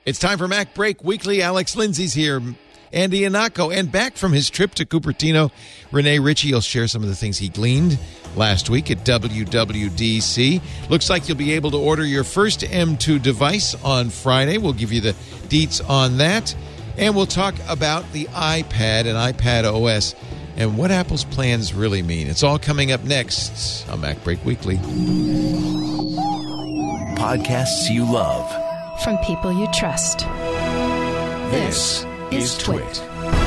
It's time for Mac Break Weekly. Alex Lindsay's here. Andy Ihnatko. And back from his trip to Cupertino, Rene Ritchie will share some of the things he gleaned last week at WWDC. Looks like you'll be able to order your first M2 device on Friday. We'll give you the deets on that. And we'll talk about the iPad and iPad OS and what Apple's plans really mean. It's all coming up next on Mac Break Weekly. Podcasts you love. From people you trust. This is Twit.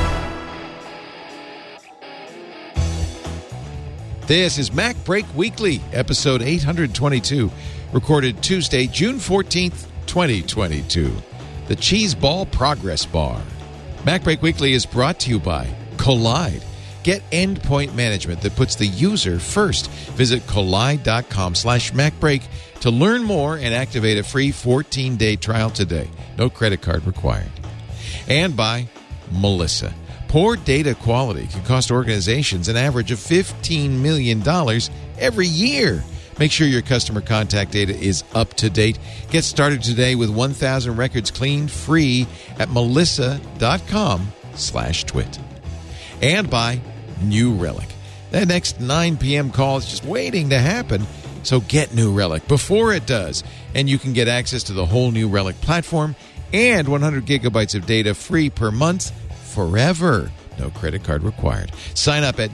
This is Mac Break Weekly, episode 822, recorded Tuesday, June 14th, 2022. The Cheese Ball Progress Bar. Mac Break Weekly is brought to you by Collide. Get endpoint management that puts the user first. Visit collide.com/MacBreak to learn more and activate a free 14-day trial today. No credit card required. And by Melissa. Poor data quality can cost organizations an average of $15 million every year. Make sure your customer contact data is up to date. Get started today with 1,000 records cleaned free at melissa.com/twit. And by New Relic. That next 9 p.m. call is just waiting to happen, so get New Relic before it does. And you can get access to the whole New Relic platform and 100 gigabytes of data free per month forever. No credit card required. Sign up at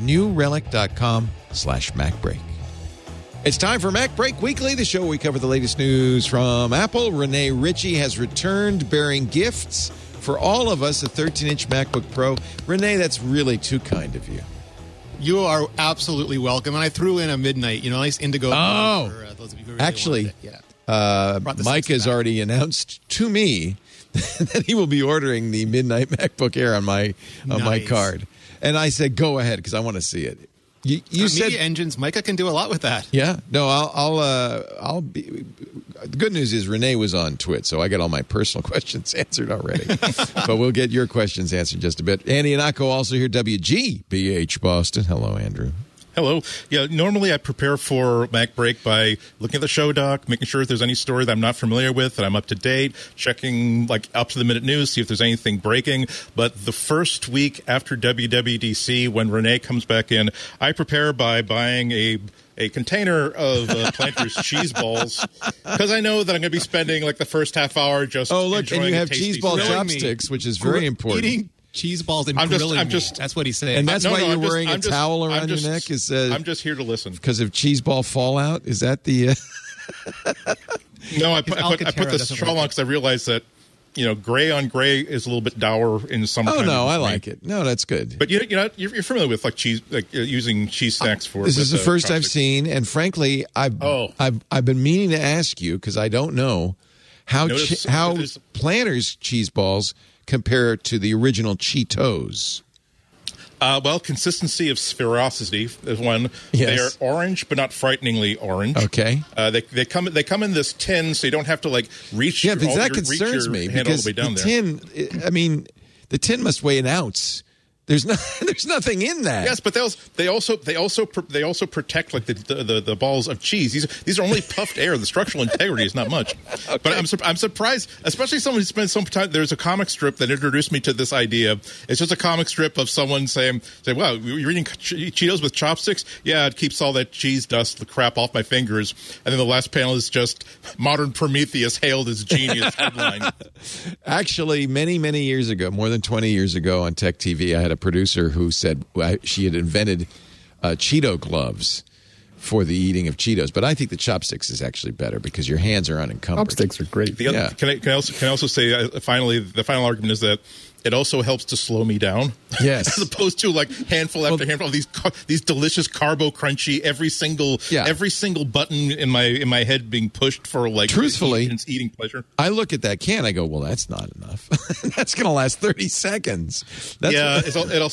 newrelic.com/MacBreak. It's time for Mac Break Weekly, the show where we cover the latest news from Apple. Rene Ritchie has returned bearing gifts for all of us, a 13-inch MacBook Pro. Rene, that's really too kind of you. You are absolutely welcome. And I threw in a midnight, nice indigo. Oh, for those of you who really actually, wanted it. Mike has already announced to me that he will be ordering the Midnight MacBook Air on my card. And I said, go ahead, because I want to see it. You said Media Engines, Micah can do a lot with that. Yeah, no, I'll be. The good news is Rene was on Twit, so I got all my personal questions answered already. But we'll get your questions answered in just a bit. Andy Ihnatko also here, WGBH Boston. Hello, Andrew. Hello. Yeah, normally I prepare for Mac Break by looking at the show doc, making sure if there's any story that I'm not familiar with, that I'm up to date, checking up to the minute news, see if there's anything breaking. But the first week after WWDC, when Rene comes back in, I prepare by buying a container of Planters cheese balls, because I know that I'm going to be spending the first half hour just and you have cheese ball snack. chopsticks, which is very important. Eating cheese balls and grilling me. That's what he's saying. And that's why you're wearing a towel around your neck? I'm just here to listen. Because of cheese ball fallout? Is that the... No, I put this shawl on because I realized that gray on gray is a little bit dour in some. Oh no, I like it. No, that's good. But you're familiar with cheese, using cheese snacks for. This is the first I've seen, and frankly, I've been meaning to ask you because I don't know how Planters cheese balls compare to the original Cheetos. Well, consistency of spherosity is one. Yes. They are orange, but not frighteningly orange. Okay. They come in this tin, so you don't have to reach. Yeah, because that concerns me because the tin. I mean, the tin must weigh an ounce. There's nothing in that. Yes, but they also protect the balls of cheese. These are only puffed air. The structural integrity is not much. Okay. But I'm surprised, especially someone who spent some time. There's a comic strip that introduced me to this idea. It's just a comic strip of someone saying, "Wow, you're eating Cheetos with chopsticks? Yeah, it keeps all that cheese dust, the crap off my fingers." And then the last panel is just modern Prometheus hailed as genius headline. Actually, many years ago, more than 20 years ago on Tech TV, I had a producer who said she had invented Cheeto gloves for the eating of Cheetos, but I think the chopsticks is actually better because your hands are unencumbered. Chopsticks are great. Can I also say finally the final argument is that it also helps to slow me down. Yes. As opposed to handful after handful of these delicious carbo crunchy every single button in my head being pushed for truthfully eating pleasure. I look at that can, I go, well, that's not enough. That's going to last 30 seconds. That's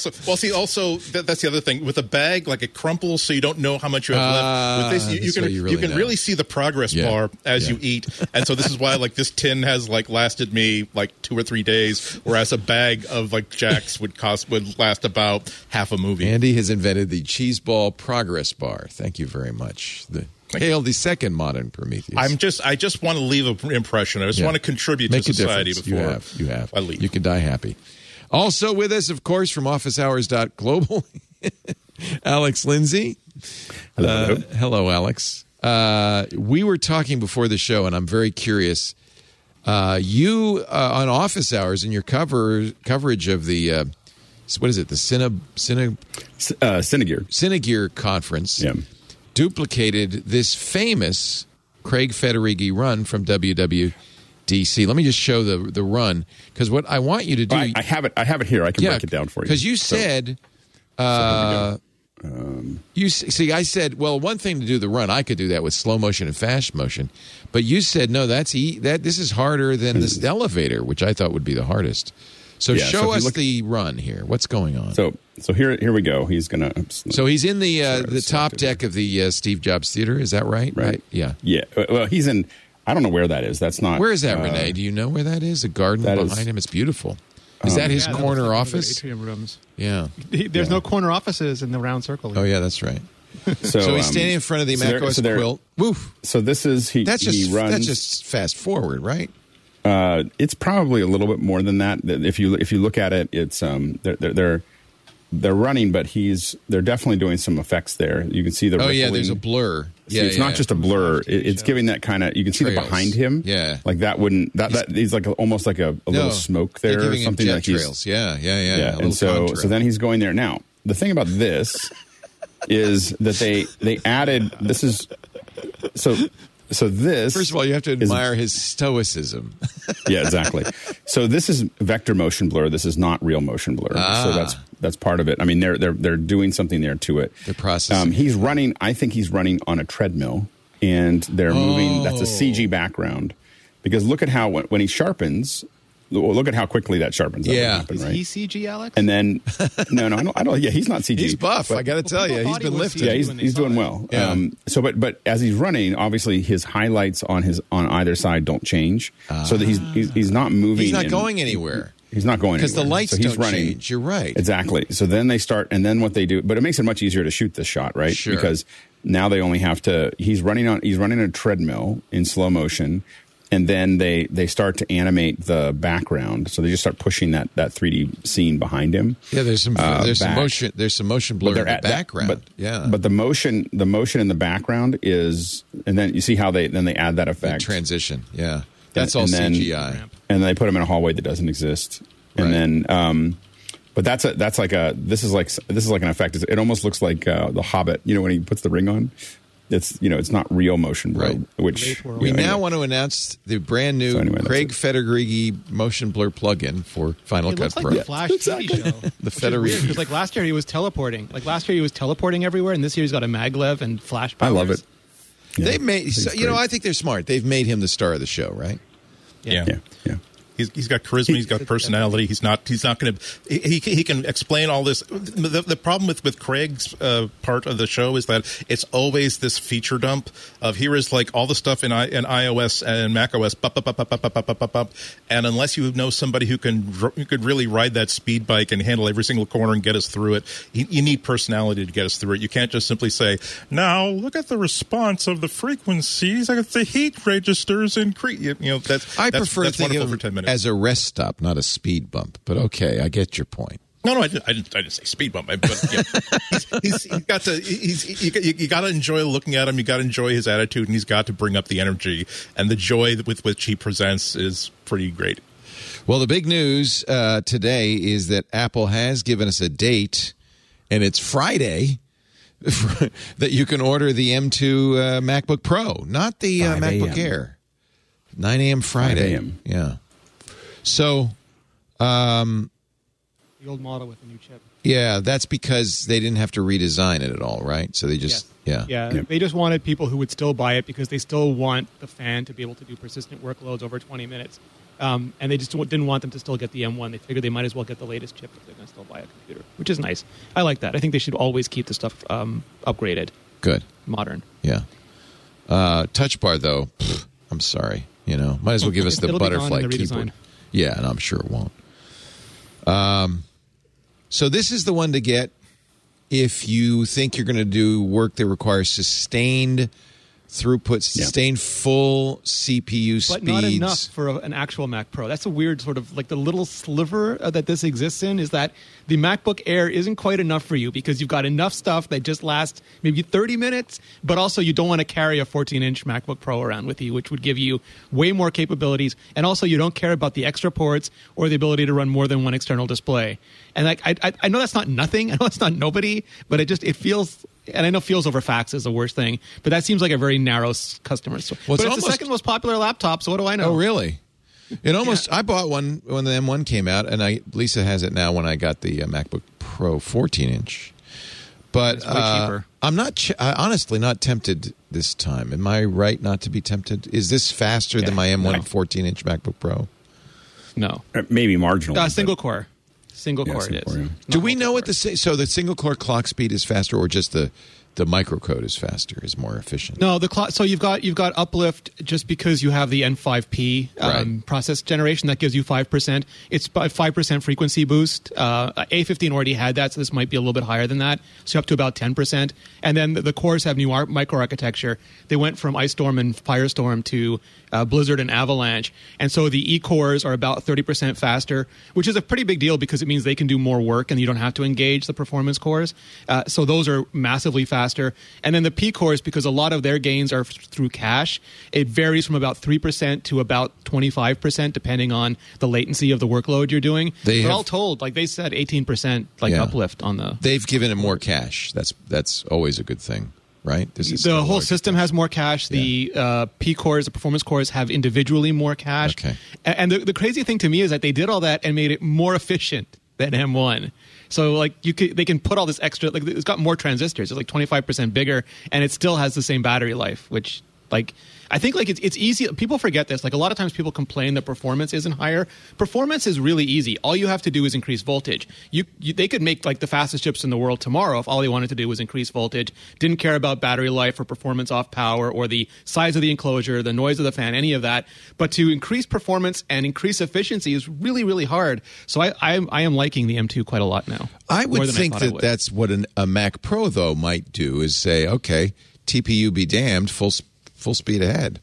the other thing with a bag, it crumples so you don't know how much you have left. With this, you can really see the progress bar as you eat, and so this is why this tin has lasted me 2 or 3 days, whereas a bag of Jacks would last about half a movie. Andy has invented the cheese ball progress bar. Thank you very much. Hail the second modern Prometheus. I just want to leave an impression. I just want to contribute Make to society a before you have. I leave. You can die happy. Also with us, of course, from officehours.global, Alex Lindsay. Hello, Alex. We were talking before the show, and I'm very curious. You on Office Hours in your coverage of the what is it? The Cinegear conference. Yeah. Duplicated this famous Craig Federighi run from WWDC. Let me just show the run, because what I want you to do. I have it here. I can break it down for you. Because you said. You see, I said, well, one thing to do the run, I could do that with slow motion and fast motion, but you said no. This is harder than this elevator, which I thought would be the hardest. So show us the run here. What's going on? So here we go. He's gonna. So he's in the top deck of the Steve Jobs Theater. Is that right? Right. Yeah. Yeah. Well, he's in. I don't know where that is. That's not. Where is that, Renee? Do you know where that is? A garden behind him. It's beautiful. Is that his corner office? Atrium rooms. Yeah. There's no corner offices in the round circle. Oh yeah, that's right. So he's standing in front of the macOS quilt. Woof. So this is he runs. That's just fast forward, right? It's probably a little bit more than that. If you look at it, it's they're running, but they're definitely doing some effects there. You can see the rippling. There's a blur. Yeah, it's not just a blur. It's giving that kind of. You can see the behind him. Yeah, like that wouldn't that he's like almost like a little smoke there or something jet like trails. Yeah. And so then he's going there. Now the thing about this is that they added. This is so this. First of all, you have to admire his stoicism. Yeah, exactly. So this is vector motion blur. This is not real motion blur. So that's part of it. I mean, they're doing something there to it. They're processing. He's running. I think he's running on a treadmill, and they're moving. That's a CG background, because look at how when he sharpens. Look at how quickly that sharpens. Yeah, happen, is right? he CG, Alex? And then no, I don't. Yeah, he's not CG. He's buff. I got to tell you, he's been lifting. Yeah, he's doing well. Yeah. But as he's running, obviously his highlights on either side don't change, so that he's not moving. He's not going anywhere. He's not going because anywhere. the lights don't running. Change. You're right. Exactly. So then they start, and then what they do, but it makes it much easier to shoot this shot, right? Sure. Because now they only have to. He's running a treadmill in slow motion. And then they start to animate the background, so they just start pushing that 3D scene behind him. Yeah, there's some motion. There's some motion blur in the background. But the motion in the background is, and then you see how they add that effect. The transition. Yeah, that's all CGI. And they put him in a hallway that doesn't exist. And then, but this is like an effect. It almost looks like the Hobbit. You know, when he puts the ring on. It's not real motion blur, right. Which we now want to announce the brand new Craig Federighi motion blur plugin for Final Cut Pro. Like the Flash TV show. The Federighi. Because like last year he was teleporting. Everywhere, and this year he's got a maglev and flash powers. I love it. Yeah, they made. I think they're smart. They've made him the star of the show, right? Yeah. He's got charisma. He's got personality. He's not going to. He can explain all this. The problem with Craig's part of the show is that it's always this feature dump of here is like all the stuff in iOS and macOS, and unless you know somebody who could really ride that speed bike and handle every single corner and get us through it, you need personality to get us through it. You can't just simply say, "Now look at the response of the frequencies, the heat registers increase." I prefer to think of for 10 minutes. As a rest stop, not a speed bump. But okay, I get your point. No, I didn't say speed bump. But you got to enjoy looking at him. You got to enjoy his attitude, and he's got to bring up the energy, and the joy with which he presents is pretty great. Well, the big news today is that Apple has given us a date, and it's Friday. That you can order the M2 MacBook Pro, not the MacBook Air. 9 a.m. Friday. 5 a.m. Yeah. So, the old model with the new chip. Yeah, that's because they didn't have to redesign it at all, right? So they just, they just wanted people who would still buy it because they still want the fan to be able to do persistent workloads over 20 minutes. And they just didn't want them to still get the M1. They figured they might as well get the latest chip if they're going to still buy a computer, which is nice. I like that. I think they should always keep the stuff upgraded. Good. Modern. Yeah. Touch Bar, though, I'm sorry. Might as well give us the butterfly keyboard. Yeah, and I'm sure it won't. So this is the one to get if you think you're going to do work that requires sustained throughput, sustained full CPU speeds. But not enough for an actual Mac Pro. That's a weird sort of like the little sliver that this exists in is that the MacBook Air isn't quite enough for you because you've got enough stuff that just lasts maybe 30 minutes, but also you don't want to carry a 14-inch MacBook Pro around with you, which would give you way more capabilities. And also you don't care about the extra ports or the ability to run more than one external display. And like, I know that's not nothing. I know it's not nobody, but it feels... And I know feels over fax is the worst thing, but that seems like a very narrow customer. Well, but it's the second most popular laptop, so what do I know? Oh, really? It almost. I bought one when the M1 came out, and Lisa has it now when I got the MacBook Pro 14-inch. But it's way cheaper. I'm not honestly not tempted this time. Am I right not to be tempted? Is this faster than my M1 14-inch MacBook Pro? No. Maybe marginal. Single core. Single core it is. Yeah. Do we know what the single core clock speed is faster, or just the microcode is faster, is more efficient? No, the clock. So you've got Uplift just because you have the N5P process generation that gives you 5%. It's 5% frequency boost. A15 already had that, so this might be a little bit higher than that. So up to about 10%. And then the cores have new microarchitecture. They went from Ice Storm and Firestorm to Blizzard and Avalanche. And so the E-cores are about 30% faster, which is a pretty big deal because it means they can do more work and you don't have to engage the performance cores. So those are massively faster. And then the P-cores, because a lot of their gains are through cache, it varies from about 3% to about 25%, depending on the latency of the workload you're doing. But all told, like they said, 18% uplift on the... They've given it more cache. That's always a good thing. Right? The whole system has more cache. The P-cores, the performance cores, have individually more cache. Okay. And the crazy thing to me is that they did all that and made it more efficient than M1. So like they can put all this extra, like it's got more transistors. It's like 25% bigger, and it still has the same battery life, which like I think like it's easy. People forget this. Like a lot of times people complain that performance isn't higher. Performance is really easy. All you have to do is increase voltage. They could make like the fastest chips in the world tomorrow if all they wanted to do was increase voltage, didn't care about battery life or performance off power or the size of the enclosure, the noise of the fan, any of that. But to increase performance and increase efficiency is really, really hard. So I am liking the M2 quite a lot now. I would think that's what a Mac Pro though might do is say, okay, TPU be damned, full speed ahead.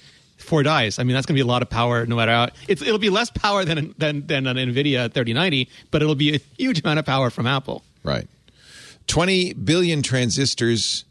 4 dies. I mean, that's going to be a lot of power no matter how. It'll be less power than an NVIDIA 3090, but it'll be a huge amount of power from Apple. Right. 20 billion transistors,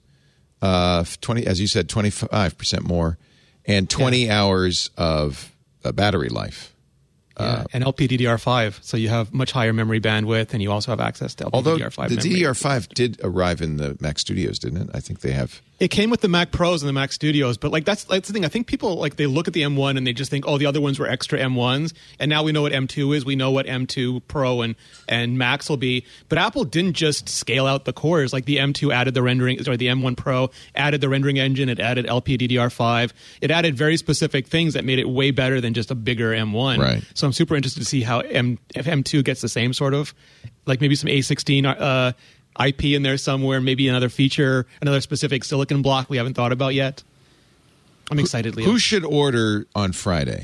20, as you said, 25% more, and 20 hours of battery life. And LPDDR5, so you have much higher memory bandwidth, and you also have access to LPDDR5 Although the memory. DDR5 did arrive in the Mac Studios, didn't it? I think they have. It came with the Mac Pros and the Mac Studios, but like that's the thing. I think people like they look at the M1 and they just think, oh, the other ones were extra M1s, and now we know what M2 is. We know what M2 Pro and Max will be. But Apple didn't just scale out the cores. Like the M2 added the rendering, sorry, the M1 Pro added the rendering engine. It added LPDDR5. It added very specific things that made it way better than just a bigger M1. Right. So I'm super interested to see how if M2 gets the same sort of, like maybe some A16 IP in there somewhere, maybe another feature, another specific silicon block we haven't thought about yet. I'm excited, Leo. Who should order on Friday?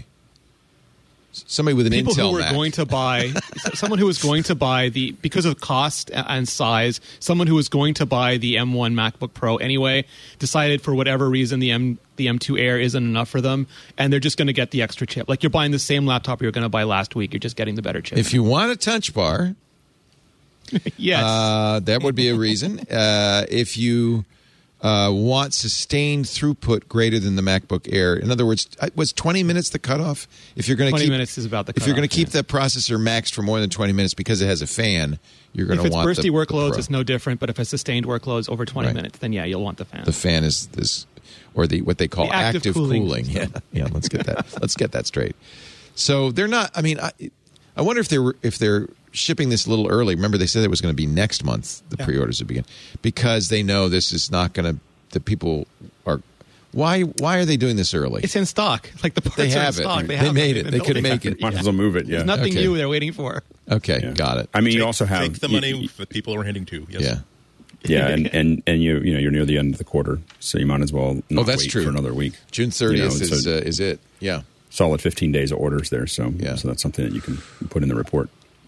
Somebody with an People Intel who were Mac. going to buy, someone who was going to buy because of cost and size, someone who was going to buy the M1 MacBook Pro anyway, decided for whatever reason the M2 Air isn't enough for them, and they're just going to get the extra chip. Like you're buying the same laptop you were going to buy last week, you're just getting the better chip. If you want a touch bar, yes, that would be a reason. If you want sustained throughput greater than the MacBook Air, in other words, was 20 minutes the cutoff? If you're going to 20 minutes is about the cutoff. If you're going to keep that processor maxed for more than 20 minutes because it has a fan, you're going to want If it's bursty workloads, the it's no different. But if it's sustained workloads over 20 minutes, then yeah, you'll want the fan. The fan is this, or what they call The active cooling. Yeah. Let's get that. Let's get that straight. So they're not. I mean, I wonder if they're shipping this a little early. Remember, they said it was going to be next month. The pre-orders would begin because they know this is not going to. The people are. Why are they doing this early? It's in stock. Like the parts they are in have stock. it. They made it. They could make it. Might as well move it. Yeah. There's nothing new they're waiting for. Okay, got it. I mean, you also have take the money that people are handing to. Yes. Yeah, and you're near the end of the quarter, so you might as well not wait for another week. June 30th is it? Yeah, solid 15 days of orders there. So so that's something that you can put in the report.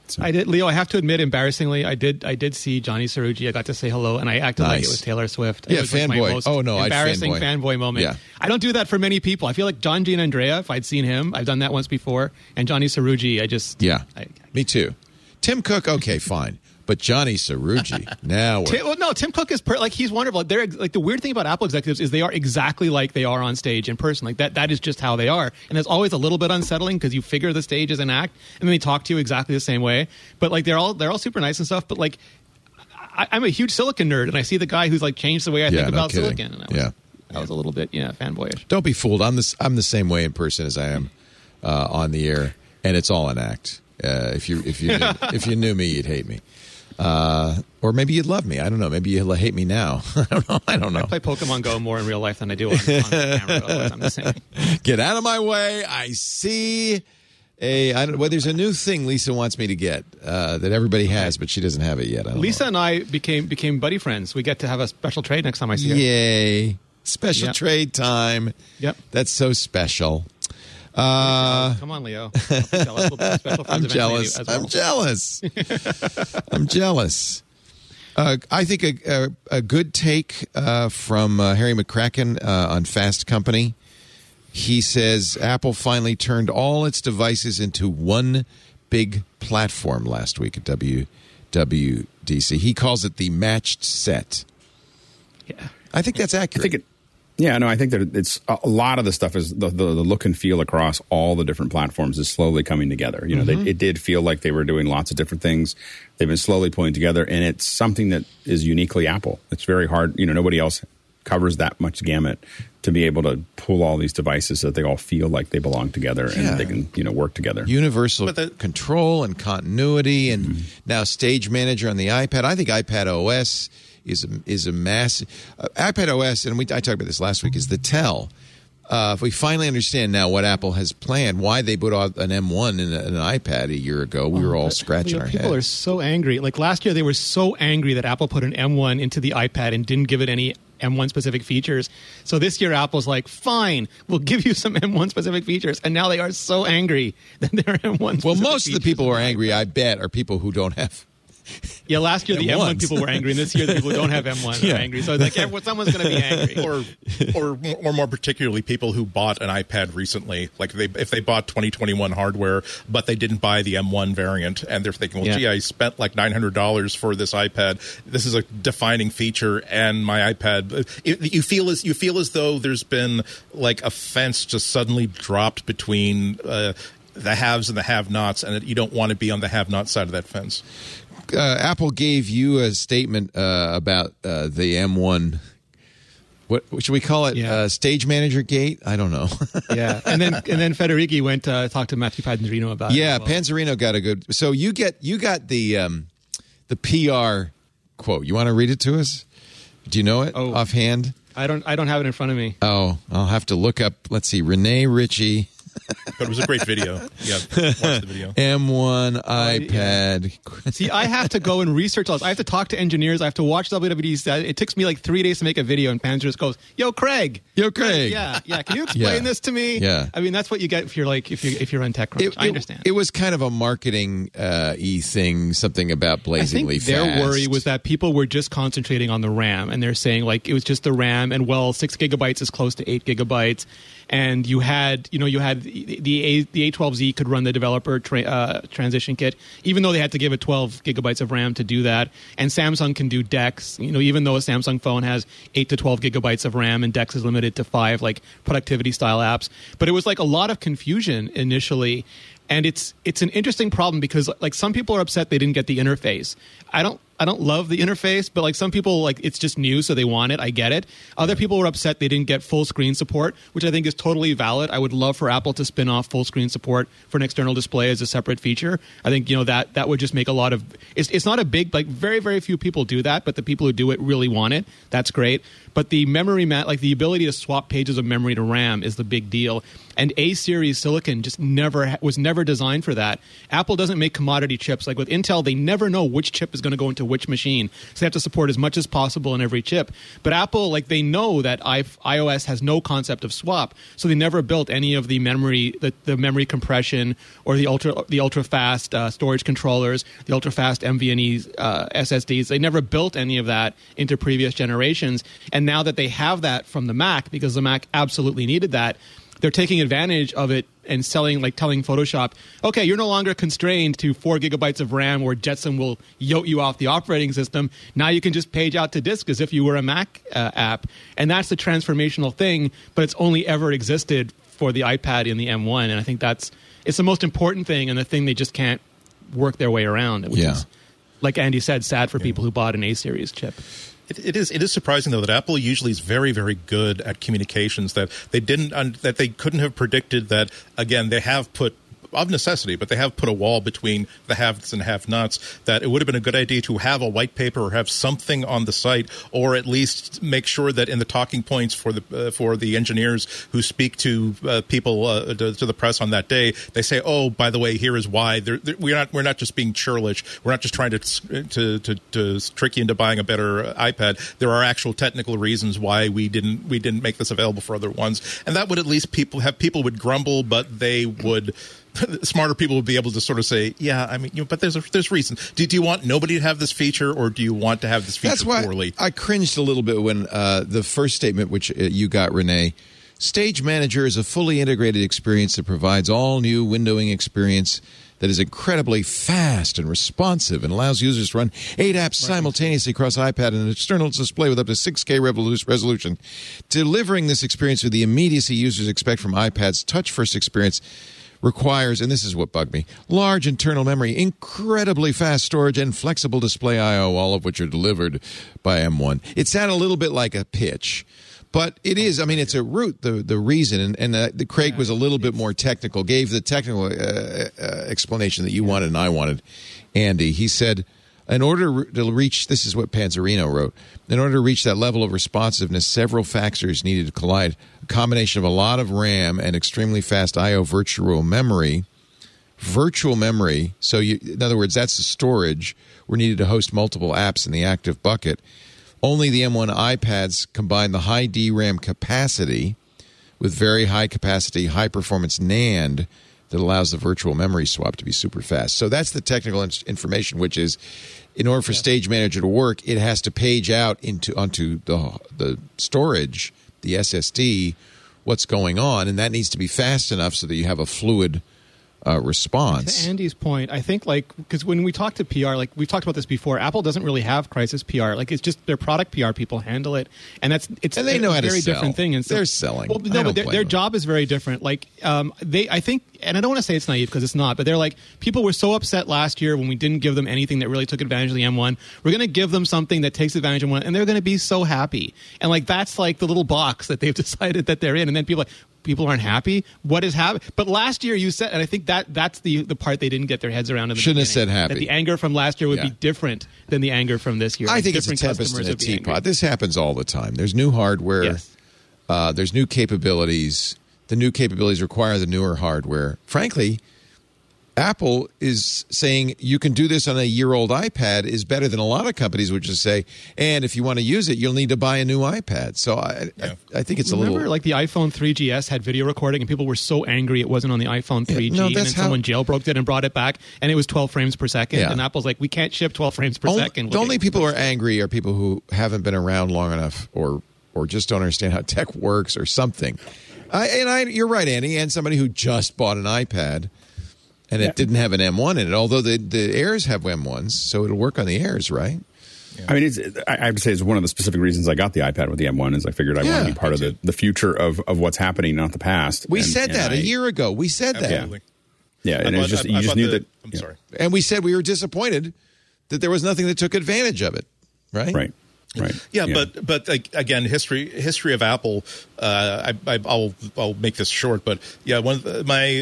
So. I did, Leo. I have to admit, embarrassingly, I did see Johnny Cerrugi. I got to say hello, and I acted like it was Taylor Swift. Yeah, it was like my fanboy. most Oh, no, I'd embarrassing fanboy. fanboy moment. Yeah. I don't do that for many people. I feel like John Gianandrea. If I'd seen him, I've done that once before. And Johnny Cerrugi, Me too. Tim Cook, okay, fine. But Johnny Cerrugi, now we're... Tim Cook is he's wonderful. They're like, the weird thing about Apple executives is they are exactly like they are on stage in person. Like that is just how they are. And it's always a little bit unsettling because you figure the stage is an act, and then they talk to you exactly the same way. But like they're all super nice and stuff. But like I'm a huge Silicon nerd, and I see the guy who's like changed the way I think about Silicon. And I was a little bit fanboyish. Don't be fooled. I'm the same way in person as I am on the air, and it's all an act. If you knew me, you'd hate me. Or maybe you'd love me. I don't know. Maybe you'll hate me now. I don't know. I play Pokemon Go more in real life than I do on camera. I'm the same. Get out of my way. I see there's a new thing Lisa wants me to get that everybody has, but she doesn't have it yet. Lisa and I became buddy friends. We get to have a special trade next time I see her. Yay. Special trade time. Yep. That's so special. Come on, Leo. I'm jealous. I'm jealous. I'm jealous. I think a good take from Harry McCracken on Fast Company. He says Apple finally turned all its devices into one big platform last week at WWDC. He calls it the matched set. Yeah, I think that's accurate. I think that it's a lot of the stuff is the look and feel across all the different platforms is slowly coming together. You know, it did feel like they were doing lots of different things. They've been slowly pulling together, and it's something that is uniquely Apple. It's very hard. You know, nobody else covers that much gamut to be able to pull all these devices so that they all feel like they belong together and they can, work together. Universal control and continuity, and now Stage Manager on the iPad. I think iPad OS is a massive iPad OS, and I talked about this last week, is the tell. If we finally understand now what Apple has planned, why they put out an M1 in an iPad a year ago, we were all scratching our heads. People are so angry. Like last year, they were so angry that Apple put an M1 into the iPad and didn't give it any M1 specific features. So this year, Apple's like, fine, we'll give you some M1 specific features. And now they are so angry that they're M1 specific Well, most of the people who are iPad. angry, I bet, are people who don't have. Yeah, last year the M1 people were angry, and this year the people who don't have M1 are angry. So it's like someone's going to be angry. or more particularly, people who bought an iPad recently, like if they bought 2021 hardware, but they didn't buy the M1 variant, and they're thinking, well, gee, I spent like $900 for this iPad. This is a defining feature, and my iPad. You feel as though there's been like a fence just suddenly dropped between the haves and the have-nots, and you don't want to be on the have-not side of that fence. Apple gave you a statement about the M1. What should we call it? Stage Manager Gate? I don't know. Yeah, and then Federighi went to talk to Matthew Panzarino about it. Yeah, Panzarino got a good. So you got the PR quote. You want to read it to us? Do you know it offhand? I don't have it in front of me. Oh, I'll have to look up. Let's see, Renee Ritchie. But it was a great video. Yeah, watch the video. M1 iPad. Yeah. See, I have to go and research all this. I have to talk to engineers. I have to watch WWDC. It takes me like 3 days to make a video, and Panzer just goes, "Yo, Craig. Yo, Craig. Yeah. Can you explain this to me?" Yeah. I mean, that's what you get if you're on TechCrunch. I understand. It was kind of a marketing thing, something about blazingly fast. I think their worry was that people were just concentrating on the RAM, and they're saying like it was just the RAM, and 6 gigabytes is close to 8 gigabytes. And you had the A12Z could run the developer transition kit, even though they had to give it 12 gigabytes of RAM to do that. And Samsung can do DeX, even though a Samsung phone has 8 to 12 gigabytes of RAM, and DeX is limited to 5, like productivity style apps. But it was like a lot of confusion initially. And it's an interesting problem because like some people are upset they didn't get the interface. I don't love the interface, but like some people, like it's just new, so they want it. I get it. Other people were upset they didn't get full screen support, which I think is totally valid. I would love for Apple to spin off full screen support for an external display as a separate feature. I think that would just make a lot of. It's not a big, like very very few people do that, but the people who do it really want it. That's great. But the memory like the ability to swap pages of memory to RAM is the big deal. and A series silicon just was never designed for that. Apple doesn't make commodity chips. Like with Intel, they never know which chip is going to go into which machine, so they have to support as much as possible in every chip. But Apple, like, they know that iOS has no concept of swap, so they never built any of the memory, the memory compression, or the ultra fast storage controllers, the ultra fast NVMe SSDs. They never built any of that into previous generations. And now that they have that from the Mac, because the Mac absolutely needed that, they're taking advantage of it and telling Photoshop, okay, you're no longer constrained to 4 gigabytes of RAM or Jetson will yoke you off the operating system. Now you can just page out to disk as if you were a Mac app. And that's the transformational thing, but it's only ever existed for the iPad in the M1. And I think it's the most important thing and the thing they just can't work their way around, which is, like Andy said, sad for people who bought an A-series chip. It is surprising, though, that Apple usually is very, very good at communications, that they couldn't have predicted that. Again, they have put, of necessity, but they have put a wall between the haves and have-nots, that it would have been a good idea to have a white paper or have something on the site, or at least make sure that in the talking points for the engineers who speak to people, to the press on that day, they say, oh, by the way, here is why. We're not just being churlish. We're not just trying to trick you into buying a better iPad. There are actual technical reasons why we didn't make this available for other ones, and that would at least people would grumble, but they would. Smarter people would be able to sort of say, yeah, I mean, but there's reason. Do you want nobody to have this feature, or do you want to have this feature poorly? I cringed a little bit when the first statement, which you got, Renee, Stage Manager is a fully integrated experience that provides all new windowing experience that is incredibly fast and responsive and allows users to run 8 apps simultaneously across iPad and an external display with up to 6K resolution. Delivering this experience with the immediacy users expect from iPad's touch-first experience requires, and this is what bugged me, large internal memory, incredibly fast storage, and flexible display I/O, all of which are delivered by M1. It sounded a little bit like a pitch, but it is. I mean, it's a root, the reason, and Craig was a little bit more technical, gave the technical explanation that you wanted and I wanted, Andy. He said, in order to reach, this is what Panzerino wrote, in order to reach that level of responsiveness, several factors needed to collide. A combination of a lot of RAM and extremely fast I/O virtual memory. Virtual memory, so in other words, that's the storage, were needed to host multiple apps in the active bucket. Only the M1 iPads combine the high DRAM capacity with very high capacity, high performance NAND that allows the virtual memory swap to be super fast. So that's the technical information, which is, in order for Stage Manager to work, it has to page out onto the storage, the SSD, what's going on, and that needs to be fast enough so that you have a fluid response. To Andy's point, I think, because when we talk to PR, we've talked about this before, Apple doesn't really have crisis PR. It's just their product PR people handle it, and they know how to very sell. Different thing. And so, they're selling. Well, no, but their job is very different. I think, and I don't want to say it's naive because it's not, but they're like, people were so upset last year when we didn't give them anything that really took advantage of the M1. We're going to give them something that takes advantage of one, and they're going to be so happy. And that's the little box that they've decided that they're in, and then people aren't happy. What is happening? But last year you said, and I think that's the part they didn't get their heads around. Shouldn't have said happy. That the anger from last year would be different than the anger from this year. I think it's a tempest in a teapot. This happens all the time. There's new hardware. Yes. There's new capabilities. The new capabilities require the newer hardware. Frankly, Apple is saying you can do this on a year-old iPad is better than a lot of companies would just say, and if you want to use it, you'll need to buy a new iPad. So I think it's Remember, the iPhone 3GS had video recording, and people were so angry it wasn't on the iPhone 3G, and then someone jailbroke it and brought it back, and it was 12 frames per second, and Apple's like, we can't ship 12 frames per second. The only people who are angry are people who haven't been around long enough or just don't understand how tech works or something. You're right, Andy, and somebody who just bought an iPad, and it didn't have an M1 in it, although the Airs have M1s, so it'll work on the Airs, right? Yeah. I mean, I have to say it's one of the specific reasons I got the iPad with the M1 is I figured I want to be part of the future of what's happening, not the past. We said that a year ago. We said that. Yeah, and you just knew that. I'm sorry. And we said we were disappointed that there was nothing that took advantage of it, right? Right. Right. Yeah, but again, history of Apple. I'll make this short, but my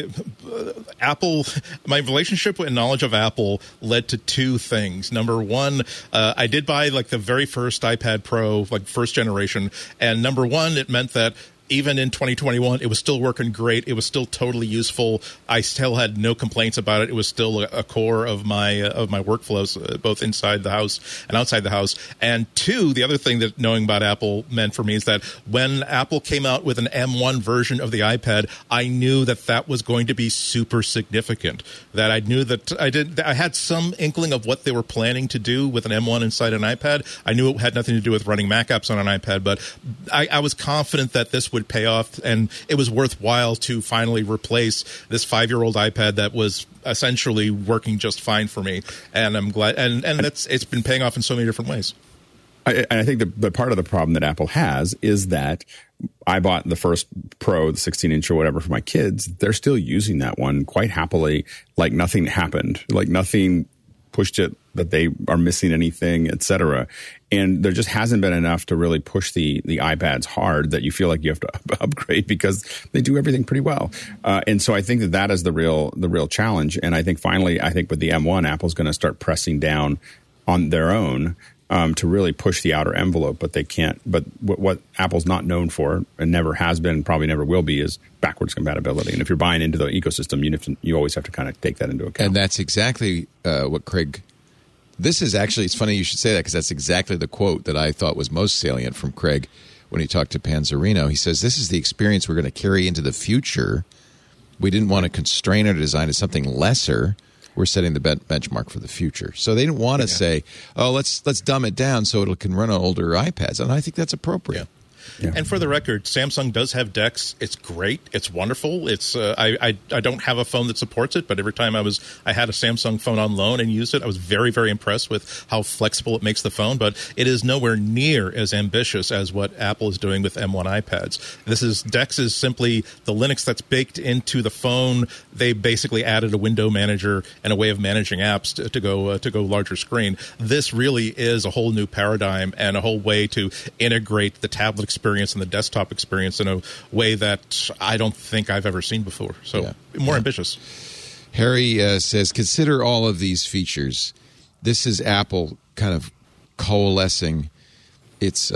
relationship and knowledge of Apple led to two things. Number one, I did buy the very first iPad Pro, first generation, and number one, it meant that even in 2021, it was still working great. It was still totally useful. I still had no complaints about it. It was still a core of my workflows, both inside the house and outside the house. And two, the other thing that knowing about Apple meant for me is that when Apple came out with an M1 version of the iPad, I knew that was going to be super significant. That I knew that I had some inkling of what they were planning to do with an M1 inside an iPad. I knew it had nothing to do with running Mac apps on an iPad, but I was confident that this would pay off, and it was worthwhile to finally replace this 5-year-old iPad that was essentially working just fine for me. And I'm glad, and it's been paying off in so many different ways. I think the part of the problem that Apple has is that I bought the first Pro, the 16-inch or whatever for my kids. They're still using that one quite happily, like nothing happened, like nothing pushed it, that they are missing anything, et cetera. And there just hasn't been enough to really push the iPads hard that you feel like you have to upgrade because they do everything pretty well. And so I think that is the real challenge. And I think finally, with the M1, Apple's going to start pressing down on their own to really push the outer envelope, but they can't. But what Apple's not known for and never has been, probably never will be, is backwards compatibility. And if you're buying into the ecosystem, you always have to kind of take that into account. And that's exactly what Craig. This is actually, it's funny you should say that because that's exactly the quote that I thought was most salient from Craig when he talked to Panzarino. He says, this is the experience we're going to carry into the future. We didn't want to constrain our design to something lesser. We're setting the benchmark for the future. So they didn't want to say, oh, let's dumb it down so it can run on older iPads. And I think that's appropriate. Yeah. And for the record, Samsung does have DeX. It's great. It's wonderful. It's I don't have a phone that supports it, but every time I had a Samsung phone on loan and used it, I was very, very impressed with how flexible it makes the phone. But it is nowhere near as ambitious as what Apple is doing with M1 iPads. DeX is simply the Linux that's baked into the phone. They basically added a window manager and a way of managing apps to go larger screen. This really is a whole new paradigm and a whole way to integrate the tablet experience and the desktop experience in a way that I don't think I've ever seen before. So more ambitious. Harry says, consider all of these features. This is Apple kind of coalescing its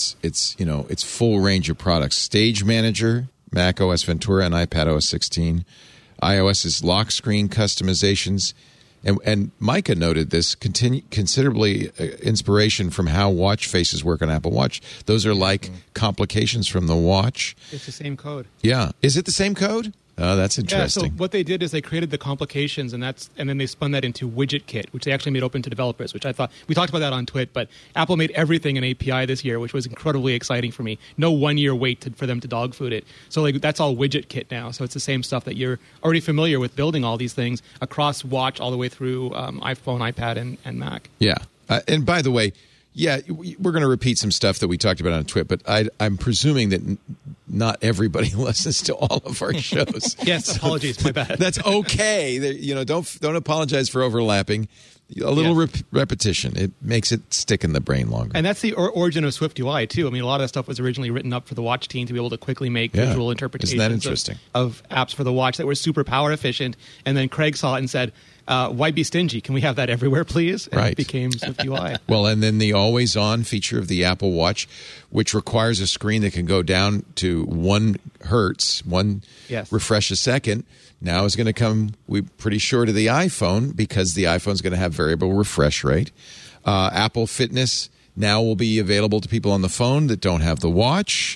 full range of products. Stage Manager, Mac OS Ventura, and iPad OS 16. iOS's lock screen customizations. And Micah noted this considerably inspiration from how watch faces work on Apple Watch. Those are like complications from the watch. It's the same code. Yeah. Is it the same code? Oh, that's interesting. Yeah, so what they did is they created the complications, and then they spun that into WidgetKit, which they actually made open to developers, which I thought, we talked about that on Twit, but Apple made everything an API this year, which was incredibly exciting for me. No 1 year wait for them to dog food it. So that's all WidgetKit now. So it's the same stuff that you're already familiar with, building all these things across Watch all the way through iPhone, iPad, and Mac. Yeah. And by the way, we're going to repeat some stuff that we talked about on Twit, but I'm presuming that not everybody listens to all of our shows. Yes, apologies, my bad. That's okay. Don't apologize for overlapping. A little repetition, it makes it stick in the brain longer. And that's the origin of Swift UI too. I mean, a lot of that stuff was originally written up for the Watch team to be able to quickly make visual interpretations. Isn't that interesting? Of apps for the Watch that were super power efficient. And then Craig saw it and said, why be stingy? Can we have that everywhere, please? And it became Swift UI. Well, and then the always-on feature of the Apple Watch, which requires a screen that can go down to 1 hertz, one refresh a second, now is going to come, we're pretty sure, to the iPhone because the iPhone is going to have variable refresh rate. Apple Fitness now will be available to people on the phone that don't have the watch.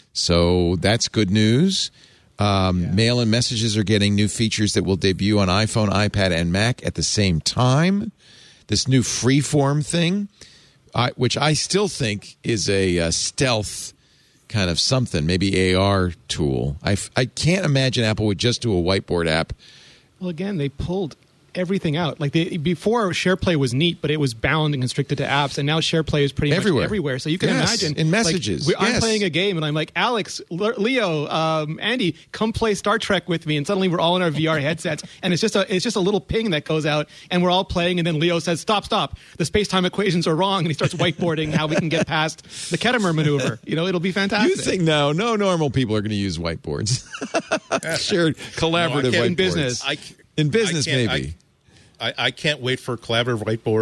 So that's good news. Mail and messages are getting new features that will debut on iPhone, iPad, and Mac at the same time. This new Freeform thing, which I still think is a stealth kind of something, maybe AR tool. I can't imagine Apple would just do a whiteboard app. Well, again, they pulled everything out. Like before, SharePlay was neat, but it was bound and constricted to apps, and now SharePlay is pretty much everywhere. So you can imagine in messages. I'm playing a game, and I'm like, Alex, Leo, Andy, come play Star Trek with me, and suddenly we're all in our VR headsets, and it's just a little ping that goes out, and we're all playing, and then Leo says, "Stop! The space-time equations are wrong," and he starts whiteboarding how we can get past the Kettemer maneuver. It'll be fantastic. You think no normal people are going to use whiteboards? Shared collaborative whiteboards. In business. In business, maybe. I can't wait for collaborative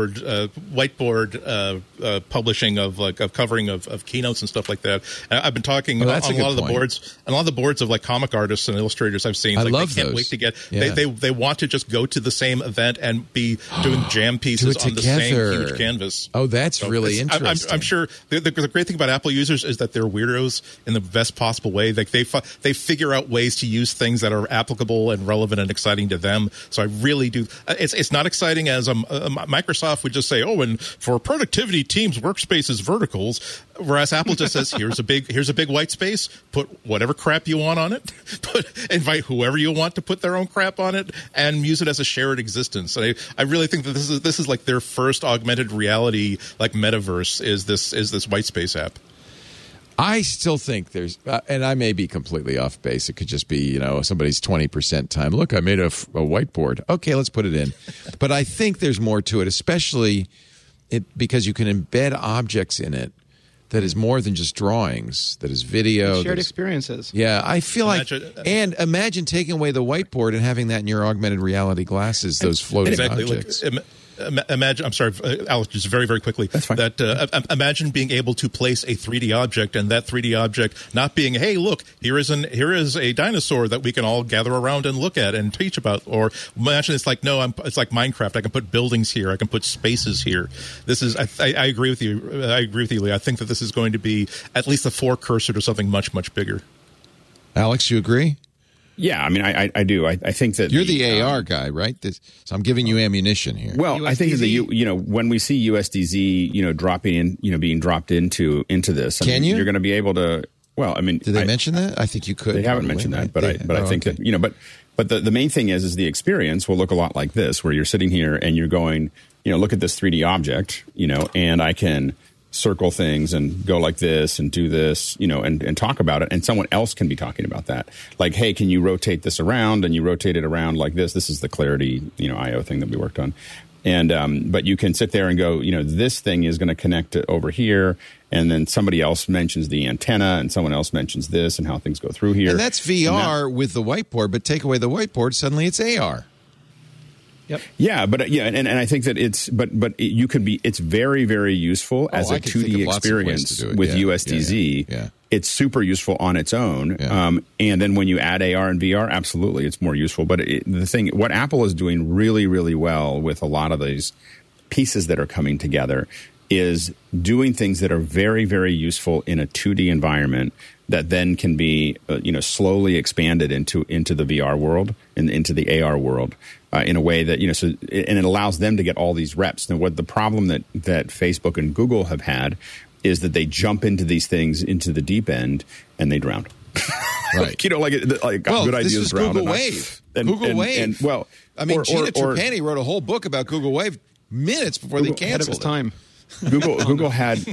whiteboard publishing of covering of keynotes and stuff like that. I've been talking on a lot of the boards of like comic artists and illustrators I've seen. I like, love they can't those. wait to get. Yeah. They want to just go to the same event and be doing jam pieces on the same huge canvas. Oh, that's really interesting. I'm sure the great thing about Apple users is that they're weirdos in the best possible way. Like they figure out ways to use things that are applicable and relevant and exciting to them. So I really do. It's not exciting as Microsoft would just say, oh, and for productivity teams, workspaces, verticals, whereas Apple just says, here's a big white space. Put whatever crap you want on it. Invite whoever you want to put their own crap on it, and use it as a shared existence. And I really think that this is like their first augmented reality, like metaverse, is this white space app. I still think there's, and I may be completely off base. It could just be, somebody's 20% time. Look, I made a whiteboard. Okay, let's put it in. But I think there's more to it, especially because you can embed objects in it that is more than just drawings, that is video. Shared experiences. Yeah, I feel imagine taking away the whiteboard and having that in your augmented reality glasses, those floating objects. Imagine, I'm sorry, Alex, just very, very quickly. That's fine. Imagine being able to place a 3D object, and that 3D object not being, hey, look, here is a dinosaur that we can all gather around and look at and teach about. Or imagine it's like, it's like Minecraft. I can put buildings here. I can put spaces here. This is, I agree with you. I agree with you, Lee. I think that this is going to be at least a forecursor to something much, much bigger. Alex, you agree? Yeah, I mean, I do. I think that you're the AR guy, right? So I'm giving you ammunition here. Well, USDZ. I think that when we see USDZ, dropping in, being dropped into this, you're going to be able to. Well, I mean, did they mention that? I think you could. They haven't mentioned that, but I think that but the main thing is the experience will look a lot like this, where you're sitting here and you're going, look at this 3D object, and I can circle things and go like this and do this, and talk about it. And someone else can be talking about that. Like, hey, can you rotate this around? And you rotate it around like this. This is the Clarity, IO thing that we worked on. And, but you can sit there and go, this thing is going to connect to over here. And then somebody else mentions the antenna and someone else mentions this and how things go through here. And that's VR with the whiteboard, but take away the whiteboard, suddenly it's AR. Yep. Yeah, but and I think that it's it's very, very useful as a 2D experience with USDZ. Yeah. It's super useful on its own. Yeah. And then when you add AR and VR, absolutely, it's more useful. But what Apple is doing really, really well with a lot of these pieces that are coming together is doing things that are very, very useful in a 2D environment that then can be slowly expanded into the VR world and into the AR world. In a way that, and it allows them to get all these reps. Now, what the problem that Facebook and Google have had is that they jump into these things into the deep end and they drown. Right. Good ideas this is drown. Google Wave. Wave. Gina Trapani wrote a whole book about Google Wave minutes before they canceled it. Time. Google had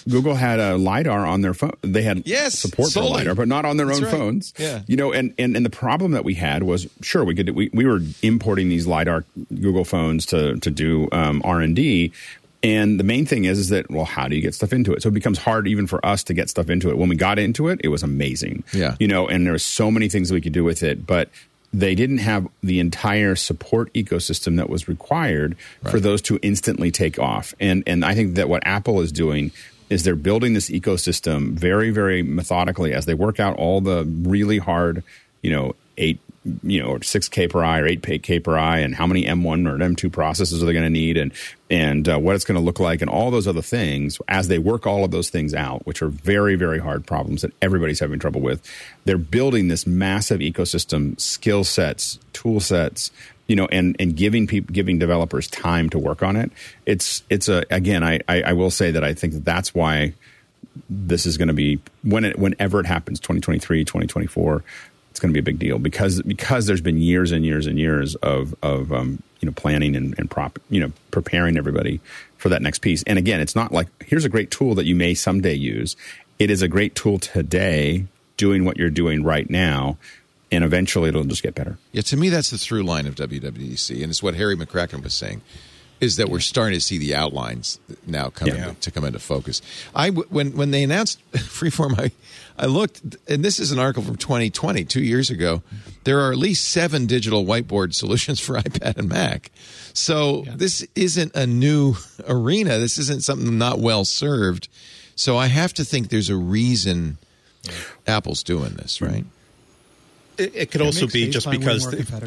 a LiDAR on their phone. They had support for LiDAR, but not on their own phones. Yeah. And the problem that we had was, sure, we were importing these LiDAR Google phones to do R&D. And the main thing is that, well, how do you get stuff into it? So it becomes hard even for us to get stuff into it. When we got into it, it was amazing. Yeah. And there were so many things we could do with it, but they didn't have the entire support ecosystem that was required for those to instantly take off. And I think that what Apple is doing is they're building this ecosystem very, very methodically as they work out all the really hard, 8, or 6K per eye or 8K per eye, and how many M1 or M2 processors are they going to need, and what it's going to look like, and all those other things. As they work all of those things out, which are very, very hard problems that everybody's having trouble with, they're building this massive ecosystem, skill sets, tool sets, and giving developers time to work on it. I will say that I think that's why this is going to be whenever it happens, 2023, 2024. It's going to be a big deal because there's been years and years and years of planning and preparing everybody for that next piece. And again, it's not like here's a great tool that you may someday use. It is a great tool today, doing what you're doing right now, and eventually it'll just get better. Yeah, to me that's the through line of WWDC, and it's what Harry McCracken was saying. is that we're starting to see the outlines now come into focus. When they announced Freeform, I looked, and this is an article from 2020, 2 years ago. There are at least 7 digital whiteboard solutions for iPad and Mac. So this isn't a new arena. This isn't something not well served. So I have to think there's a reason Apple's doing this, right? It could also be just because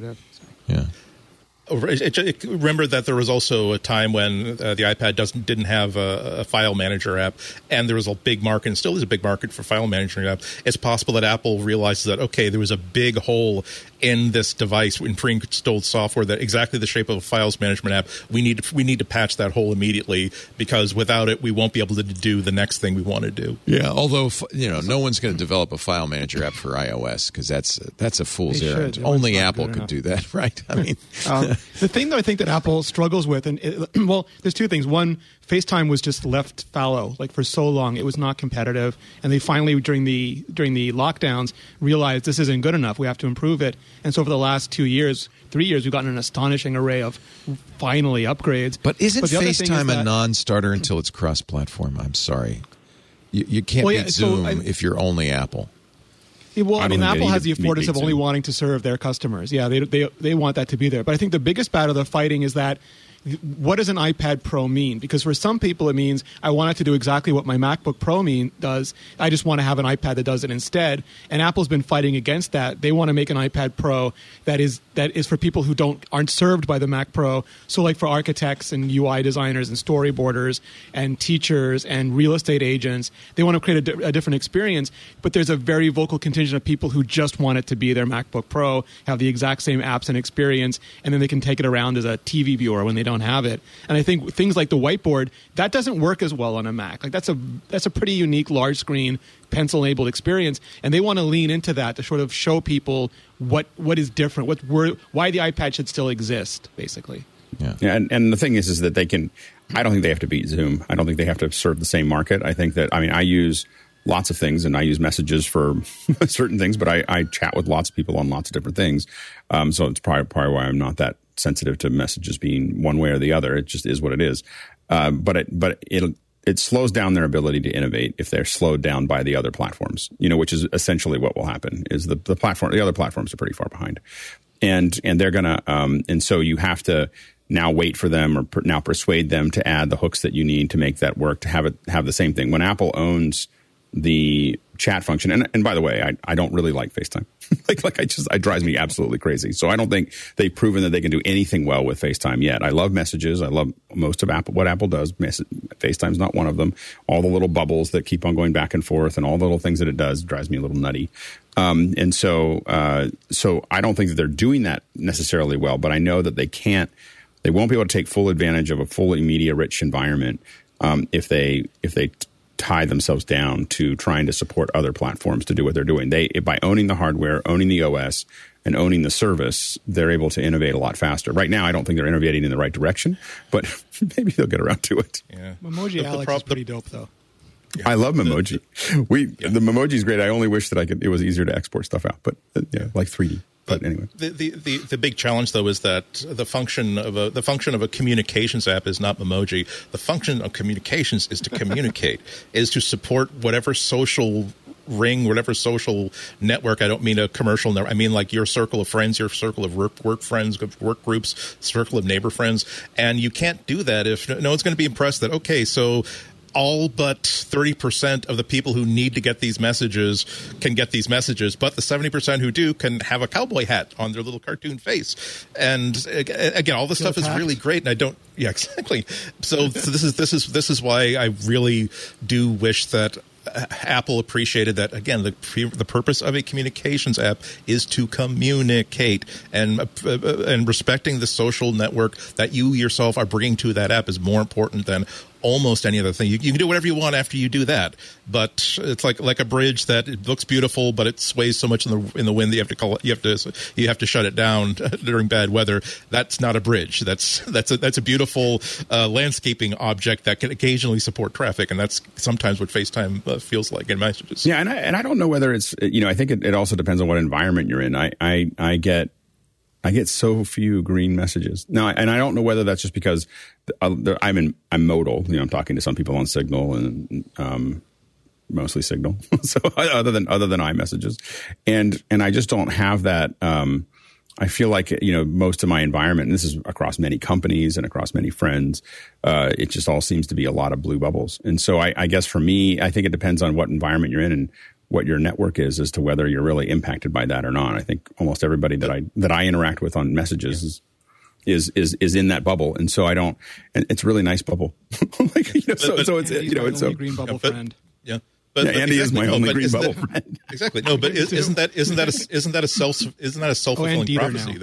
remember that there was also a time when the iPad didn't have a file manager app, and there was a big market, and still is a big market for file manager app. It's possible that Apple realizes that, okay, there was a big hole in this device in pre-installed software that exactly the shape of a files management app. We need to patch that hole immediately, because without it, we won't be able to do the next thing we want to do. Yeah, although no one's going to develop a file manager app for iOS, because that's a fool's errand. Only Apple could do that, right? I mean, the thing that I think that Apple struggles with, and there's two things. One, FaceTime was just left fallow. Like, for so long, it was not competitive, and they finally during the lockdowns realized this isn't good enough. We have to improve it. And so for the last 3 years, we've gotten an astonishing array of finally upgrades. But isn't FaceTime a non-starter until it's cross-platform? I'm sorry, you can't beat Zoom if you're only Apple. Well, I mean, Apple has the affordance of only wanting to serve their customers. Yeah, they want that to be there. But I think the biggest battle they're fighting is that, what does an iPad Pro mean? Because for some people it means I want it to do exactly what my MacBook Pro does. I just want to have an iPad that does it instead. And Apple's been fighting against that. They want to make an iPad Pro that is for people who aren't served by the Mac Pro. So, like, for architects and UI designers and storyboarders and teachers and real estate agents, they want to create a different experience. But there's a very vocal contingent of people who just want it to be their MacBook Pro, have the exact same apps and experience, and then they can take it around as a TV viewer when they don't have it. And I think things like the whiteboard, that doesn't work as well on a Mac. Like, that's a pretty unique large screen pencil enabled experience, and they want to lean into that to sort of show people what is different, why the iPad should still exist, basically. Yeah, and the thing is that they can. I don't think they have to beat Zoom. I don't think they have to serve the same market. I think that, I use lots of things, and I use messages for certain things, but I chat with lots of people on lots of different things. So it's probably why I'm not that sensitive to messages being one way or the other. It just is what it is. But it slows down their ability to innovate if they're slowed down by the other platforms. Which is essentially what will happen. Is the other platforms are pretty far behind, and they're gonna and so you have to now wait for them or now persuade them to add the hooks that you need to make that work, to have the same thing. When Apple owns the chat function, and by the way, I don't really like FaceTime. it drives me absolutely crazy. So I don't think they've proven that they can do anything well with FaceTime yet. I love messages. I love most of what Apple does. FaceTime's not one of them. All the little bubbles that keep on going back and forth, and all the little things that it does drives me a little nutty. And so I don't think that they're doing that necessarily well. But I know that they won't be able to take full advantage of a fully media-rich environment if they tie themselves down to trying to support other platforms to do what they're doing. By owning the hardware, owning the OS, and owning the service, they're able to innovate a lot faster. Right now, I don't think they're innovating in the right direction, but maybe they'll get around to it. Yeah. Memoji Alex is pretty dope, though. Yeah. I love Memoji. The Memoji is great. I only wish that it was easier to export stuff out, but like 3D. But anyway, the big challenge though is that the function of a communications app is not Memoji. The function of communications is to communicate, is to support whatever social ring, whatever social network. I don't mean a commercial network. I mean like your circle of friends, your circle of work friends, work groups, circle of neighbor friends. And you can't do that if no one's going to be impressed that, okay, so all but 30% of the people who need to get these messages can get these messages, but the 70% who do can have a cowboy hat on their little cartoon face. And again, all this stuff is really great, and I don't. Yeah, exactly. So this is why I really do wish that Apple appreciated that. Again, the purpose of a communications app is to communicate, and respecting the social network that you yourself are bringing to that app is more important than almost any other thing. You can do whatever you want after you do that, but it's like a bridge that it looks beautiful, but it sways so much in the wind that you have to shut it down during bad weather. That's not a bridge. That's a beautiful landscaping object that can occasionally support traffic, and that's sometimes what FaceTime feels like in messages. Yeah, and I don't know whether it's I think it also depends on what environment you're in. I get I get so few green messages now, and I don't know whether that's just because I'm modal. I'm talking to some people on Signal and mostly Signal, so other than iMessages, and I just don't have that. I feel like most of my environment, and this is across many companies and across many friends, it just all seems to be a lot of blue bubbles. And so I guess for me, I think it depends on what environment you're in and what your network is as to whether you're really impacted by that or not. I think almost everybody that I interact with on messages is in that bubble, and so I don't. And it's a really nice bubble. So it's a green bubble friend. Yeah. But Andy is my only green bubble friend. Exactly. No, but isn't that a self-fulfilling prophecy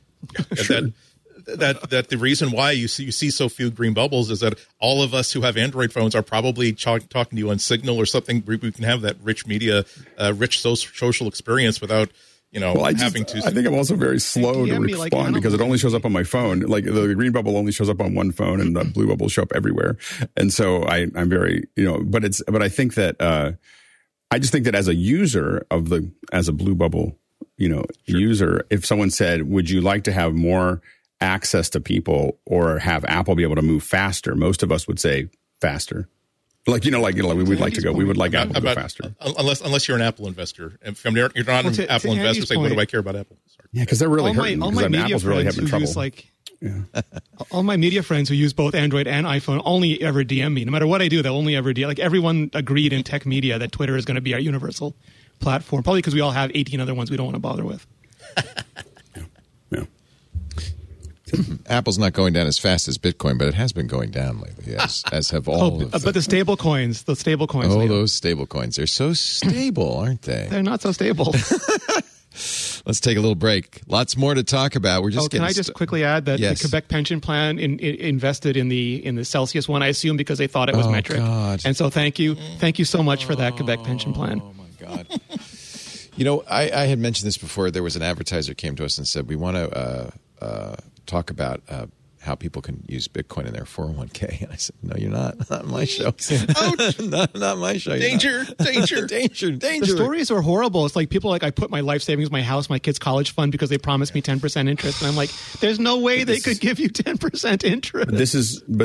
that the reason why you see so few green bubbles is that all of us who have Android phones are probably talking to you on Signal or something. We can have that rich media, rich social experience without having to. I think I'm also very slow to respond because it only shows up on my phone. Like the green bubble only shows up on one phone, and the blue bubble show up everywhere. And so I'm very but I think that I just think that as a user as a blue bubble user, if someone said, "Would you like to have more access to people or have Apple be able to move faster?" Most of us would say faster. We would like to go. We would like Apple to go faster. Unless you're an Apple investor. If you're not an Apple investor, say, what do I care about Apple? Sorry. Yeah, because they're really hurting. Apple's really having trouble. All my media friends who use both Android and iPhone only ever DM me. No matter what I do, they'll only ever DM. Like everyone agreed in tech media that Twitter is going to be our universal platform. Probably because we all have 18 other ones we don't want to bother with. Yeah. Apple's not going down as fast as Bitcoin, but it has been going down lately, as have all of them. But the stable coins. Oh, those stable coins. They're so stable, aren't they? They're not so stable. Let's take a little break. Lots more to talk about. We're just Can I just quickly add that the Quebec pension plan invested in the Celsius one, I assume, because they thought it was metric. God. And so thank you so much for that Quebec pension plan. Oh, my God. I had mentioned this before. There was an advertiser came to us and said, we want to talk about how people can use Bitcoin in their 401k. And I said, no, you're not. Not my show. Ouch. not my show. Danger. The stories are horrible. It's like people I put my life savings, my house, my kids' college fund because they promised me 10% interest. And I'm like, there's no way they could give you 10% interest. This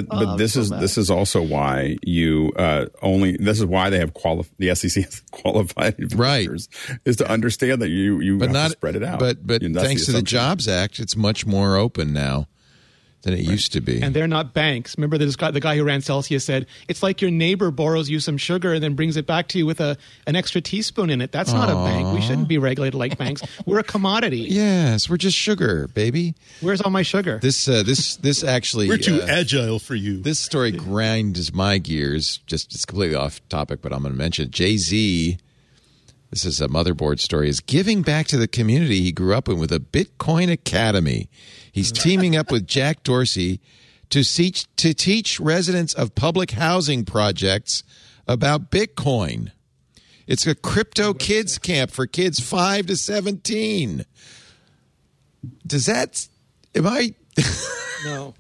is also why you this is why they have the SEC has qualified investors, is to understand that you have to spread it out. But thanks to the Jobs Act, it's much more open now than it used to be. And they're not banks. Remember the guy who ran Celsius said, it's like your neighbor borrows you some sugar and then brings it back to you with an extra teaspoon in it. That's not a bank. We shouldn't be regulated like banks. We're a commodity. Yes, we're just sugar, baby. Where's all my sugar? This actually... We're too agile for you. This story grinds my gears. It's completely off topic, but I'm going to mention it. Jay-Z, this is a motherboard story, is giving back to the community he grew up in with a Bitcoin Academy. He's teaming up with Jack Dorsey to teach residents of public housing projects about Bitcoin. It's a crypto kids camp for kids 5 to 17. Does that... Am I... No.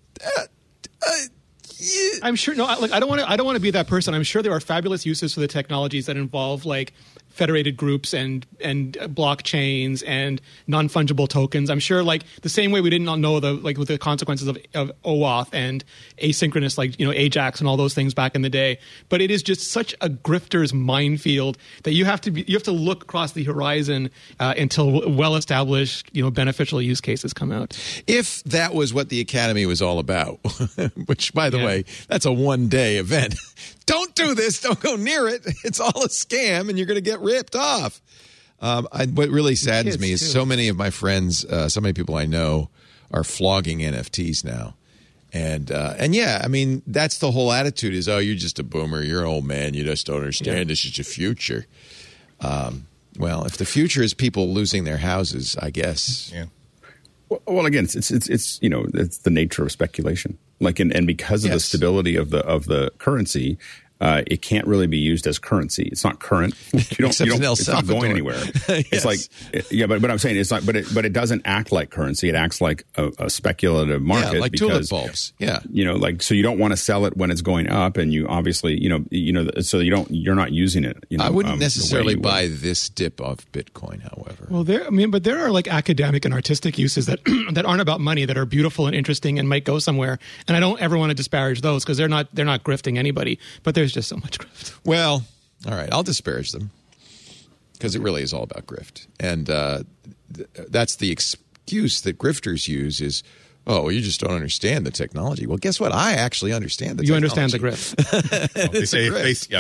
I'm sure. No, I don't want to be that person. I'm sure there are fabulous uses for the technologies that involve federated groups and blockchains and non-fungible tokens. I'm sure the same way we did not know with the consequences of OAuth and asynchronous AJAX and all those things back in the day. But it is just such a grifter's minefield that you have to look across the horizon until well-established beneficial use cases come out. If that was what the Academy was all about, which by the way, that's a one-day event. Don't do this. Don't go near it. It's all a scam, and you're going to get ripped off. What really saddens me is so many of my friends, so many people I know, are flogging NFTs now. And yeah, I mean, that's the whole attitude is, oh, you're just a boomer. You're an old man. You just don't understand. This is your future. Well, if the future is people losing their houses, I guess. Yeah. Well, again, it's the nature of speculation. And because of the stability of the currency, it can't really be used as currency. It's not current. It's not going anywhere. Yes. It's like, but I'm saying it's not, but it doesn't act like currency. It acts like a speculative market. Yeah, like because, tulip bulbs. Yeah. So you don't want to sell it when it's going up, and you obviously, so you're not using it. I wouldn't necessarily buy this dip of Bitcoin, however. Well, but there are like academic and artistic uses that that aren't about money, that are beautiful and interesting and might go somewhere. And I don't ever want to disparage those because they're not grifting anybody. But there's just so much grift. Well, all right, I'll disparage them because it really is all about grift, and that's the excuse that grifters use is, oh, you just don't understand the technology. Well, guess what? I actually understand the technology. You understand the grift. They say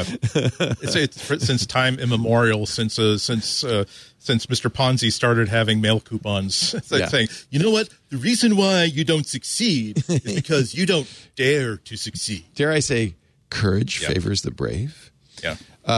it's since time immemorial, since Mr. Ponzi started having mail coupons. It's like saying, you know what? The reason why you don't succeed is because you don't dare to succeed. Dare I say, courage favors the brave? Yeah.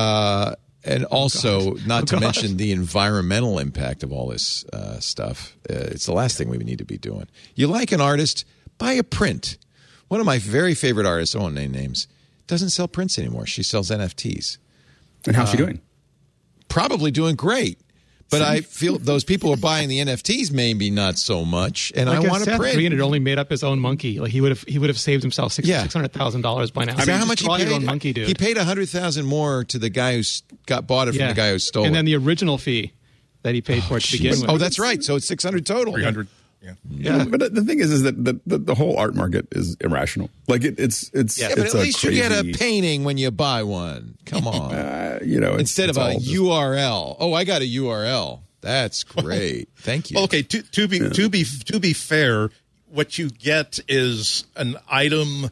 And also, not to mention the environmental impact of all this stuff. It's the last thing we need to be doing. You like an artist, buy a print. One of my very favorite artists, I won't name names, doesn't sell prints anymore. She sells NFTs. And how's she doing? Probably doing great. But I feel those people who are buying the NFTs maybe not so much, and I want to print. Green had only made up his own monkey. Like he would have saved himself $600,000 by now. I mean, how much he paid? His own monkey, dude. He paid $100,000 more to the guy who bought it from the guy who stole it, and then the original fee that he paid for it to begin with. Oh, that's right. So it's $600 total. $300. Yeah, but the thing is that the whole art market is irrational. Like it's but at least you get a painting when you buy one. Come on, instead of a URL. Oh, I got a URL. That's great. Thank you. Well, okay, to be fair, what you get is an item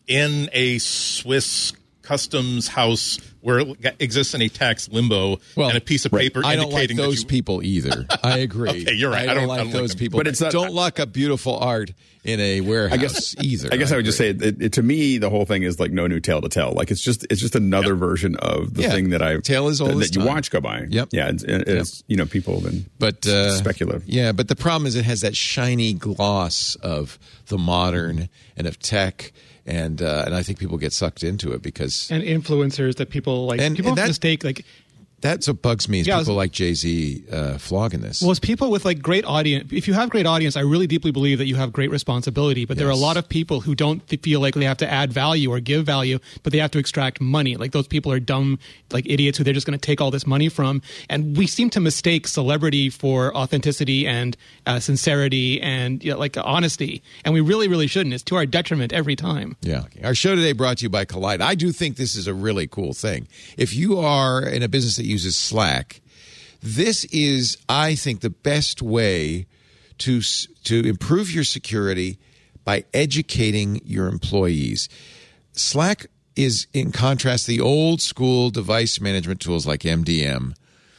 in a Swiss customs house where it exists in a tax limbo, and a piece of paper I don't indicating like those people either. I agree. Okay, you're right. I don't like those people. But it's not, don't lock up beautiful art in a warehouse either. I guess I would just say, to me, the whole thing is like no new tale to tell. Like it's just another version of the thing that tale is old that you watch go by. Yep. Yeah. It's people then. But speculative. Yeah, but the problem is it has that shiny gloss of the modern and of tech. And I think people get sucked into it because and influencers that people like. People have mistake like. That's what bugs me is people like Jay-Z flogging this. Well, it's people with like great audience. If you have great audience, I really deeply believe that you have great responsibility. But there are a lot of people who don't feel like they have to add value or give value, but they have to extract money. Like those people are dumb, like idiots who they're just going to take all this money from. And we seem to mistake celebrity for authenticity and sincerity and like honesty. And we really, really shouldn't. It's to our detriment every time. Yeah. Our show today brought to you by Collide. I do think this is a really cool thing. If you are in a business that uses Slack, this is, I think, the best way to improve your security by educating your employees. Slack is, in contrast to the old school device management tools like MDM,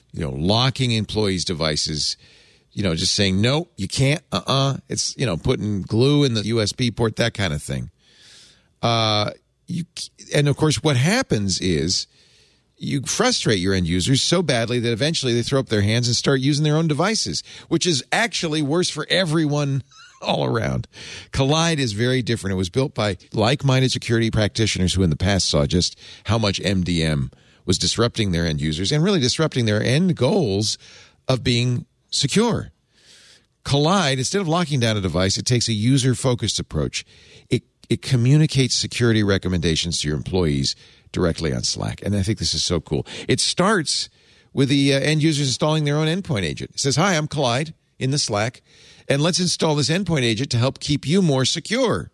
locking employees' devices, just saying, no, you can't, It's, putting glue in the USB port, that kind of thing. And, of course, what happens is you frustrate your end users so badly that eventually they throw up their hands and start using their own devices, which is actually worse for everyone all around. Collide is very different. It was built by like-minded security practitioners who in the past saw just how much MDM was disrupting their end users and really disrupting their end goals of being secure. Collide, instead of locking down a device, it takes a user-focused approach. It communicates security recommendations to your employees directly on Slack. And I think this is so cool. It starts with the end users installing their own endpoint agent. It says, hi, I'm Collide in the Slack, and let's install this endpoint agent to help keep you more secure.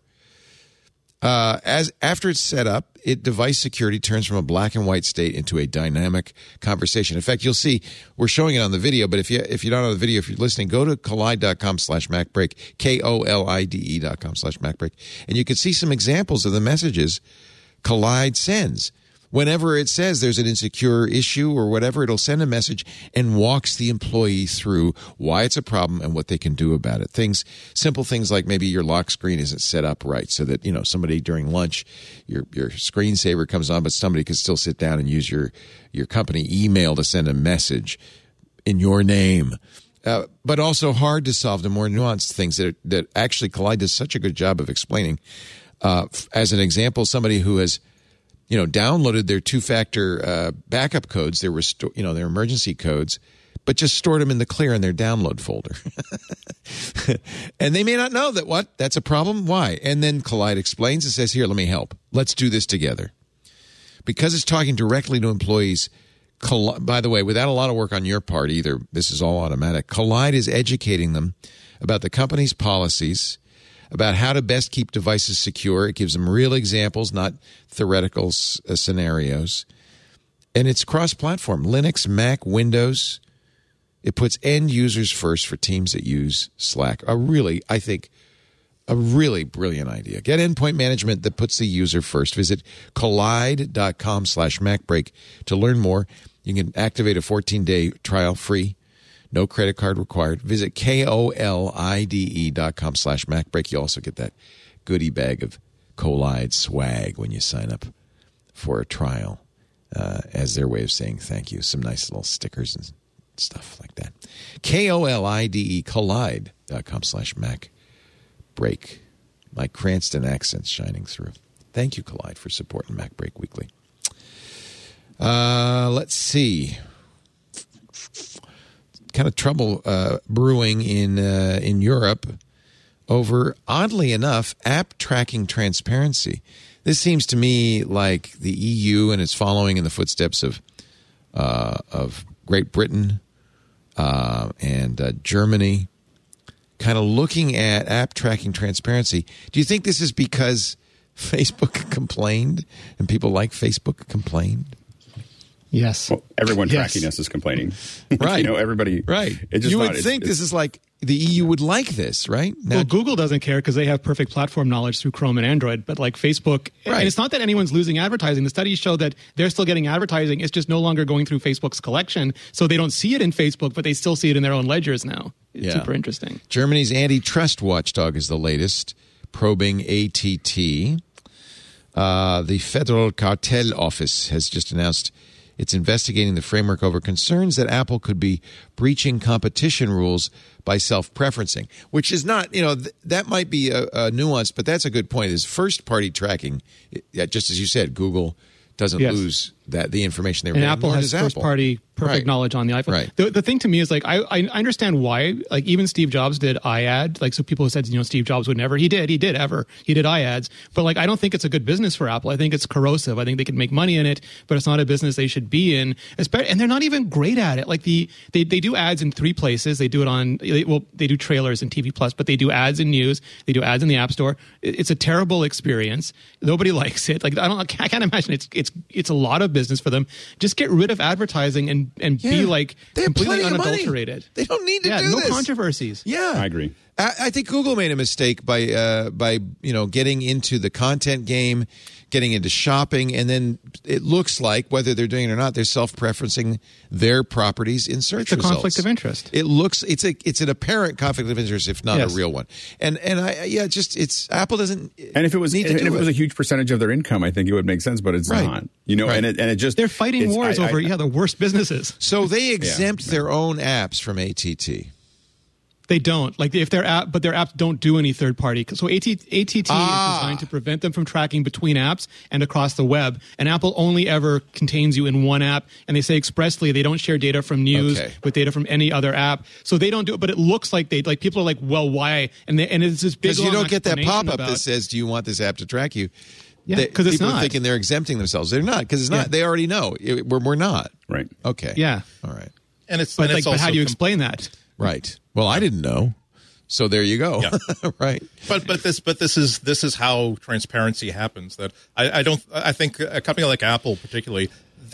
After it's set up, device security turns from a black and white state into a dynamic conversation. In fact, you'll see we're showing it on the video, but if you're not on the video, if you're listening, go to collide.com/MacBreak, KOLIDE.com/MacBreak, and you can see some examples of the messages Collide sends. Whenever it says there's an insecure issue or whatever, it'll send a message and walks the employee through why it's a problem and what they can do about it. Simple things like maybe your lock screen isn't set up right so that, somebody during lunch, your screensaver comes on, but somebody could still sit down and use your company email to send a message in your name. But also hard to solve the more nuanced things that actually Collide does such a good job of explaining. As an example, somebody who has downloaded their two-factor backup codes, their emergency codes, but just stored them in the clear in their download folder. And they may not know that's a problem. Why? And then Collide explains and says, here, let me help. Let's do this together. Because it's talking directly to employees, by the way, without a lot of work on your part either, this is all automatic. Collide is educating them about the company's policies, about how to best keep devices secure. It gives them real examples, not theoretical scenarios. And it's cross-platform, Linux, Mac, Windows. It puts end users first for teams that use Slack. A really brilliant idea. Get endpoint management that puts the user first. Visit collide.com/MacBreak to learn more. You can activate a 14-day trial free. No credit card required. Visit KOLIDE.com/MacBreak. You also get that goodie bag of Collide swag when you sign up for a trial as their way of saying thank you. Some nice little stickers and stuff like that. KOLIDE, Collide.com/MacBreak. My Cranston accent's shining through. Thank you, Collide, for supporting MacBreak Weekly. Let's see. Kind of trouble brewing in Europe over, oddly enough, app tracking transparency. This seems to me like the EU and it's following in the footsteps of Great Britain and Germany, kind of looking at app tracking transparency. Do you think this is because Facebook complained and people like Facebook complained? Yes. Well, everyone tracking us is complaining. Right. Everybody. Right. You would think this is like the EU would like this, right? Well, Google doesn't care because they have perfect platform knowledge through Chrome and Android, but like Facebook, right. And it's not that anyone's losing advertising. The studies show that they're still getting advertising. It's just no longer going through Facebook's collection, so they don't see it in Facebook, but they still see it in their own ledgers now. It's super interesting. Germany's antitrust watchdog is the latest, probing ATT. The Federal Cartel Office has just announced it's investigating the framework over concerns that Apple could be breaching competition rules by self-preferencing, which is not, that might be a nuance, but that's a good point, is first-party tracking, just as you said, Google doesn't lose the information they were getting. And Apple has first-party perfect knowledge on the iPhone. Right. The thing to me is, like, I understand why. Like, even Steve Jobs did iAd. Like, so people said, Steve Jobs would never. He did iAds. But, like, I don't think it's a good business for Apple. I think it's corrosive. I think they could make money in it, but it's not a business they should be in. And they're not even great at it. Like, they do ads in 3 places. They do it on, they do trailers in TV Plus, but they do ads in news. They do ads in the App Store. It's a terrible experience. Nobody likes it. Like, I can't imagine it's a lot of business for them. Just get rid of advertising and be like completely unadulterated. They don't need to do no this. Controversies. Yeah, I agree. I think Google made a mistake by getting into the content game, getting into shopping, and then it looks like, whether they're doing it or not, they're self-preferencing their properties in search results. It's a conflict of interest. It looks it's an apparent conflict of interest, if not a real one. And Apple doesn't. And if it was a huge percentage of their income, I think it would make sense, but it's not. And it just they're fighting wars over the worst businesses. So they exempt their own apps from ATT. They don't. Like, if their apps don't do any third party. So ATT is designed to prevent them from tracking between apps and across the web. And Apple only ever contains you in one app. And they say expressly they don't share data from news with data from any other app. So they don't do it. But it looks like people are like, well, why? And it's this big, because you don't get that pop-up that says, do you want this app to track you? Yeah, because it's not. People are thinking they're exempting themselves. They're not, because it's not. They already know. We're not. Right. Okay. Yeah. All right. But how do you explain that? Right. Well, I didn't know. So there you go. Yeah. Right. But this is how transparency happens. That I think a company like Apple particularly,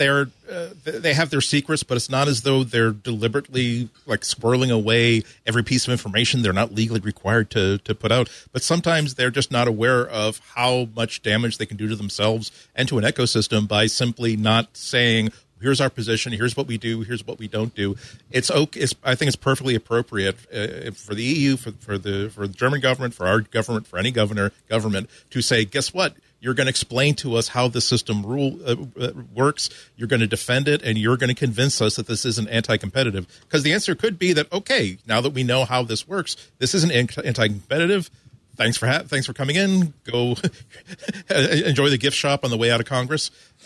they have their secrets, but it's not as though they're deliberately like squirreling away every piece of information they're not legally required to put out. But sometimes they're just not aware of how much damage they can do to themselves and to an ecosystem by simply not saying, here's our position, here's what we do, here's what we don't do. It's okay. I think it's perfectly appropriate for the EU, for the German government, for our government, for any government to say, guess what? You're going to explain to us how the system works. You're going to defend it, and you're going to convince us that this isn't anti-competitive. Because the answer could be that, okay, now that we know how this works, this isn't anti-competitive. thanks for coming in. Go enjoy the gift shop on the way out of Congress.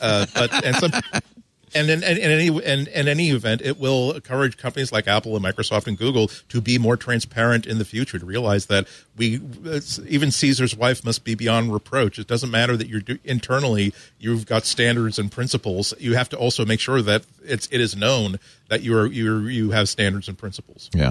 In any event, it will encourage companies like Apple and Microsoft and Google to be more transparent in the future, to realize that even Caesar's wife must be beyond reproach. It doesn't matter that internally you've got standards and principles. You have to also make sure that it is known that you have standards and principles. Yeah.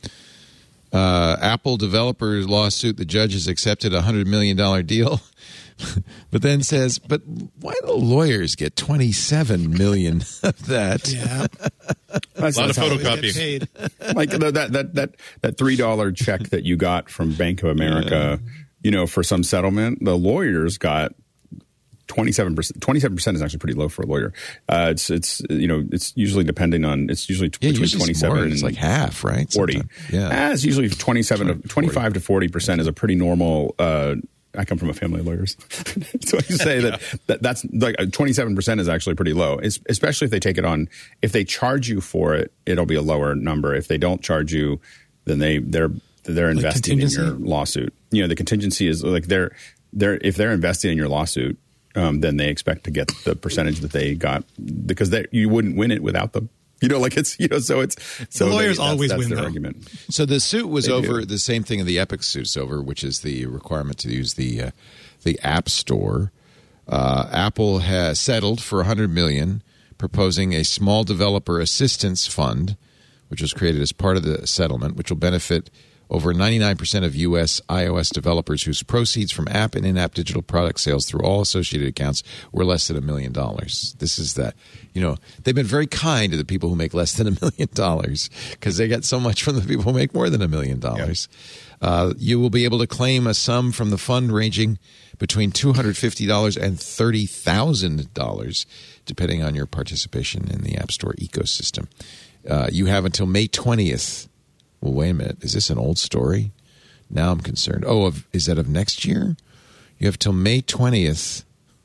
Apple developer lawsuit. The judge has accepted a $100 million deal. But then says, but why do lawyers get $27 million of that? Yeah, that's a lot of photocopying. Like that $3 check that you got from Bank of America, for some settlement, the lawyers got 27%. 27% is actually pretty low for a lawyer. It's usually depending on, it's usually between 27 and it's like half, right? 40. Sometimes. Yeah, it's usually 25 to 40% is a pretty normal. I come from a family of lawyers, so I can say that's like 27% is actually pretty low, especially if they take it on. If they charge you for it, it'll be a lower number. If they don't charge you, then they're investing in your lawsuit. The contingency is like if they're investing in your lawsuit, then they expect to get the percentage that they got because you wouldn't win it without them. So the lawyers always win. Their though. argument. So the suit was over. The same thing in the Epic suit's over, which is the requirement to use the App Store. Apple has settled for $100 million, proposing a small developer assistance fund, which was created as part of the settlement, which will benefit over 99% of U.S. iOS developers whose proceeds from app and in-app digital product sales through all associated accounts were less than $1 million. This is that. They've been very kind to the people who make less than $1 million because they get so much from the people who make more than $1 million. Yeah. You will be able to claim a sum from the fund ranging between $250 and $30,000, depending on your participation in the App Store ecosystem. You have until May 20th. Well, wait a minute. Is this an old story? Now I'm concerned. Is that of next year? You have till May 20th.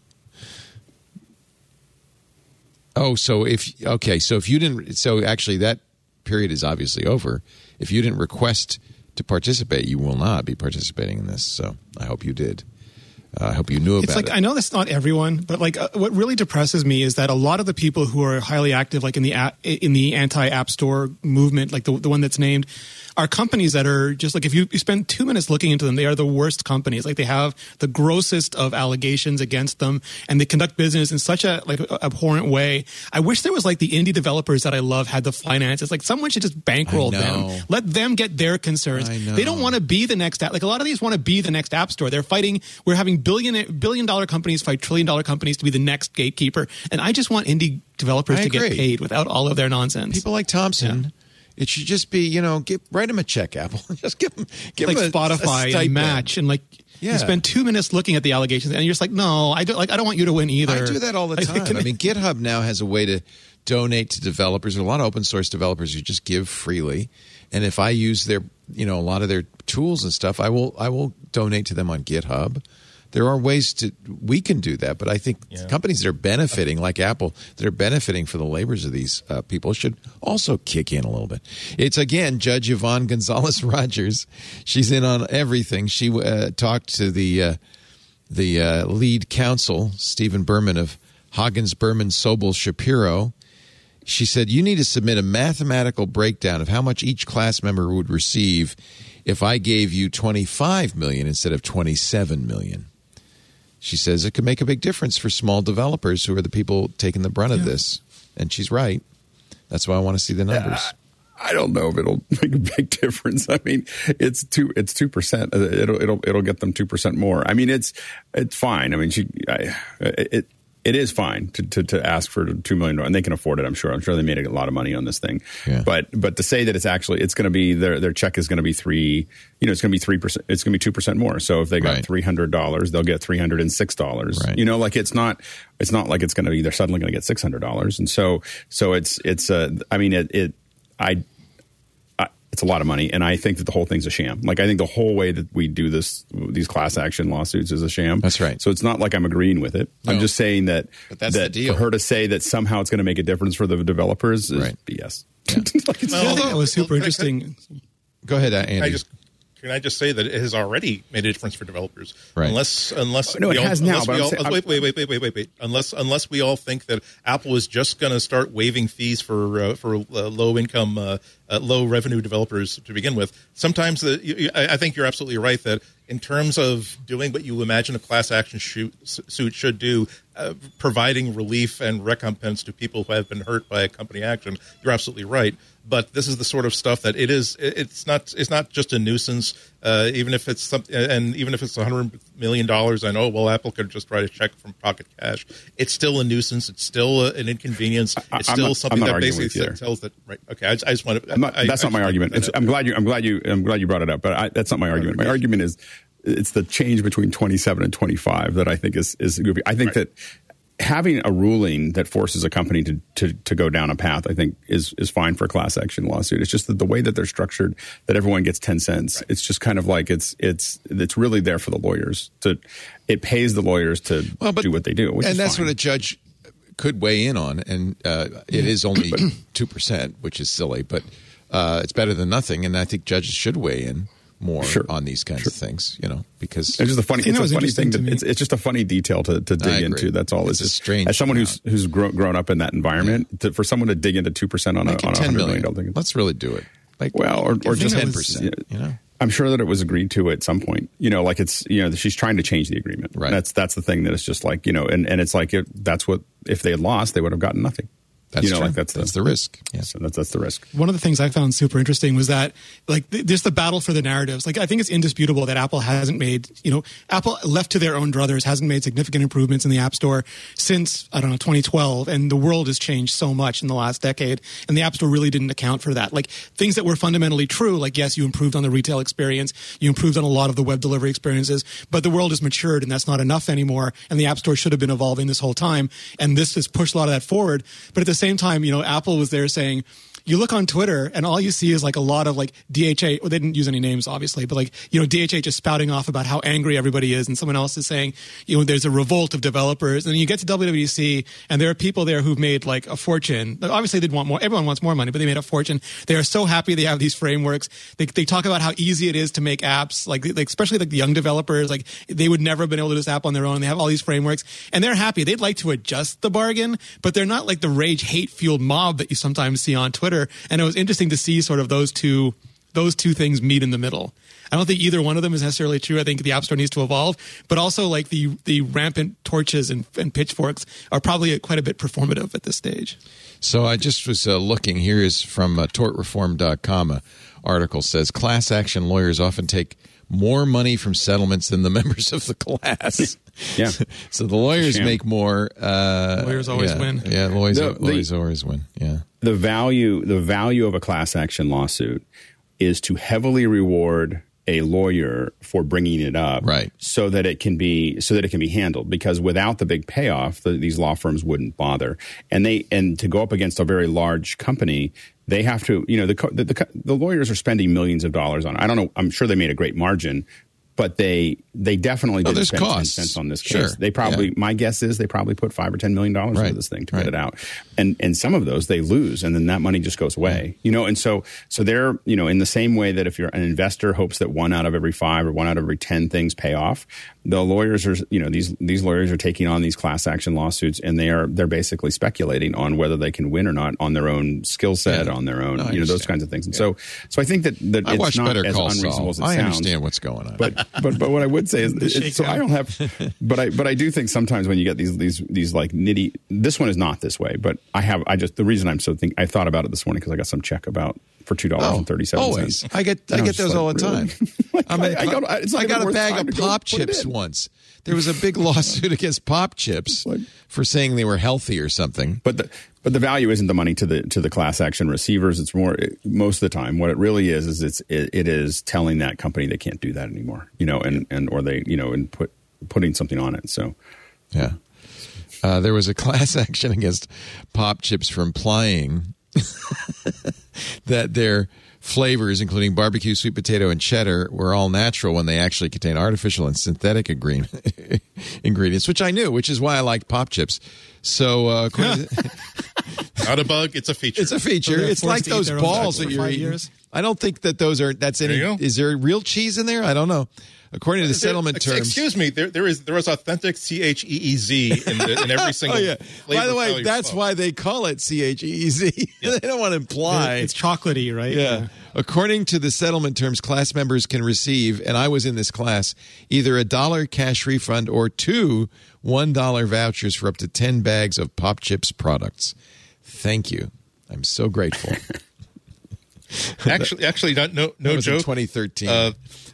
So if you didn't, actually that period is obviously over. If you didn't request to participate, you will not be participating in this. So I hope you did. I hope you knew about it. I know that's not everyone, but what really depresses me is that a lot of the people who are highly active, like in the anti-App Store movement, like the one that's named, are companies that are just like, if you spend 2 minutes looking into them, they are the worst companies. Like they have the grossest of allegations against them, and they conduct business in such a abhorrent way. I wish there was like the indie developers that I love had the finances. Like someone should just bankroll them, let them get their concerns. They don't want to be the next app. Like a lot of these want to be the next App Store. They're fighting. We're having billion-dollar companies fight trillion-dollar companies to be the next gatekeeper, and I just want indie developers to get paid without all of their nonsense. People like Thompson. Yeah. It should just be, write him a check, Apple. Just give him like him Spotify and Match, and you spend 2 minutes looking at the allegations, and you're just like, no, I don't want you to win either. I do that all the time. GitHub now has a way to donate to developers. There are a lot of open source developers who just give freely, and if I use their, a lot of their tools and stuff, I will donate to them on GitHub. There are ways we can do that, but I think companies that are benefiting, like Apple, that are benefiting for the labors of these people should also kick in a little bit. It's, again, Judge Yvonne Gonzalez-Rogers. She's in on everything. She talked to the lead counsel, Stephen Berman of Huggins, Berman, Sobel, Shapiro. She said, you need to submit a mathematical breakdown of how much each class member would receive if I gave you $25 million instead of $27 million. She says it could make a big difference for small developers who are the people taking the brunt of this. And she's right. That's why I want to see the numbers. I don't know if it'll make a big difference. I mean, it's 2%. It'll get them 2% more. I mean, it's fine. I mean, it is fine to ask for $2 million, and they can afford it. I'm sure they made a lot of money on this thing. Yeah. But to say that it's going to be their check is going to be it's going to be 3%. It's going to be 2% more. So if they got $300, they'll get $306. Right. It's not like it's going to be they're suddenly going to get $600. And so it's a lot of money, and I think that the whole thing's a sham. Like, I think the whole way that we do these class action lawsuits is a sham. That's right. So it's not like I'm agreeing with it. No. I'm just saying that the deal. For her to say that somehow it's going to make a difference for the developers is BS. Yeah. That was super interesting. Go ahead, Andy. Can can I just say that it has already made a difference for developers? Right. Unless No, it has now. Wait. Unless we all think that Apple is just going to start waiving fees for low income, low revenue developers to begin with. Sometimes I think you're absolutely right that in terms of doing what you imagine a class action suit should do, providing relief and recompense to people who have been hurt by a company action, you're absolutely right. But this is the sort of stuff that it's not just a nuisance. Even if it's something, and even if it's $100 million, I know, well, Apple could just write a check from pocket cash. It's still a nuisance. It's still an inconvenience. It's still something that basically tells that. Right. Okay. I just want to. That's not my argument. I'm glad you brought it up. But that's not my argument. My argument is it's the change between 27 and 25 that I think is goofy. I think that having a ruling that forces a company to go down a path, I think is fine for a class action lawsuit. It's just that the way that they're structured, that everyone gets 10 cents. Right. It's just kind of like it's really there for the lawyers it pays the lawyers to do what they do. And that's what a judge could weigh in on. And it is only 2%, which is silly, but it's better than nothing. And I think judges should weigh in more on these kinds of things, because it's just a funny thing. It's just a funny detail to dig into. That's all. It's just strange. As someone who's grown up in that environment, for someone to dig into 2% on a $100 million thing. Let's really do it. Or just 10%. I'm sure that it was agreed to at some point. Like it's she's trying to change the agreement. Right. That's the thing that it's just like and it's like that's what if they had lost they would have gotten nothing. That's true. Like that's the risk. Yeah. So that's the risk. One of the things I found super interesting was that, there's the battle for the narratives. I think it's indisputable that Apple hasn't made, Apple left to their own druthers hasn't made significant improvements in the App Store since, 2012. And the world has changed so much in the last decade. And the App Store really didn't account for that. Things that were fundamentally true, yes, you improved on the retail experience. You improved on a lot of the web delivery experiences. But the world has matured and that's not enough anymore. And the App Store should have been evolving this whole time. And this has pushed a lot of that forward. But at the same time, Apple was there saying, you look on Twitter and all you see is a lot of DHA. Well, they didn't use any names, obviously, but DHA just spouting off about how angry everybody is, and someone else is saying, there's a revolt of developers. And then you get to WWDC, and there are people there who've made a fortune. Obviously, they'd want more. Everyone wants more money, but they made a fortune. They are so happy they have these frameworks. They talk about how easy it is to make apps, especially the young developers. They would never have been able to do this app on their own. They have all these frameworks, and they're happy. They'd like to adjust the bargain, but they're not like the rage, hate-fueled mob that you sometimes see on Twitter. And it was interesting to see sort of those two things meet in the middle. I don't think either one of them is necessarily true. I think the App Store needs to evolve, but also the rampant torches and pitchforks are probably quite a bit performative at this stage. So I just was looking. Here is from tortreform.com. An article says class action lawyers often take more money from settlements than the members of the class. Yeah. So the lawyers make more. Lawyers always win. Yeah, lawyers always win. Yeah. The value of a class action lawsuit is to heavily reward a lawyer for bringing it up, right? So that it can be handled. Because without the big payoff, these law firms wouldn't bother. And to go up against a very large company, they have to. The lawyers are spending millions of dollars on it. I don't know. I'm sure they made a great margin, but they definitely didn't spend 10 cents on this case. Sure. They probably, my guess is they probably put $5 or $10 million into this thing to get it out. And some of those they lose, and then that money just goes away. And so they're, in the same way that if you're an investor hopes that 1 out of every 5 or 1 out of every 10 things pay off, the lawyers are, these lawyers are taking on these class action lawsuits, and they're basically speculating on whether they can win or not on their own skill set, on their own, those kinds of things. And so I think that it's not as unreasonable as it sounds. I understand what's going on. But what I would say is, I don't have, but I do think sometimes when you get these nitty, this one is not this way, but the reason I'm I thought about it this morning because I got some check for $2.37. Always. I get those all the time. I got a bag of Pop Chips once. There was a big lawsuit against Pop Chips for saying they were healthy or something. But the value isn't the money to the class action receivers. It's more, most of the time, what it really is it is telling that company they can't do that anymore. And putting something on it. So, yeah. There was a class action against Pop Chips for implying that their flavors, including barbecue, sweet potato, and cheddar, were all natural when they actually contain artificial and synthetic ingredients, which I knew, which is why I liked Pop Chips. So, not a bug, it's a feature. It's a feature. So it's like those balls that you're eating. I don't think that that's any. There you go. Is there real cheese in there? I don't know. According to the settlement terms. Excuse me, there was authentic CHEEZ in every single. Oh yeah. flavor By the way, file that's you why they call it CHEEZ. They don't want to imply It's chocolatey, right? Yeah. According to the settlement terms, class members can receive, and I was in this class, either $1 cash refund or 2 $1 vouchers for up to 10 bags of Pop Chips products. Thank you. I'm so grateful. Actually, no That was in joke. 2013.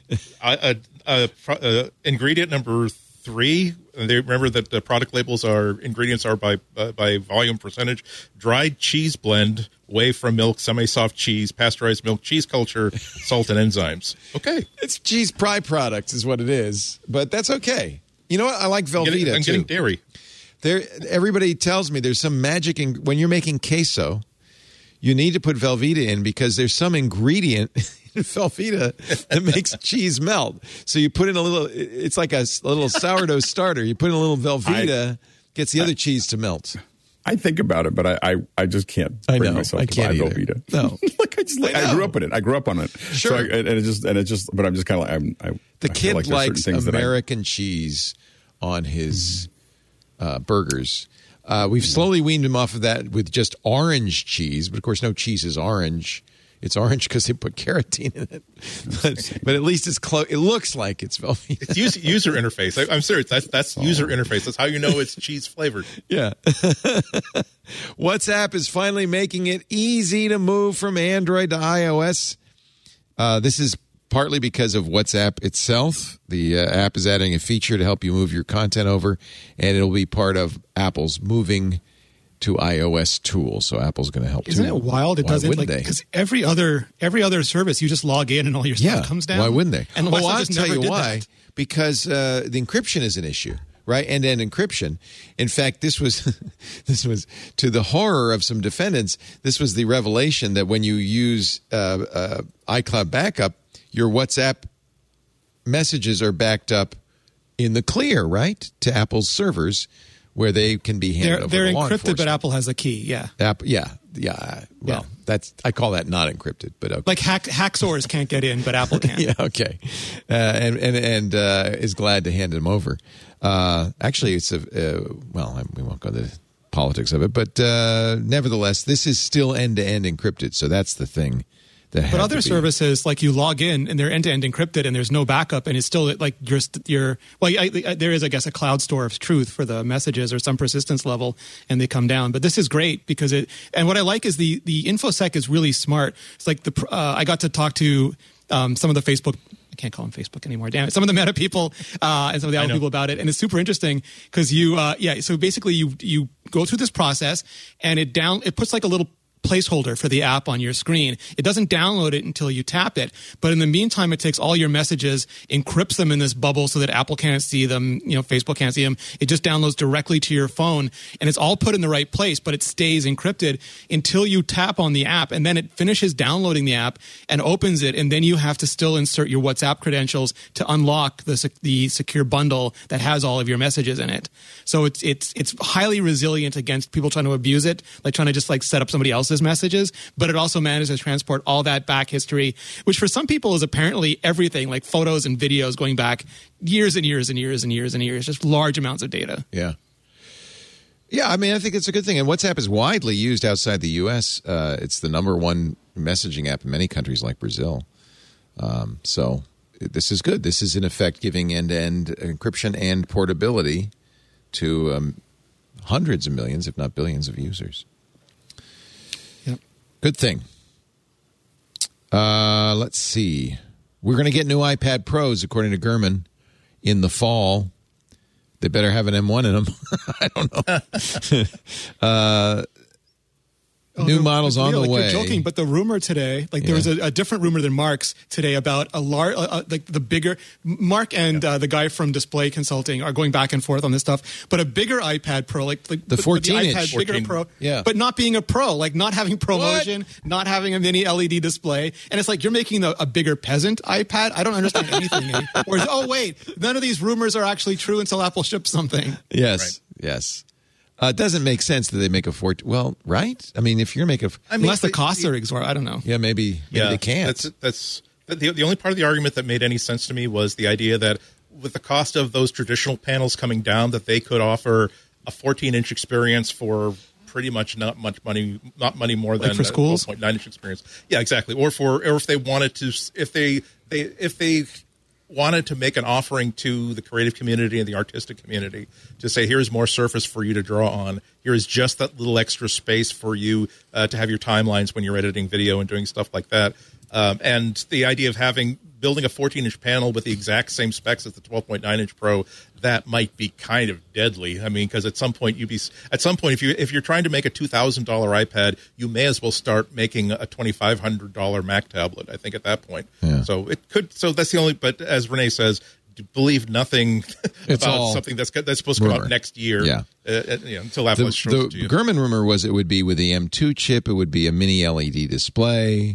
Ingredient number 3. They remember that the product labels ingredients are by volume percentage. Dried cheese blend, whey from milk, semi-soft cheese, pasteurized milk, cheese culture, salt, and enzymes. Okay, It's cheese pie products is what it is, but that's okay. You know what? I like Velveeta, I'm too. getting dairy. Everybody tells me there's some magic when you're making queso, you need to put Velveeta in because there's some ingredient in Velveeta that makes cheese melt. So you put in a little, it's like a little sourdough starter. You put in a little Velveeta, gets the other cheese to melt. I think about it, but I just can't I bring know. myself I to buy can't either. Velveeta. No. I grew up in it. I grew up on it. Sure. So but I'm just kind of like The I kid feel like there's likes certain things American cheese on his burgers. We've slowly weaned him off of that with just orange cheese, but of course, no cheese is orange. It's orange because they put carotene in it. But at least it's close. It looks like it's Velveeta. It's user interface. I'm serious. That's user interface. That's how you know it's cheese flavored. Yeah. WhatsApp is finally making it easy to move from Android to iOS. This is partly because of WhatsApp itself. The app is adding a feature to help you move your content over, and it'll be part of Apple's moving to iOS tool. So Apple's going to help Isn't too. it wild? It Why doesn't wouldn't like they? because every other service you just log in and all your stuff comes down. Why wouldn't they? And I'll WhatsApp just tell never you did why. that. Because the encryption is an issue, right? End-to-end encryption. In fact, this was to the horror of some defendants. This was the revelation that when you use iCloud backup, your WhatsApp messages are backed up in the clear, right, to Apple's servers, where they can be handed over They're to law encrypted, but enforcement. Apple has a key. Yeah, Yeah. Well, I call that not encrypted, but okay. like hacksaws can't get in, but Apple can. Yeah, okay. And is glad to hand them over. Actually, it's we won't go to the politics of it, but nevertheless, this is still end-to-end encrypted, so that's the thing. But other services, like you log in and they're end-to-end encrypted and there's no backup and it's still like there is, I guess, a cloud store of truth for the messages or some persistence level and they come down. But this is great because and what I like is the InfoSec is really smart. It's like I got to talk to some of the Facebook, I can't call them Facebook anymore, damn it, some of the Meta people and some of the Apple people about it. And it's super interesting because so basically you go through this process and it puts like a little placeholder for the app on your screen. It doesn't download it until you tap it. But in the meantime, it takes all your messages, encrypts them in this bubble so that Apple can't see them, Facebook can't see them. It just downloads directly to your phone and it's all put in the right place, but it stays encrypted until you tap on the app and then it finishes downloading the app and opens it. And then you have to still insert your WhatsApp credentials to unlock the secure bundle that has all of your messages in it. So it's highly resilient against people trying to abuse it, like trying to just like set up somebody else's messages, but it also manages to transport all that back history, which for some people is apparently everything, like photos and videos going back years and years and years and years and years, just large amounts of data. Yeah. Yeah, I mean, I think it's a good thing. And WhatsApp is widely used outside the U.S. It's the number one messaging app in many countries like Brazil. So this is good. This is, in effect, giving end-to-end encryption and portability to hundreds of millions, if not billions, of users. Yep. Good thing. Let's see. We're going to get new iPad Pros, according to Gurman, in the fall. They better have an M1 in them. I don't know. New models on the way. You're joking, but the rumor today, there was a different rumor than Mark's today about a large, like the bigger. Mark and the guy from Display Consulting are going back and forth on this stuff. But a bigger iPad Pro, like the 14-inch, iPad bigger 14, Pro, yeah. but not being a Pro, like not having ProMotion, not having a mini LED display, and it's like you're making a bigger peasant iPad. I don't understand anything. Whereas, oh wait, none of these rumors are actually true until Apple ships something. Yes, yes. It doesn't make sense that they make a well, right? I mean, if you're making unless the costs are exorbitant, I don't know. Yeah, maybe they can't. That's the only part of the argument that made any sense to me was the idea that with the cost of those traditional panels coming down, that they could offer a 14-inch experience for pretty much not much money, not money more than for schools, 12.9-inch experience. Yeah, exactly. Or if they wanted to, if they wanted to make an offering to the creative community and the artistic community to say, here's more surface for you to draw on. Here is just that little extra space for you to have your timelines when you're editing video and doing stuff like that. And the idea of building a 14-inch panel with the exact same specs as the 12.9-inch Pro, that might be kind of deadly. I mean, because at some point if you're trying to make a $2,000 iPad, you may as well start making a $2,500 Mac tablet. I think at that point. Yeah. So it could. So that's the only. But as Renee says, believe nothing about something that's supposed to come out next year. Yeah. Until Apple shows it to you. The Gurman rumor was it would be with the M2 chip. It would be a mini LED display.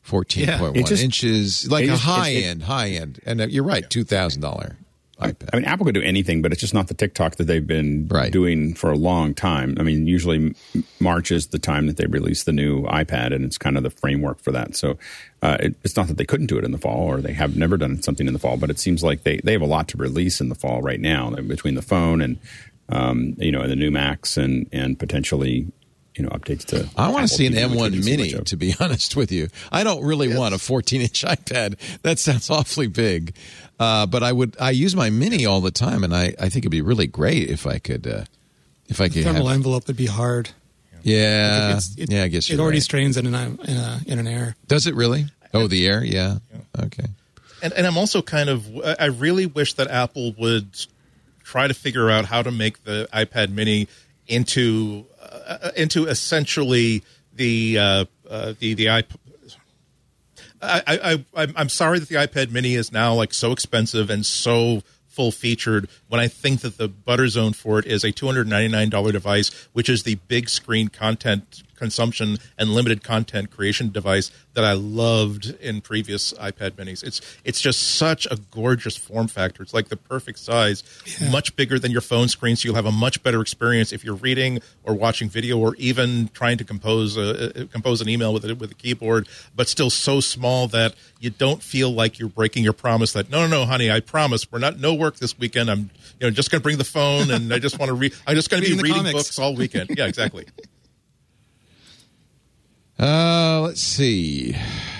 14.1 inches, like a high end. And you're right, $2,000 iPad. I mean, Apple could do anything, but it's just not the TikTok that they've been doing for a long time. I mean, usually March is the time that they release the new iPad, and it's kind of the framework for that. So it's not that they couldn't do it in the fall, or they have never done something in the fall, but it seems like they have a lot to release in the fall right now, between the phone and and the new Macs and potentially updates to. I want to see an M1 Mini, to be honest with you. I don't really want a 14-inch iPad. That sounds awfully big. But I use my Mini all the time, and I think it'd be really great if I could. The thermal envelope would be hard. Yeah, I guess it already strains in an Air. Does it really? Oh, the Air, yeah. Okay. And I'm also I really wish that Apple would try to figure out how to make the iPad Mini into essentially the iPad. I'm sorry that the iPad Mini is now like so expensive and so full featured, when I think that the butter zone for it is a $299 device, which is the big screen content consumption and limited content creation device that I loved in previous iPad minis. It's just such a gorgeous form factor. It's like the perfect size, much bigger than your phone screen, so you'll have a much better experience if you're reading or watching video or even trying to compose an email with a keyboard, but still so small that you don't feel like you're breaking your promise that no, honey, I promise we're no work this weekend. I'm just going to bring the phone and I just want to read. I'm just going to be reading books all weekend. Yeah, exactly. Let's see.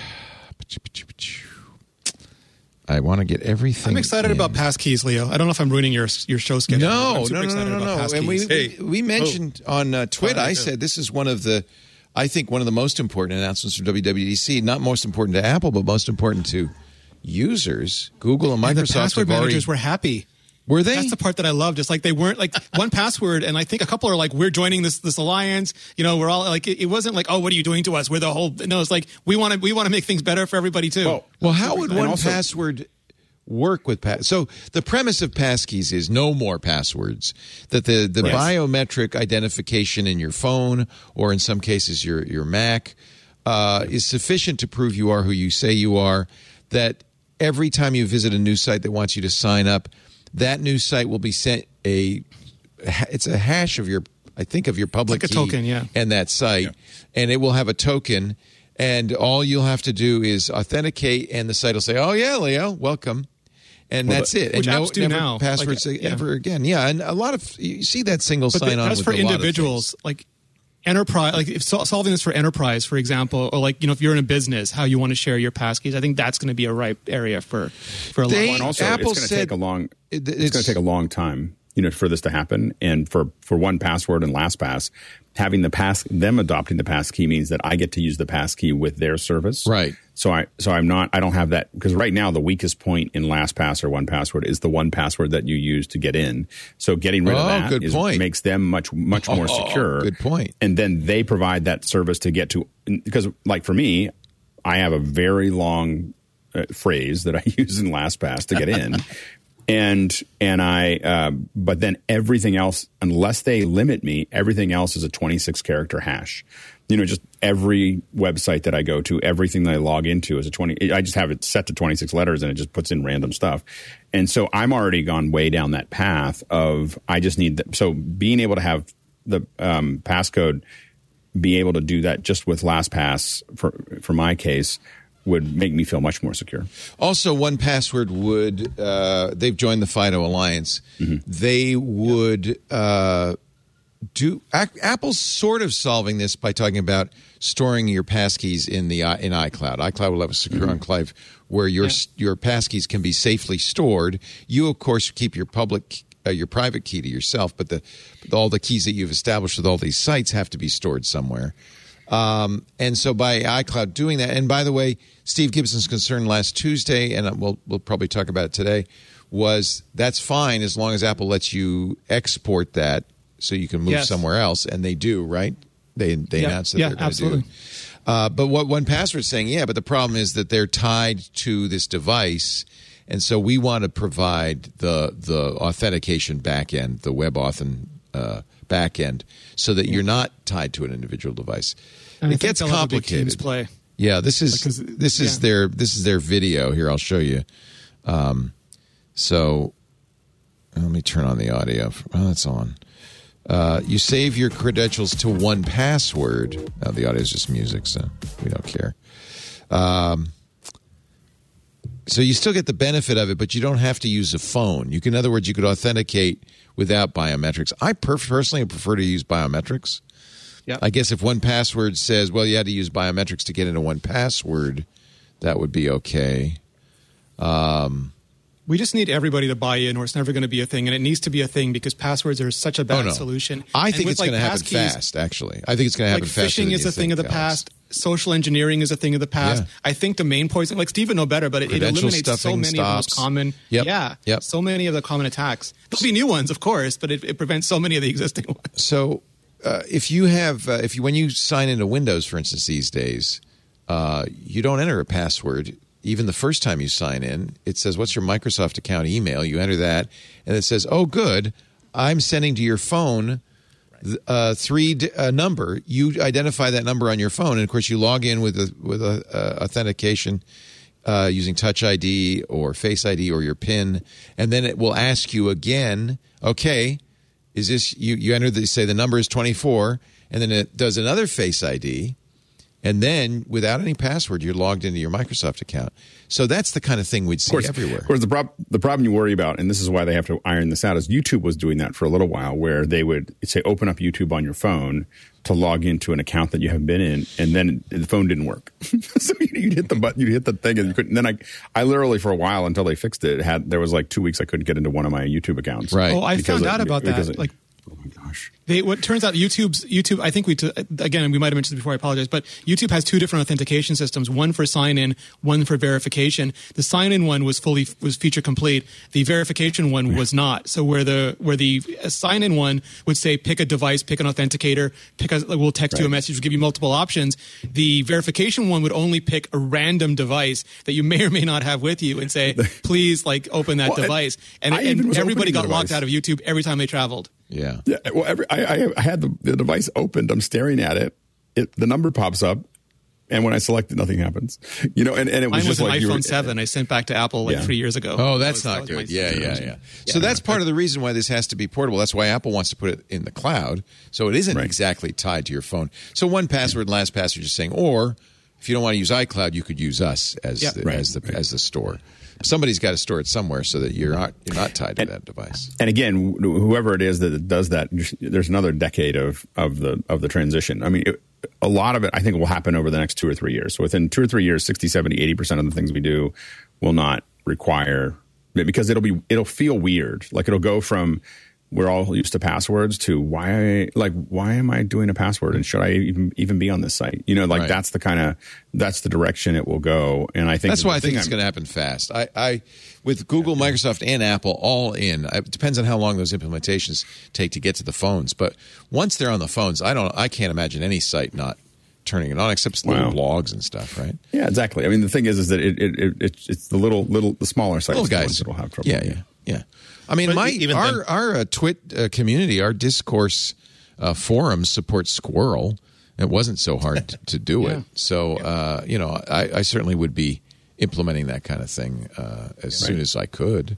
I want to get everything. I'm excited about passkeys, Leo. I don't know if I'm ruining your show schedule. No. And we mentioned on Twit, I said this is one of the most important announcements from WWDC. Not most important to Apple, but most important to users. Google and Microsoft. And the password managers were happy. Were they? That's the part that I loved. It's like they weren't like 1Password, and I think a couple are like, we're joining this alliance. We're all like, it wasn't like, oh, what are you doing to us? We're the whole. No, it's like we want to make things better for everybody too. Well, how would 1Password work with So the premise of passkeys is no more passwords. That the biometric identification in your phone, or in some cases your Mac, is sufficient to prove you are who you say you are. That every time you visit a new site that wants you to sign up, that new site will be sent it's a hash of your public key, token, and that site, and it will have a token, and all you'll have to do is authenticate, and the site will say, "Oh yeah, Leo, welcome," and that's it. Which and apps do never now? Passwords ever again. Yeah, and a lot of you see that single sign on. That's for individuals, like enterprise, like if solving this for enterprise, for example, or like if you're in a business, how you want to share your passkeys. I think that's going to be a ripe area for a lot. And also, Apple it's going to take a long time, for this to happen. And for 1Password and LastPass, having them adopting the passkey means that I get to use the passkey with their service. Right. So I don't have that, because right now the weakest point in LastPass or 1Password is the 1Password that you use to get in. So getting rid of that makes them much more secure. Good point. And then they provide that service to get to, because like for me, I have a very long phrase that I use in LastPass to get in. But then everything else, unless they limit me, everything else is a 26 character hash. Just every website that I go to, everything that I log into is I just have it set to 26 letters, and it just puts in random stuff. And so I'm already gone way down that path of, I just need so being able to have the passcode be able to do that just with LastPass for my case would make me feel much more secure. Also, 1Password would they've joined the FIDO Alliance. Mm-hmm. They would Apple's sort of solving this by talking about storing your passkeys in iCloud. iCloud will have a secure enclave where your passkeys can be safely stored. You, of course, keep your private key to yourself, but all the keys that you've established with all these sites have to be stored somewhere. And so by iCloud doing that, and by the way, Steve Gibson's concern last Tuesday, and we'll probably talk about it today, was that's fine as long as Apple lets you export that so you can move somewhere else, and they do, right? They announced that they're going to do. But what 1Password is saying, but the problem is that they're tied to this device, and so we want to provide the authentication backend, the WebAuthn backend, so that you're not tied to an individual device. And it gets complicated. Play. Yeah, this is their video. Here, I'll show you. So let me turn on the audio. Oh, it's on. You save your credentials to 1Password. Now, the audio is just music, so we don't care. So you still get the benefit of it, but you don't have to use a phone. In other words, you could authenticate without biometrics. I personally prefer to use biometrics. Yep. I guess if 1Password says, well, you had to use biometrics to get into 1Password, that would be okay. We just need everybody to buy in, or it's never going to be a thing. And it needs to be a thing because passwords are such a bad solution. I think it's going to happen fast, actually. I think it's going to happen faster. Phishing is a thing of the past. Social engineering is a thing of the past. Yeah. I think domain poisoning, like Steve would know better, but it eliminates so many of the most common. So many of the common attacks. There'll be new ones, of course, but it prevents so many of the existing ones. So when you sign into Windows, for instance, these days, you don't enter a password. Even the first time you sign in, it says, what's your Microsoft account email? You enter that, and it says, oh, good, I'm sending to your phone a number. You identify that number on your phone, and, of course, you log in with authentication using Touch ID or Face ID or your PIN, and then it will ask you again, okay, is this you enter the number is 24, and then it does another Face ID. And then, without any password, you're logged into your Microsoft account. So that's the kind of thing we'd see everywhere. Of course, the problem you worry about, and this is why they have to iron this out, is YouTube was doing that for a little while, where they would say, open up YouTube on your phone to log into an account that you haven't been in, and then the phone didn't work. So you'd hit the button, you'd hit the thing, and you couldn't. And then I literally, for a while, until they fixed it, there was like 2 weeks I couldn't get into one of my YouTube accounts. Right. Oh, I found out about that. Oh my gosh! What turns out YouTube. I think again, we might have mentioned this before. I apologize, but YouTube has two different authentication systems: one for sign-in, one for verification. The sign-in one was feature complete. The verification one was not. So where the sign-in one would say pick a device, pick an authenticator, we'll text you a message, we'll give you multiple options. The verification one would only pick a random device that you may or may not have with you and say, please open that device. And everybody got locked out of YouTube every time they traveled. Yeah. Well, I had the device opened. I'm staring at it. The number pops up, and when I select it, nothing happens. And it was Mine was just an iPhone 7. I sent back to Apple 3 years ago. Oh, that's not good. Yeah. So that's part of the reason why this has to be portable. That's why Apple wants to put it in the cloud, so it isn't exactly tied to your phone. So 1Password and LastPass are just saying, or if you don't want to use iCloud, you could use us as the store. Somebody's got to store it somewhere so that you're not tied to that device. And again, whoever it is that does that, there's another decade of the transition. I mean, a lot of it, I think, will happen over the next 2 or 3 years. So within 2 or 3 years, 60, 70, 80% of the things we do will not require, because it'll feel weird. Like it'll go from we're all used to passwords to why am I doing a password, and should I even be on this site? That's the direction it will go. And I think that's why I think it's going to happen fast. I with Google, Microsoft, and Apple all in. It depends on how long those implementations take to get to the phones. But once they're on the phones, I can't imagine any site not turning it on, except little blogs and stuff, right? Yeah, exactly. I mean, the thing is that it's the smaller sites, little guys that will have trouble. Yeah. I mean, our Twit community, our discourse forums support Squirrel. It wasn't so hard to do it. So, I certainly would be implementing that kind of thing as soon as I could.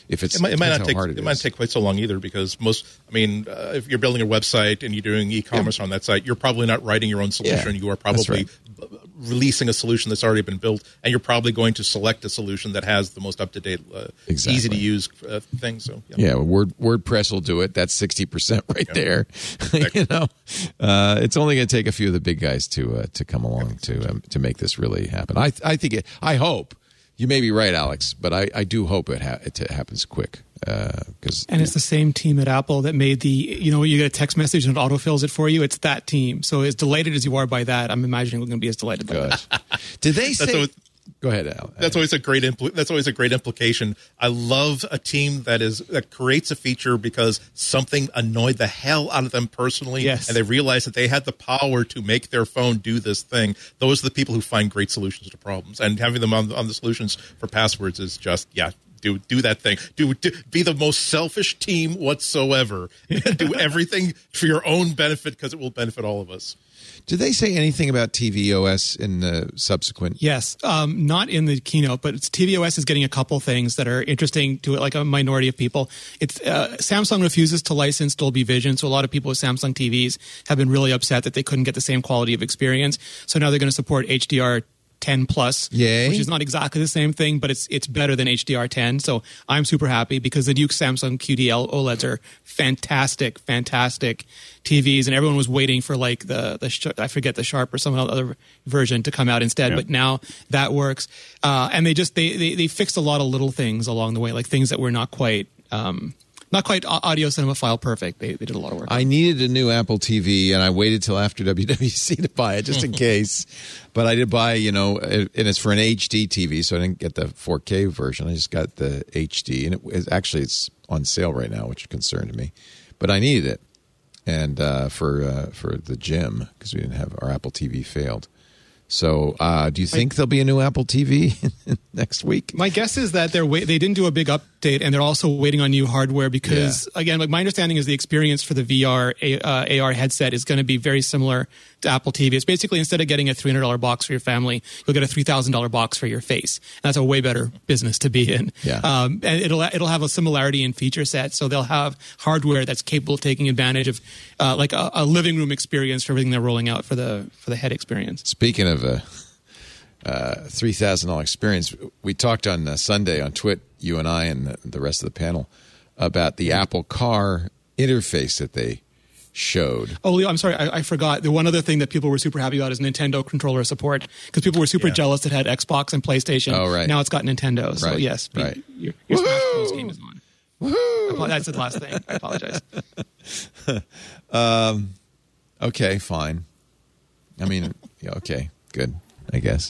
if it's It might depends not how hard take. It might take quite so long either, because if you're building a website and you're doing e-commerce on that site, you're probably not writing your own solution. Yeah, you are probably right. releasing a solution that's already been built, and you're probably going to select a solution that has the most up-to-date, easy to use thing. So WordPress will do it. That's 60% right there. It's only going to take a few of the big guys to come along to make this really happen. I hope. You may be right, Alex, but I do hope it happens quick. And it's the same team at Apple that made you get a text message and it autofills it for you. It's that team. So as delighted as you are by that, I'm imagining we're going to be as delighted by that. Did they say? Go ahead, Al. That's always a great implication. I love a team that creates a feature because something annoyed the hell out of them personally, yes. and they realize that they had the power to make their phone do this thing. Those are the people who find great solutions to problems, and having them on the solutions for passwords is just do that thing. Be the most selfish team whatsoever. Do everything for your own benefit because it will benefit all of us. Did they say anything about tvOS in the subsequent? Yes, not in the keynote, but tvOS is getting a couple things that are interesting to like a minority of people. It's Samsung refuses to license Dolby Vision, so a lot of people with Samsung TVs have been really upset that they couldn't get the same quality of experience. So now they're going to support HDR 10 plus, Yay. Which is not exactly the same thing, but it's better than HDR 10. So I'm super happy because the new Samsung QD OLEDs are fantastic TVs, and everyone was waiting for like I forget the Sharp or some other version to come out instead. But now that works, and they fixed a lot of little things along the way, like things that were not quite audio cinemaphile perfect. They did a lot of work. I needed a new Apple TV, and I waited till after WWDC to buy it, just in case. But I did buy, and it's for an HD TV, so I didn't get the 4K version. I just got the HD, and it's on sale right now, which concerned me. But I needed it, and for the gym, because we didn't have our Apple TV failed. So, do you think there'll be a new Apple TV next week? My guess is that they didn't do a big update, and they're also waiting on new hardware because, again, like my understanding is the experience for the VR AR headset is going to be very similar to Apple TV. It's basically instead of getting a $300 box for your family, you'll get a $3,000 box for your face. And that's a way better business to be in. Yeah. And it'll have a similarity in feature set, so they'll have hardware that's capable of taking advantage of like a living room experience for everything they're rolling out for the head experience. Speaking of a $3,000 experience, we talked on Sunday on Twit, you and I and the rest of the panel, about the Apple Car interface that they showed. Oh, Leo, I'm sorry, I forgot. The one other thing that people were super happy about is Nintendo controller support, because people were super jealous that had Xbox and PlayStation. Oh, right. Now it's got Nintendo. So, right. yes, right. Your Smash Bros. Game is on. Woohoo! That's the last thing. I apologize. Okay, fine. I mean, okay, good, I guess.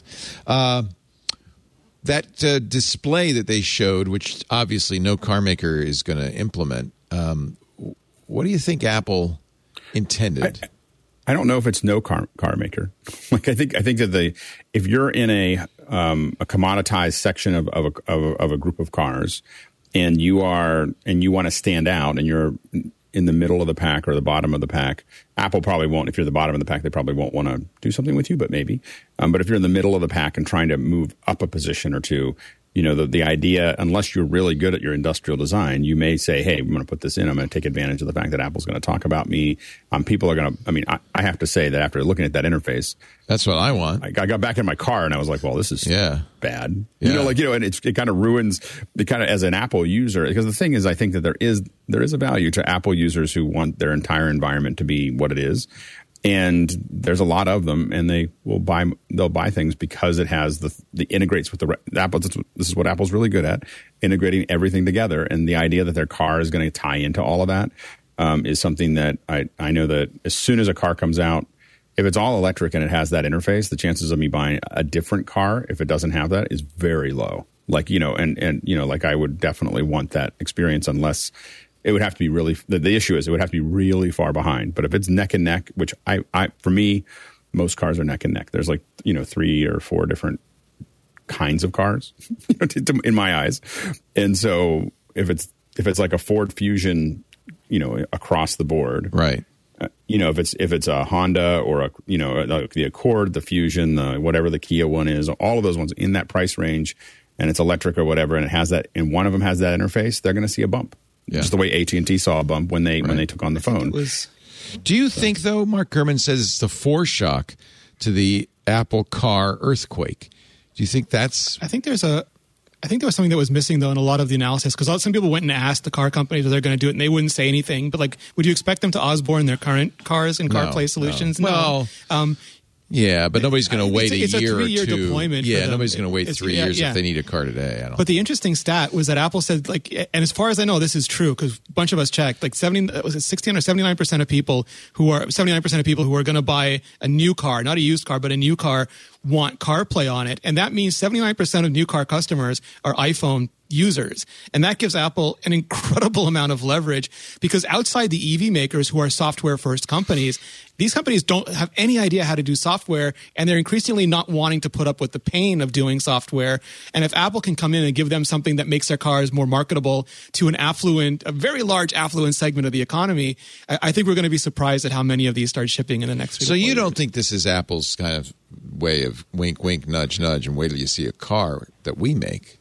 That display that they showed, which obviously no car maker is going to implement, what do you think Apple intended? I don't know if it's no car maker. Like I think that if you're in a commoditized section of a group of cars, and you want to stand out, and you're in the middle of the pack or the bottom of the pack, Apple probably won't. If you're the bottom of the pack, they probably won't want to do something with you, but maybe. But if you're in the middle of the pack and trying to move up a position or two, the idea, unless you're really good at your industrial design, you may say, hey, I'm going to put this in. I'm going to take advantage of the fact that Apple's going to talk about me. People are going to, I have to say that after looking at that interface, that's what I want. I got back in my car and I was like, well, this is bad. Yeah. And it kind of ruins the kind of, as an Apple user, because the thing is, I think that there is a value to Apple users who want their entire environment to be what it is. And there's a lot of them, and they'll buy things because it has the integrates with the Apple. This is what Apple's really good at, integrating everything together. And the idea that their car is going to tie into all of that is something that I know that as soon as a car comes out, if it's all electric and it has that interface, the chances of me buying a different car if it doesn't have that is very low. Like, like I would definitely want that experience unless. It would have to be really. The issue is it would have to be really far behind. But if it's neck and neck, which for me, most cars are neck and neck. There's 3 or 4 different kinds of cars, in my eyes. And so if it's like a Ford Fusion, across the board, right? If it's a Honda or the Accord, the Fusion, whatever the Kia one is, all of those ones in that price range. and it's electric or whatever, and it has that, and one of them has that interface, they're going to see a bump. Yeah. Just the way AT&T saw a bump when they took on the phone. Do you think, though, Mark Gurman says it's the foreshock to the Apple car earthquake? Do you think that's... I think there was something that was missing, though, in a lot of the analysis, because some people went and asked the car companies if they're going to do it, and they wouldn't say anything. But, like, would you expect them to Osborne their current cars and CarPlay solutions? No. Well... Yeah, but nobody's going to wait a year or two. It's a 3-year deployment. Yeah, nobody's going to wait 3 years if they need a car today. But the interesting stat was that Apple said, like, and as far as I know, this is true because a bunch of us checked, like 69 or 79% of people who are going to buy a new car, not a used car, but a new car, want CarPlay on it, and that means 79% of new car customers are iPhone users. And that gives Apple an incredible amount of leverage because outside the EV makers who are software first companies, these companies don't have any idea how to do software, and they're increasingly not wanting to put up with the pain of doing software. And if Apple can come in and give them something that makes their cars more marketable to a very large affluent segment of the economy, I think we're going to be surprised at how many of these start shipping in the next 3 to 4 years. So you don't think this is Apple's kind of way of wink, wink, nudge, nudge, and wait till you see a car that we make?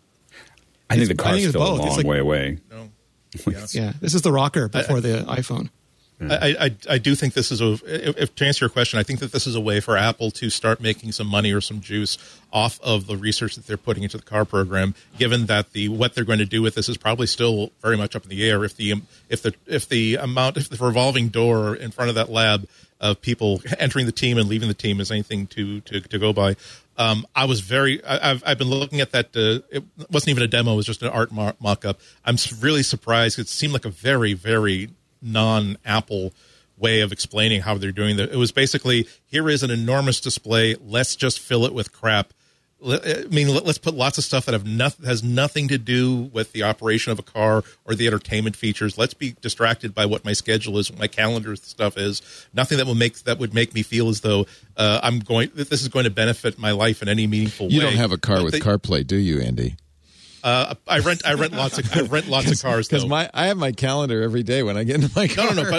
I think the car's still a long way away. No. Yeah, this is the rocker before the iPhone. I do think this is to answer your question, I think that this is a way for Apple to start making some money or some juice off of the research that they're putting into the car program, given that what they're going to do with this is probably still very much up in the air. If the revolving door in front of that lab of people entering the team and leaving the team is anything to go by. I've been looking at that. It wasn't even a demo; it was just an art mock-up. I'm really surprised. It seemed like a very, very non-Apple way of explaining how they're doing that. It was basically, here is an enormous display. Let's just fill it with crap. Let's put lots of stuff that has nothing to do with the operation of a car or the entertainment features. Let's be distracted by what my schedule is, what my calendar stuff is. Nothing that would make me feel as though this is going to benefit my life in any meaningful way. You don't have a car with CarPlay, do you, Andy? I rent lots of cars because I have my calendar every day when I get into my car. No.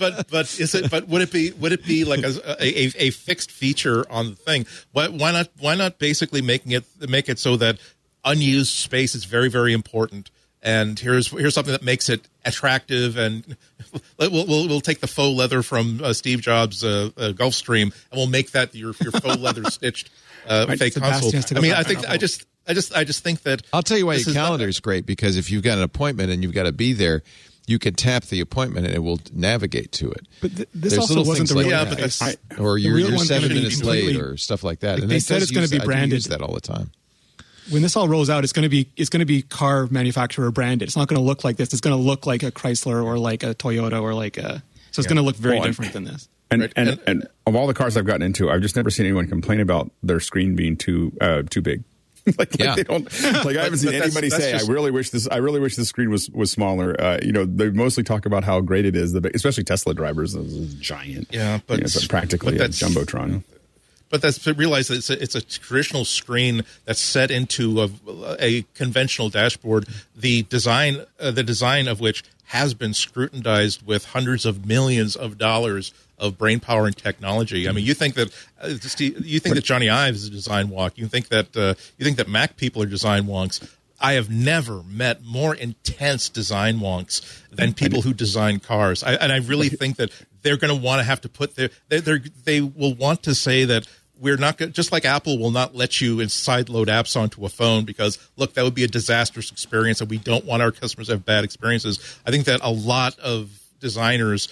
But would it be like a fixed feature on the thing? Why not basically make it so that unused space is very, very important? And here's something that makes it attractive, and we'll take the faux leather from Steve Jobs' Gulfstream, and we'll make that your faux leather stitched fake console. I mean, I just think that I'll tell you why your calendar is great, because if you've got an appointment and you've got to be there, you can tap the appointment and it will navigate to it. But this also wasn't the real case. Or you're 7 minutes late or stuff like that. And they said it's going to be branded. I use that all the time. When this all rolls out, it's going to be car manufacturer branded. It's not going to look like this. It's going to look like a Chrysler or like a Toyota or like a. So it's going to look very different than this. And of all the cars I've gotten into, I've just never seen anyone complain about their screen being too big. They don't. Like I haven't seen anybody say, "I really wish this screen was smaller." They mostly talk about how great it is. Especially Tesla drivers, it's giant. Yeah, but it's practically a jumbotron. But that's to realize that it's a traditional screen that's set into a conventional dashboard. The design of which has been scrutinized with hundreds of millions of dollars of brain power and technology. I mean, you think that that Johnny Ives is a design wonk. You think that Mac people are design wonks. I have never met more intense design wonks than people who design cars. I really think that they're going to want to have to put they will want to say that we're not going, just like Apple will not let you sideload apps onto a phone because, look, that would be a disastrous experience and we don't want our customers to have bad experiences. I think that a lot of designers,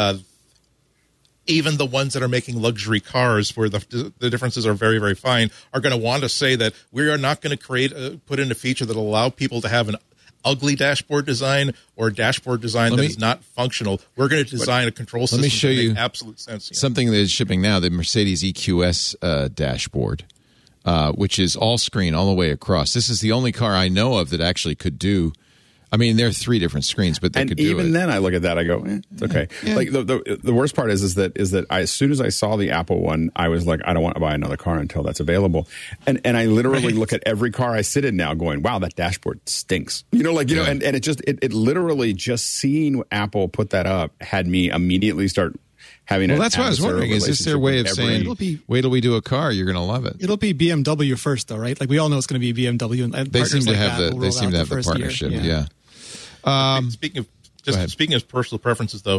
even the ones that are making luxury cars where the differences are very, very fine, are going to want to say that we are not going to put in a feature that will allow people to have an ugly dashboard design or a dashboard design that is not functional. We're going to design a control system that makes absolute sense. Something that is shipping now, the Mercedes EQS dashboard, which is all screen all the way across. This is the only car I know of that actually could do. I mean, there are 3 different screens, but they could do it. And even then, I look at that, I go, it's okay. Yeah. Like the worst part is that as soon as I saw the Apple one, I was like, I don't want to buy another car until that's available. And I literally look at every car I sit in now, going, wow, that dashboard stinks. And it literally just seeing Apple put that up had me immediately start having Well, an that's what I was adversarial wondering. Is this their way of relationship with saying, every- wait till we do a car, you're going to love it? It'll be BMW first, though, right? Like we all know it's going to be BMW, and They partners seem to like have that the will they roll seem out to have the first year. partnership. Yeah. Yeah. Speaking of personal preferences, though,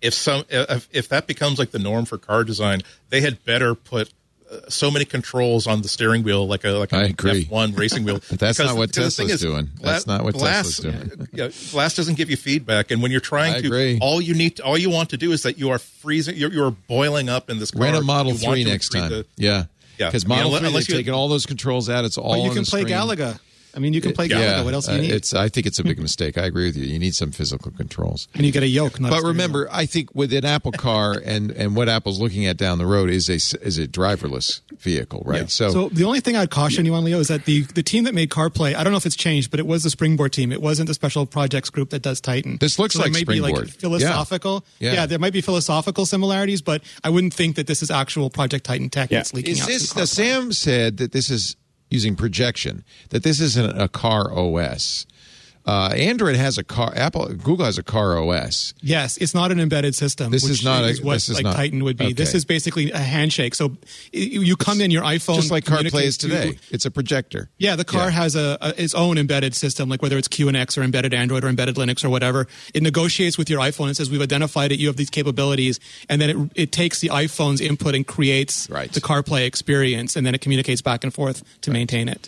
if that becomes like the norm for car design, they had better put so many controls on the steering wheel, like a I agree. F1 racing wheel. But that's Because not what the thing Tesla's is, doing. That's not what glass, Tesla's doing. Glass doesn't give you feedback, and when you're I trying agree. all you want to do is that you are freezing, you're boiling up in this car. Rent a Model You want 3 to next treat time. the- Yeah. Yeah. Because I mean, Model 3, unless they've you- taken all those controls out. It's all But you on can the play screen. Galaga. I mean, you can play Yeah. Galaga. What else do you need? I think it's a big mistake. I agree with you. You need some physical controls. And you get a yoke. Not a But steering remember, I think with an Apple car and what Apple's looking at down the road is a driverless vehicle, right? Yeah. So the only thing I'd caution you on, Leo, is that the team that made CarPlay, I don't know if it's changed, but it was the Springboard team. It wasn't the special projects group that does Titan. This looks so there like may be Springboard. like philosophical. Yeah. Yeah, there might be philosophical similarities, but I wouldn't think that this is actual Project Titan tech Yeah. that's leaking Is out. this through CarPlay. Sam said that this is using projection, that this isn't a car OS. Android has a car. Google has a car OS. Yes, it's not an embedded system. This which is not what this is like not- Titan would be. okay. This is basically a handshake. So you come in your iPhone, Just like CarPlay communicates is today. to- It's a projector. Yeah, the car has its own embedded system, like whether it's QNX or embedded Android or embedded Linux or whatever. It negotiates with your iPhone and says, we've identified it, you have these capabilities, and then it takes the iPhone's input and creates Right. the CarPlay experience, and then it communicates back and forth to maintain it.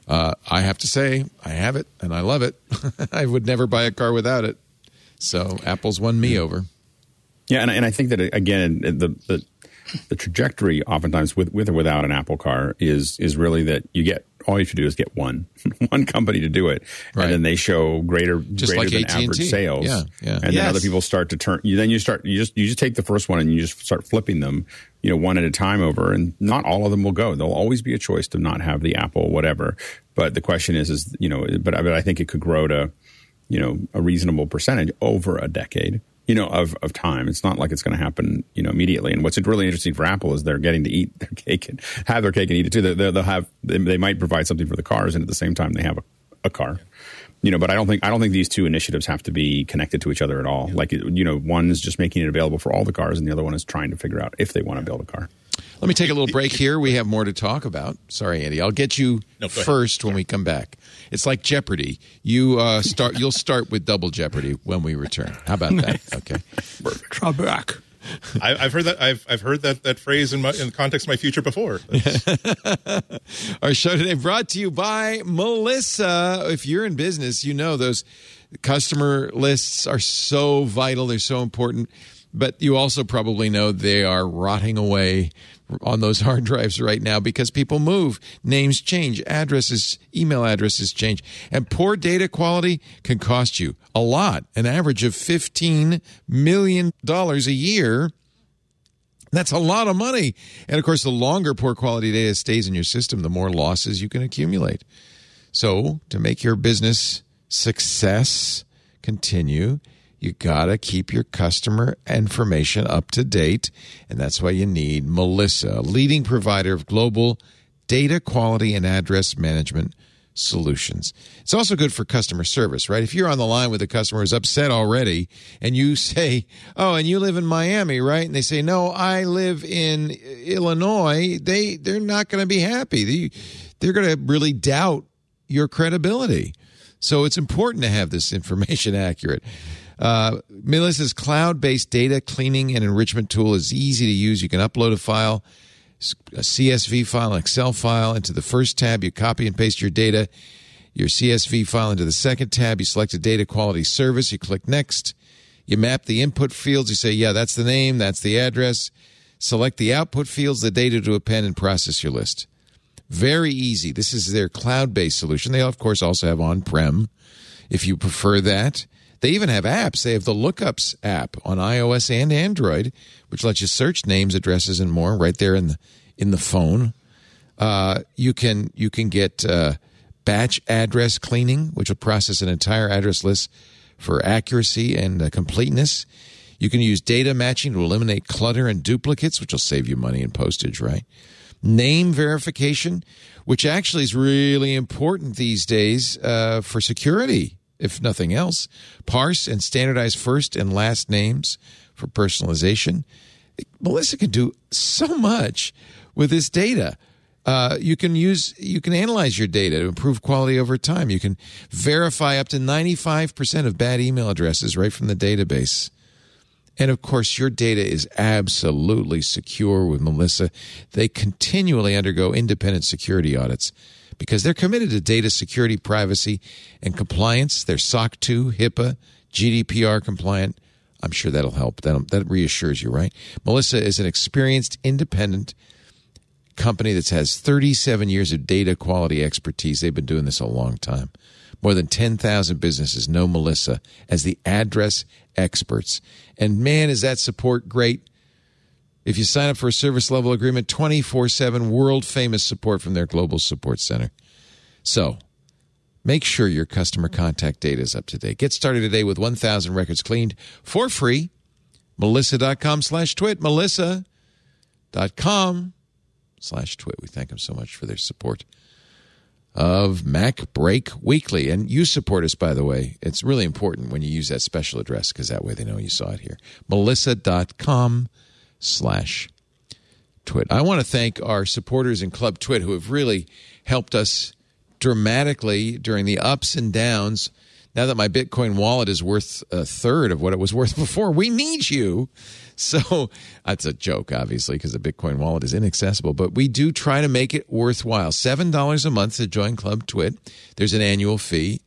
I have to say, I have it and I love it. I would never buy a car without it. So Apple's won me over. Yeah, and I think that again, the trajectory, oftentimes with or without an Apple car, is really that you get all you have to do is get one company to do it, Right. and then they show greater like than AT&T. average sales. Yeah. And then Yes. other people start to turn. You just take the first one and you just start flipping them, one at a time over, and not all of them will go. There'll always be a choice to not have the Apple, whatever. But the question is but I think it could grow to, a reasonable percentage over a decade. Of time. It's not like it's going to happen, immediately. And what's really interesting for Apple is they're getting to eat their cake and have their cake and eat it too. They might provide something for the cars, and at the same time they have a car. But I don't think these two initiatives have to be connected to each other at all. Like, one is just making it available for all the cars, and the other one is trying to figure out if they want to build a car. Let me take a little break here. We have more to talk about. Sorry, Andy. I'll get you No, go ahead. first when we come back. It's like Jeopardy. You'll start with Double Jeopardy when we return. How about that? Okay. Trebek. I've heard that. I've heard that phrase in the context of my future before. Our show today brought to you by Melissa. If you're in business, those customer lists are so vital. They're so important. But you also probably know they are rotting away on those hard drives right now because people move, names change, email addresses change, and poor data quality can cost you a lot, an average of $15 million a year. That's a lot of money. And of course, the longer poor quality data stays in your system, the more losses you can accumulate. So to make your business success continue, you got to keep your customer information up to date. And that's why you need Melissa, a leading provider of global data quality and address management solutions. It's also good for customer service, right? If you're on the line with a customer who's upset already and you say, oh, and you live in Miami, right? And they say, no, I live in Illinois. They're not going to be happy. They're going to really doubt your credibility. So it's important to have this information accurate. Melissa's cloud-based data cleaning and enrichment tool is easy to use. You can upload a file, a CSV file, an Excel file into the first tab. You copy and paste your data, your CSV file into the second tab. You select a data quality service. You click Next. You map the input fields. You say, yeah, that's the name, that's the address. Select the output fields, the data to append, and process your list. Very easy. This is their cloud-based solution. They, of course, also have on-prem if you prefer that. They even have apps. They have the Lookups app on iOS and Android, which lets you search names, addresses, and more right there in the phone. You can get batch address cleaning, which will process an entire address list for accuracy and completeness. You can use data matching to eliminate clutter and duplicates, which will save you money and postage, right? Name verification, which actually is really important these days for security, if nothing else. Parse and standardize first and last names for personalization. Melissa can do so much with this data. You can analyze your data to improve quality over time. You can verify up to 95% of bad email addresses right from the database. And of course, your data is absolutely secure with Melissa. They continually undergo independent security audits because they're committed to data security, privacy, and compliance. They're SOC 2, HIPAA, GDPR compliant. I'm sure that'll help. That reassures you, right? Melissa is an experienced, independent company that has 37 years of data quality expertise. They've been doing this a long time. More than 10,000 businesses know Melissa as the address experts. And man, is that support great. If you sign up for a service level agreement, 24/7 world-famous support from their global support center. So make sure your customer contact data is up to date. Get started today with 1,000 records cleaned for free. Melissa.com/twit. Melissa.com/twit. We thank them so much for their support of Mac Break Weekly. And you support us, by the way. It's really important when you use that special address because that way they know you saw it here. Melissa.com/twit. I want to thank our supporters in Club Twit who have really helped us dramatically during the ups and downs. Now that my Bitcoin wallet is worth a third of what it was worth before, we need you. So that's a joke, obviously, because the Bitcoin wallet is inaccessible. But we do try to make it worthwhile. $7 a month to join Club Twit. There's an annual fee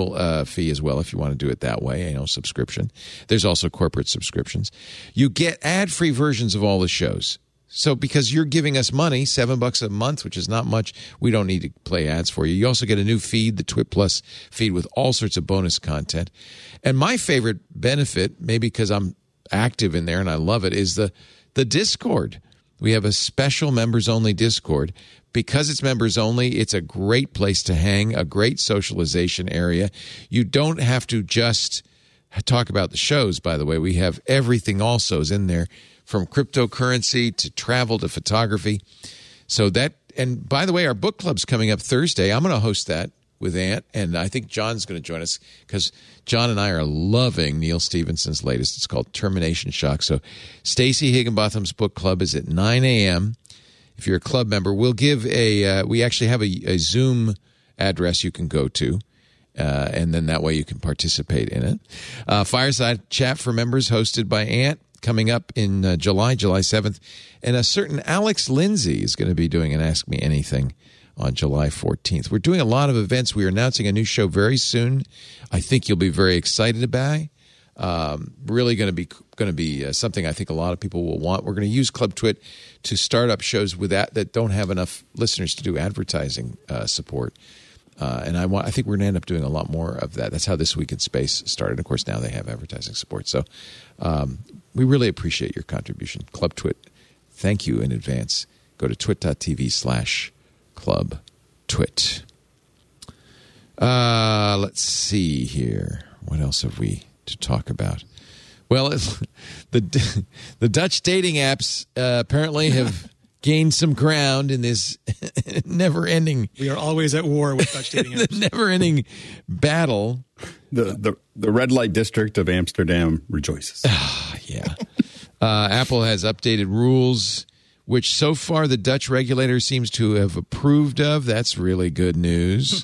as well if you want to do it that way, annual subscription. There's also corporate subscriptions. You get ad-free versions of all the shows. So because you're giving us money, $7 a month, which is not much, we don't need to play ads for you. You also get a new feed, the Twit Plus feed with all sorts of bonus content. And my favorite benefit, maybe because I'm active in there and I love it, is the Discord. We have a special members-only Discord. Because it's members-only, it's a great place to hang, a great socialization area. You don't have to just talk about the shows, by the way. We have everything also is in there, from cryptocurrency to travel to photography. So that, and by the way, our book club's coming up Thursday. I'm going to host that with Ant, and I think John's going to join us because John and I are loving Neil Stephenson's latest. It's called Termination Shock. So Stacey Higginbotham's book club is at 9 a.m. If you're a club member, we'll give we actually have a Zoom address you can go to. And then that way you can participate in it. Fireside chat for members hosted by Ant coming up in July 7th. And a certain Alex Lindsay is going to be doing an Ask Me Anything on July 14th. We're doing a lot of events. We're announcing a new show very soon. I think you'll be very excited about. Really going to be something I think a lot of people will want. We're going to use Club Twit to start up shows with that don't have enough listeners to do advertising support. And I think we're going to end up doing a lot more of that. That's how This Week in Space started. Of course, now they have advertising support. So we really appreciate your contribution. Club Twit, thank you in advance. Go to twit.tv/Club Twit. Let's see here. What else have we to talk about? Well, the Dutch dating apps apparently have gained some ground in this never-ending. We are always at war with Dutch dating apps. The never-ending battle. The red light district of Amsterdam rejoices. Yeah. Apple has updated rules, which so far the Dutch regulator seems to have approved of. That's really good news.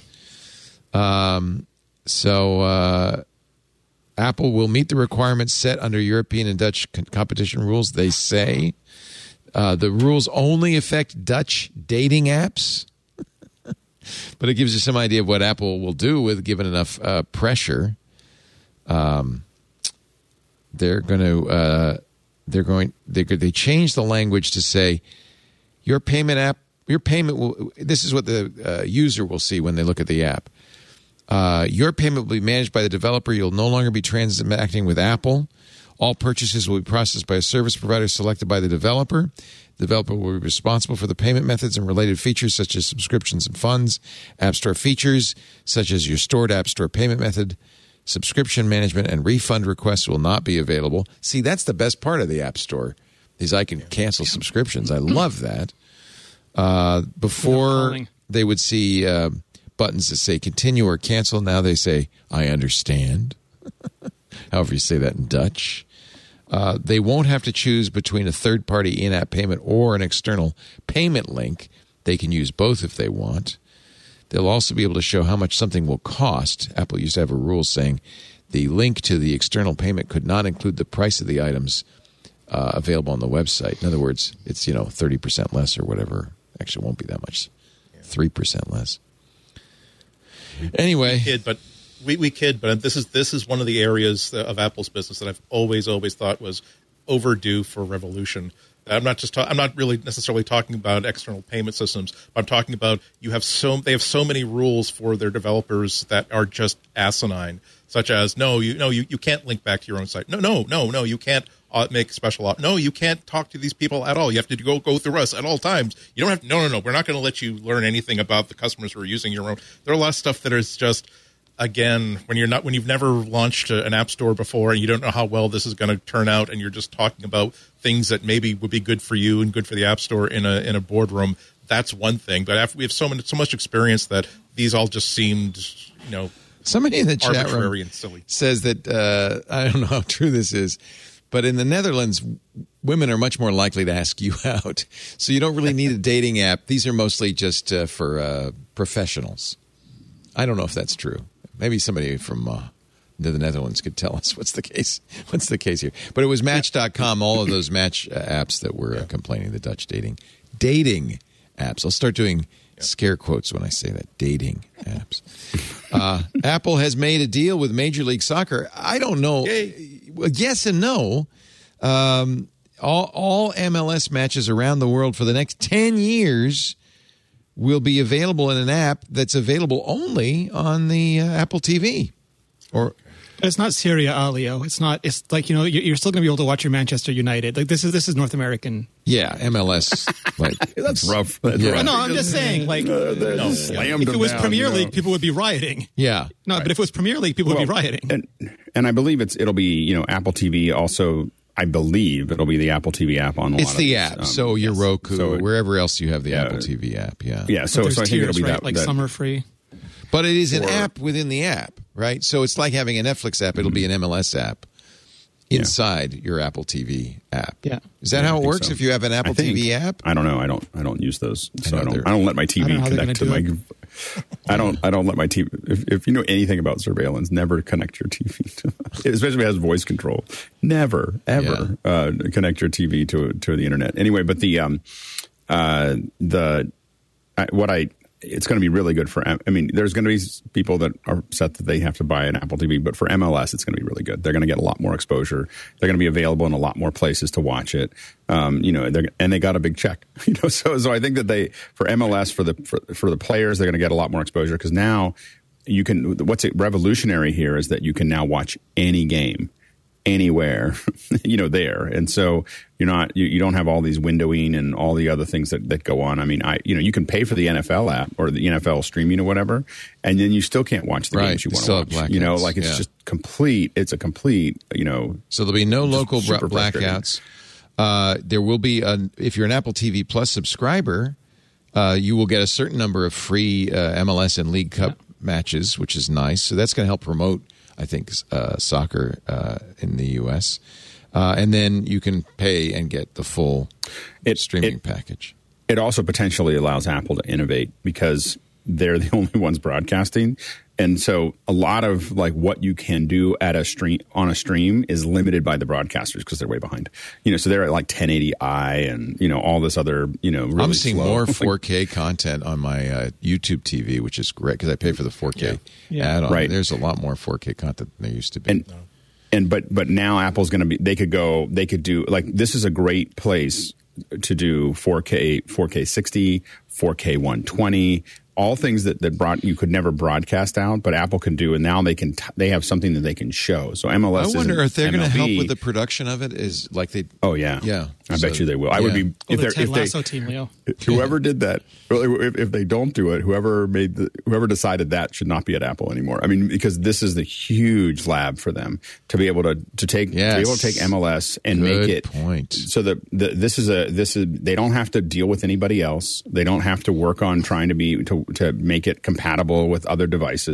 Apple will meet the requirements set under European and Dutch competition rules, they say. The rules only affect Dutch dating apps. But it gives you some idea of what Apple will do with given enough pressure. They changed the language to say your payment will, this is what the user will see when they look at the app. Your payment will be managed by the developer. You'll no longer be transacting with Apple. All purchases will be processed by a service provider selected by the developer. The developer will be responsible for the payment methods and related features such as subscriptions and funds, App Store features such as your stored App Store payment method, subscription management, and refund requests will not be available. See, that's the best part of the App Store is I can cancel subscriptions. I love that. Before they would see buttons that say continue or cancel. Now they say, I understand. However you say that in Dutch. They won't have to choose between a third-party in-app payment or an external payment link. They can use both if they want. They'll also be able to show how much something will cost. Apple used to have a rule saying the link to the external payment could not include the price of the items available on the website. In other words, it's 30% less or whatever. Actually, it won't be that much. 3% less. Anyway, we kid, but this is one of the areas of Apple's business that I've always thought was overdue for revolution. I'm not really necessarily talking about external payment systems. I'm talking about they have so many rules for their developers that are just asinine, such as you can't link back to your own site. No, you can't make special no, you can't talk to these people at all. You have to go through us at all times. You don't have no. We're not going to let you learn anything about the customers who are using your own. There are a lot of stuff that is just, again, when you've never launched an app store before and you don't know how well this is going to turn out, and you're just talking about things that maybe would be good for you and good for the app store in a boardroom. That's one thing. But after we have so much experience that these all just seemed, somebody in the chat room and silly. Says that I don't know how true this is, but in the Netherlands, women are much more likely to ask you out. So you don't really need a dating app. These are mostly just for professionals. I don't know if that's true. Maybe somebody from the Netherlands could tell us what's the case here. But it was Match.com, all of those match apps that were complaining, the Dutch dating apps. I'll start doing scare quotes when I say that, dating apps. Apple has made a deal with Major League Soccer. I don't know. Yes and no. All MLS matches around the world for the next 10 years will be available in an app that's available only on the Apple TV. Or it's not Serie A, Leo. It's not. It's like you're still going to be able to watch your Manchester United. Like this is North American. Yeah, MLS. Like that's rough. No, I'm just saying. Like, if it was Premier League, people would be rioting. Yeah. No, but if it was Premier League, people would be rioting. And I believe it'll be Apple TV also. I believe it'll be the Apple TV app on a lot of the app. So your Roku, wherever else you have the Apple TV app. Yeah. Yeah. So I think it'll be that. Like summer free. But it is an app within the app, right? So it's like having a Netflix app. It'll be an MLS app inside your Apple TV app. Yeah. Is that how it works? So. If you have an Apple TV app? I don't know. I don't use those. So I don't let my TV connect to my. I don't let my TV. If you know anything about surveillance, never connect your TV to, especially if it has voice control. Never ever connect your TV to the internet. Anyway, but it's going to be really good for. I mean, there's going to be people that are upset that they have to buy an Apple TV, but for MLS, it's going to be really good. They're going to get a lot more exposure. They're going to be available in a lot more places to watch it. And they got a big check. So I think that for MLS for the players, they're going to get a lot more exposure because now you can. What's revolutionary here is that you can now watch any game anywhere, there. And so you don't have all these windowing and all the other things that go on. I mean, you can pay for the NFL app or the NFL streaming or whatever, and then you still can't watch the games you want to watch. Blackouts. It's just complete. It's a complete, So there'll be no local blackouts. There will be, if you're an Apple TV Plus subscriber, you will get a certain number of free MLS and League Cup matches, which is nice. So that's going to help promote, I think, soccer in the U.S. And then you can pay and get the full streaming package. It also potentially allows Apple to innovate because they're the only ones broadcasting. And so a lot of what you can do on a stream is limited by the broadcasters because they're way behind. So they're at 1080i and all this other really I'm seeing more 4K content on my YouTube TV, which is great because I pay for the 4K add-on. Right. There's a lot more 4K content than there used to be. But now Apple's going to be. They could do this is a great place to do 4K 60, 4K 120. All things that you could never broadcast out, but Apple can do, and now they have something that they can show. So MLS. I wonder if they're going to help with the production of it. Is like they? Oh yeah. I bet you they will. I would be if the Lasso team, Leo. Whoever did that, if they don't do it, whoever decided that should not be at Apple anymore. I mean, because this is the huge lab for them to be able to take MLS and make it point. So this is they don't have to deal with anybody else. They don't have to work on trying to make it compatible with other devices.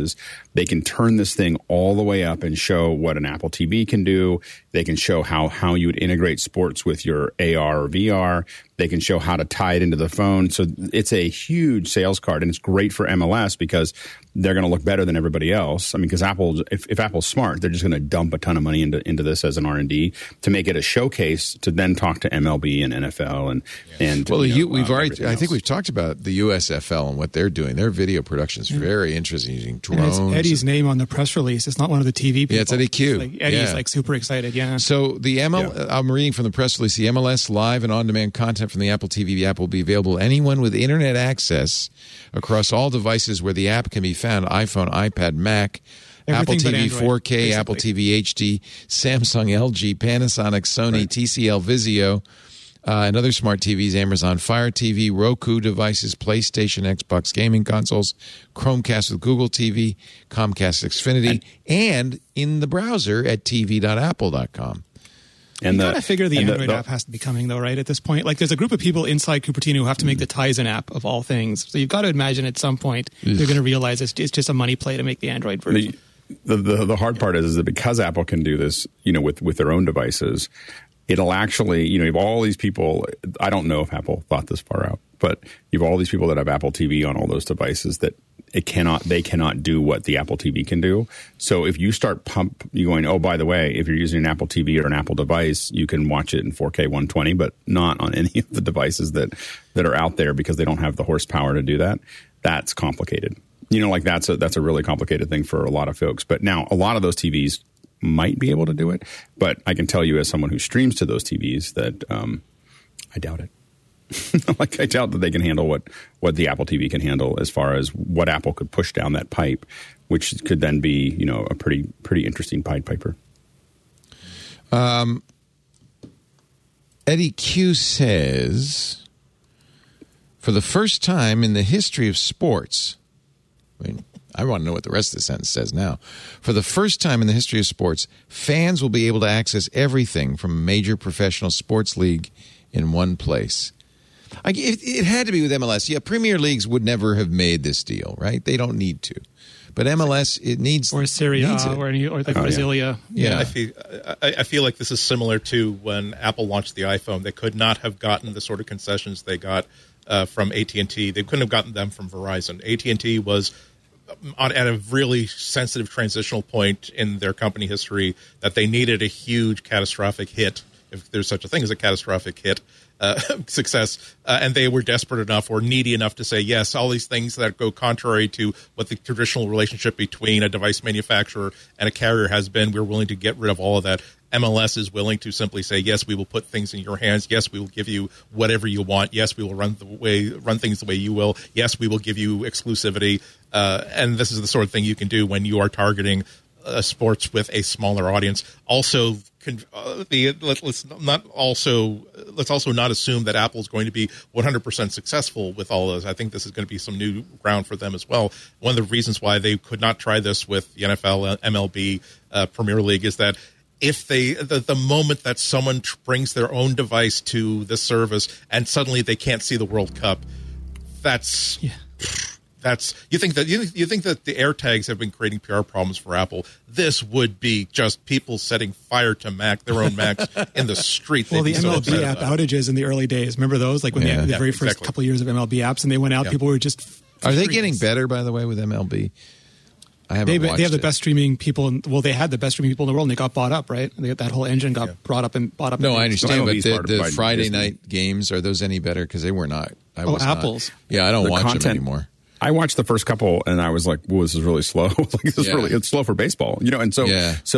They can turn this thing all the way up and show what an Apple TV can do. They can show how you would integrate sports with your AR or VR. They can show how to tie it into the phone. So it's a huge sales card, and it's great for MLS because they're going to look better than everybody else. I mean, because if Apple's smart, they're just going to dump a ton of money into this as an R&D to make it a showcase to then talk to MLB and NFL and well, I think we've talked about the USFL and what they're doing. Their video production is very interesting, using drones. And it's Eddie's name on the press release. It's not one of the TV people. Yeah, it's Eddie Q. Eddie's super excited. Yeah. So I'm reading from the press release. The MLS live and on-demand content from the Apple TV app will be available to anyone with internet access across all devices where the app can be found: iPhone, iPad, Mac, Apple TV Android, 4K, basically. Apple TV HD, Samsung, LG, Panasonic, Sony, TCL, Vizio, and other smart TVs, Amazon Fire TV, Roku devices, PlayStation, Xbox gaming consoles, Chromecast with Google TV, Comcast Xfinity, and in the browser at tv.apple.com. And you gotta figure the Android app has to be coming, though, right? At this point, there's a group of people inside Cupertino who have to make the Tizen app of all things. So you've got to imagine at some point they're going to realize it's just a money play to make the Android version. The hard part is that because Apple can do this, with their own devices, it'll actually, you have all these people. I don't know if Apple thought this far out, but you have all these people that have Apple TV on all those devices that they cannot do what the Apple TV can do. So if you start you going, oh, by the way, if you're using an Apple TV or an Apple device, you can watch it in 4K 120, but not on any of the devices that are out there because they don't have the horsepower to do that. That's complicated. That's a really complicated thing for a lot of folks. But now a lot of those TVs might be able to do it, but I can tell you as someone who streams to those TVs that I doubt it. I doubt that they can handle what the Apple TV can handle as far as what Apple could push down that pipe, which could then be, a pretty interesting Pied Piper. Eddie Q says, for the first time in the history of sports, I want to know what the rest of the sentence says now. For the first time in the history of sports, fans will be able to access everything from a major professional sports league in one place. It had to be with MLS. Yeah, Premier Leagues would never have made this deal, right? They don't need to. But MLS, it needs... Or Serie A, or Brasilia. Yeah. I feel like this is similar to when Apple launched the iPhone. They could not have gotten the sort of concessions they got from AT&T. They couldn't have gotten them from Verizon. AT&T was at a really sensitive transitional point in their company history that they needed a huge catastrophic hit, if there's such a thing as a catastrophic hit, success, and they were desperate enough or needy enough to say, yes, all these things that go contrary to what the traditional relationship between a device manufacturer and a carrier has been, we're willing to get rid of all of that. MLS is willing to simply say, yes, we will put things in your hands. Yes, we will give you whatever you want. Yes, we will run things the way you will. Yes, we will give you exclusivity. And this is the sort of thing you can do when you are targeting sports with a smaller audience. Also, let's also not assume that Apple is going to be 100% successful with all those. I think this is going to be some new ground for them as well. One of the reasons why they could not try this with the NFL, MLB, Premier League is that if the moment that someone brings their own device to the service and suddenly they can't see the World Cup, that's you think that the AirTags have been creating PR problems for Apple. This would be just people setting fire to their own Macs in the street. Well, the MLB app outages in the early days, remember those? Like when the very first couple of years of MLB apps, and they went out, people were just Are they getting better, by the way, with MLB? They have the best streaming people. They had the best streaming people in the world, and they got bought up, right? That whole engine got bought up. No, I understand, but the Friday night games, are those any better? Because they were not. Apple's. Yeah, I don't watch them anymore. I watched the first couple, and I was like, "Whoa, this is really slow." It's slow for baseball, And so,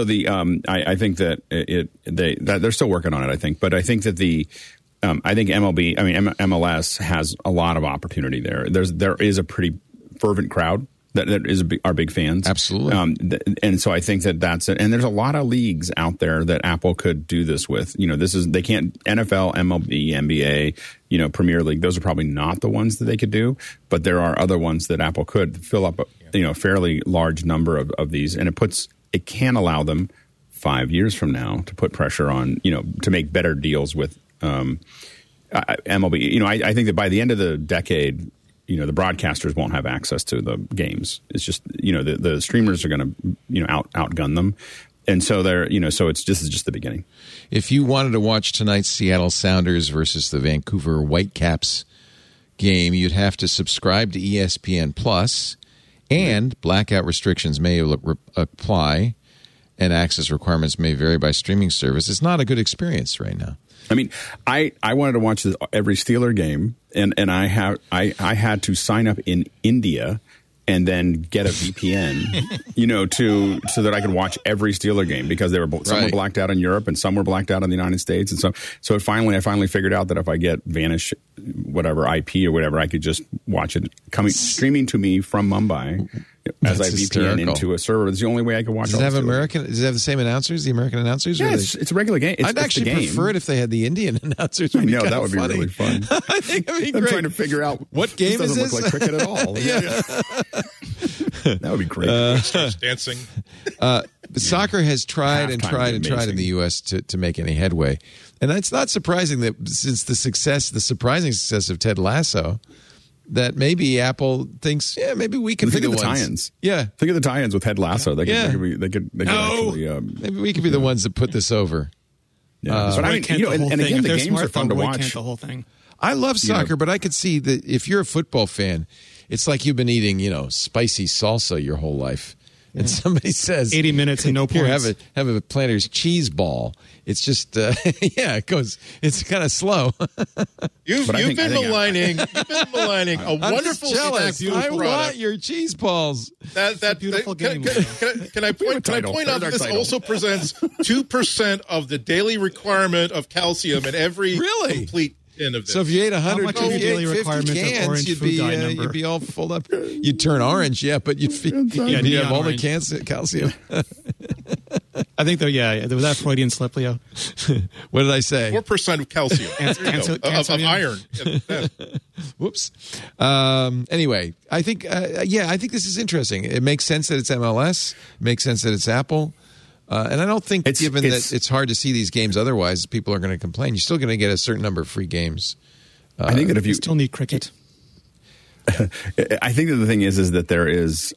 I think that they're still working on it. I think, but I think that I think MLS has a lot of opportunity there. There is a pretty fervent crowd that is our big fans. Absolutely. And so I think that's it. And there's a lot of leagues out there that Apple could do this with. They can't, NFL, MLB, NBA, Premier League, those are probably not the ones that they could do, but there are other ones that Apple could fill up, a fairly large number of these. And it can allow them 5 years from now to put pressure on, to make better deals with MLB. I think that by the end of the decade, the broadcasters won't have access to the games. It's just, the streamers are going to, outgun them. And so this is just the beginning. If you wanted to watch tonight's Seattle Sounders versus the Vancouver Whitecaps game, you'd have to subscribe to ESPN Plus, and blackout restrictions may apply, and access requirements may vary by streaming service. It's not a good experience right now. I mean, I wanted to watch every Steeler game, and I had to sign up in India and then get a VPN, so that I could watch every Steeler game, because some were blacked out in Europe and some were blacked out in the United States, and so I finally figured out that if I get Vanish, whatever IP or whatever, I could just watch it streaming to me from Mumbai as I VPN into a server. It's the only way I could watch. Does it have Does it have the same announcers? The American announcers? Yeah, it's a regular game. I'd actually prefer it if they had the Indian announcers. I know, that would be really fun. I think it'd be great. I'm trying to figure out what game this is this. Doesn't look like cricket at all. That would be great. Starts dancing. Soccer has tried and tried and tried in the U.S. to make any headway, and it's not surprising that since the surprising success of Ted Lasso, that maybe Apple thinks, maybe we can be the ones. Tie-ins. Yeah, think of the tie-ins with Ted Lasso. They could actually. Maybe we could be the ones that put this over. Yeah, but I mean, and again, the games are fun to watch. The whole thing. I love soccer, but I could see that if you're a football fan, it's like you've been eating, spicy salsa your whole life. And somebody says 80 minutes and no points. Here, have a Planters cheese ball. It's just it goes. It's kind of slow. You've been maligning a wonderful jealous. I want your cheese balls. That beautiful game. Can I point out that this also presents 2% of the daily requirement of calcium in every complete tin of this. So if you ate 100 much of your daily 50 requirements of cans, orange you'd be all full up. You'd turn orange, but you'd have all the calcium. I think there was that Freudian slip, Leo. What did I say? 4% of calcium of iron. Whoops. Anyway, I think this is interesting. It makes sense that it's MLS. It makes sense that it's Apple. And I don't think, given that it's hard to see these games otherwise, people are going to complain. You're still going to get a certain number of free games. I think that if you still need cricket. I think that the thing is that there is,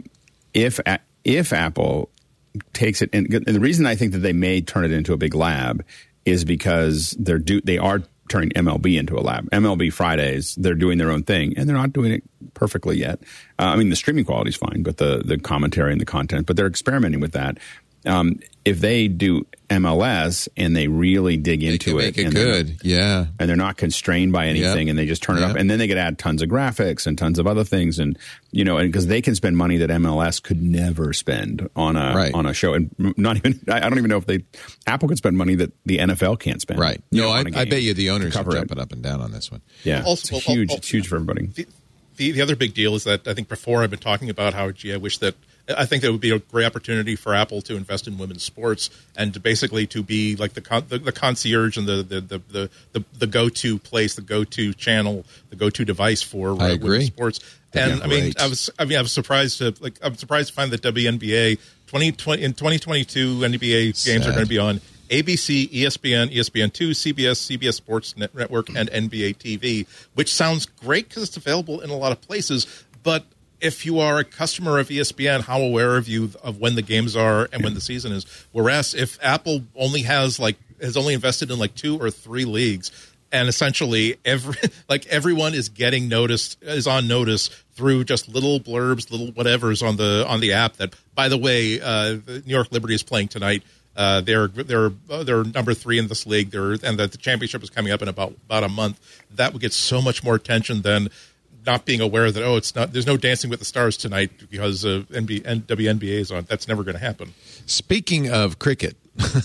if Apple takes it, and the reason I think that they may turn it into a big lab is because they are turning MLB into a lab. MLB Fridays, they're doing their own thing, and they're not doing it perfectly yet. I mean, the streaming quality is fine, but the commentary and the content, but they're experimenting with that. If they do MLS and they really dig into it, and good, and they're not constrained by anything, and they just turn it up, and then they could add tons of graphics and tons of other things, and and because they can spend money that MLS could never spend on a show, and not even I don't even know if Apple could spend money that the NFL can't spend. Right? No, I bet you the owners are jumping up and down on this one. Yeah, it's huge for everybody. The other big deal is that I think before I've been talking about how, I think that would be a great opportunity for Apple to invest in women's sports and to basically to be like the concierge and the go-to place, the go-to channel, the go-to device for women's sports. And I was surprised to find that WNBA in 2022 NBA games are going to be on ABC, ESPN, ESPN2, CBS Sports Network, and NBA TV, which sounds great because it's available in a lot of places. But if you are a customer of ESPN, how aware of you of when the games are and when the season is? Whereas if Apple has only invested in 2 or 3 leagues, and essentially everyone is is on notice through just little blurbs, little whatevers on the app. That, by the way, the New York Liberty is playing tonight. They're number 3 in this league. And that the championship is coming up in about a month. That would get so much more attention than not being aware that there's no Dancing with the Stars tonight because WNBA is on. That's never going to happen. Speaking of cricket,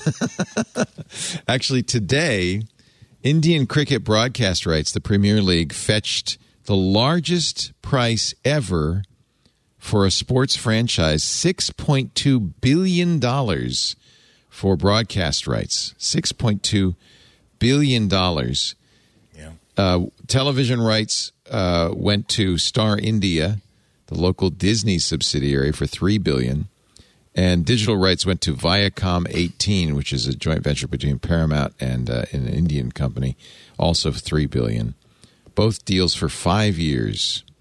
actually today, Indian cricket broadcast rights, the Premier League, fetched the largest price ever for a sports franchise, $6.2 billion for broadcast rights. $6.2 billion. Yeah. Television rights went to Star India, the local Disney subsidiary, for $3 billion. And digital rights went to Viacom 18, which is a joint venture between Paramount and an Indian company, also $3 billion. Both deals for 5 years.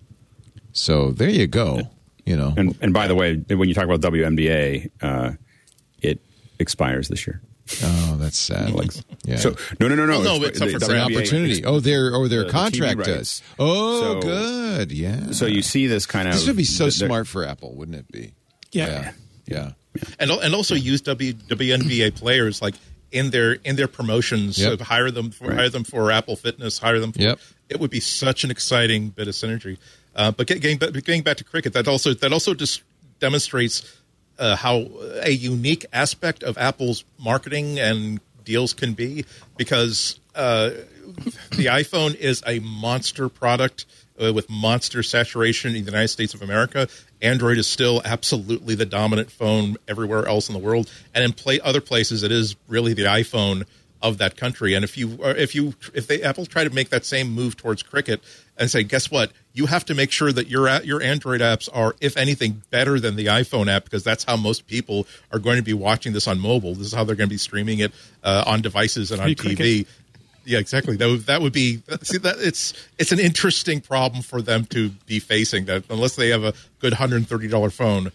So there you go. And by the way, when you talk about WNBA, it expires this year. Oh, that's sad. Yeah. So no. no, it's up for It's an opportunity. Their contract TV does. rights. Oh, So- good. Yeah. So you see this kind of. This would be so smart for Apple, wouldn't it be? Yeah. Yeah. And also use WNBA players like in their promotions. Yep. So hire them for Apple Fitness. Hire them. Yep. It would be such an exciting bit of synergy. But getting back to cricket, that also just demonstrates how a unique aspect of Apple's marketing and deals can be, because the iPhone is a monster product with monster saturation in the United States of America. Android is still absolutely the dominant phone everywhere else in the world, and in other places, it is really the iPhone of that country. And if Apple try to make that same move towards cricket and say, guess what, you have to make sure that your Android apps are, if anything, better than the iPhone app, because that's how most people are going to be watching this on mobile. This is how they're going to be streaming it on devices and on TV. Cricket. Yeah, exactly. That would be it's an interesting problem for them to be facing, that unless they have a good $130 phone.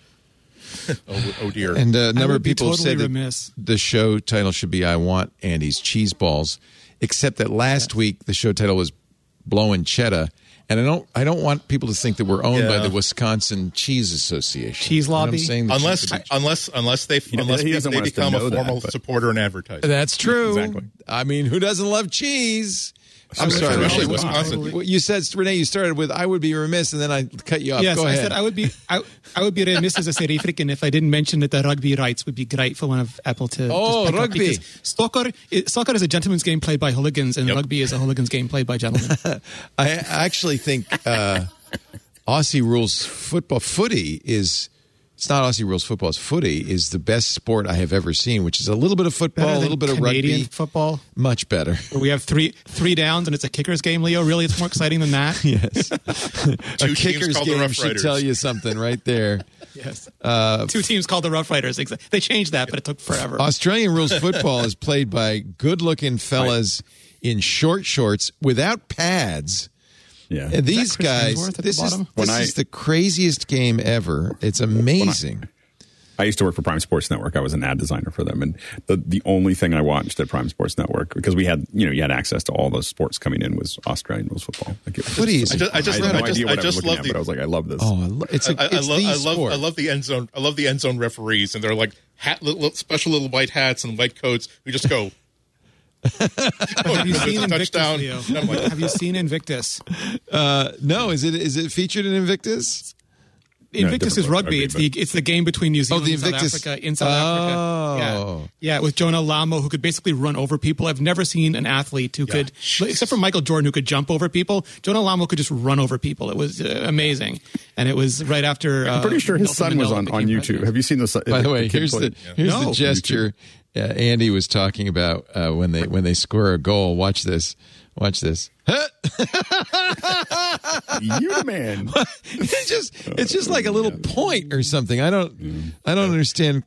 Oh dear. And a number would of be people totally said that remiss. the show title should be "I Want Andy's Cheese Balls," except that last week the show title was "Blowing Cheddar," and I don't want people to think that we're owned by the Wisconsin Cheese Association. Cheese You know what I'm lobby? saying? Unless they doesn't want us to become know a formal that, but- supporter and advertiser. That's true. Exactly. I mean, who doesn't love cheese? I'm sorry, Especially Renee. Wisconsin. You said, Renee, you started with "I would be remiss," and then I cut you off. Yes, Go ahead. I said I would be remiss as a South African if I didn't mention that the rugby rights would be great for one of Apple to Oh, just pick rugby. up, because soccer is a gentleman's game played by hooligans, and rugby is a hooligan's game played by gentlemen. I actually think Aussie rules football, footy is. It's not Aussie rules football. It's footy is the best sport I have ever seen, which is a little bit of football, Better a than little bit of Canadian rugby. football. Much better. Where we have three downs and it's a kicker's game, Leo. Really, it's more exciting than that. Yes. A Two teams kicker's called the game Rough should Riders. tell you something right there. Yes. 2 teams called the Rough Riders. They changed that, but it took forever. Australian rules football is played by good-looking fellas in short shorts without pads. Yeah. And these Is that Chris guys, Hemsworth at the this bottom? is the craziest game ever. It's amazing. I used to work for Prime Sports Network. I was an ad designer for them, and the only thing I watched at Prime Sports Network, because we had you had access to all the sports coming in, was Australian rules football. Like Footy is I just had no love idea what I was the- looking at, but I was like, I love this. it's the sport. I love the end zone. I love the end zone referees, and they're like special little white hats and white coats who just go. Have you seen There's a Invictus, touchdown. Leo? And I'm like, Have you seen Invictus? No, is it featured in Invictus? Invictus is different rugby. rugby, It's the game between New Zealand the and South Invictus. Africa in South Oh. Africa. Yeah, with Jonah Lamo, who could basically run over people. I've never seen an athlete who could, except for Michael Jordan, who could jump over people. Jonah Lamo could just run over people. It was amazing, and it was right after. I'm pretty sure his Nelson son was Mandela on became YouTube. president. Have you seen the? By the way, kid here's played- the No. gesture Andy was talking about when they score a goal. Watch this. Watch this. You the man. It's just like a little point or something. I don't understand.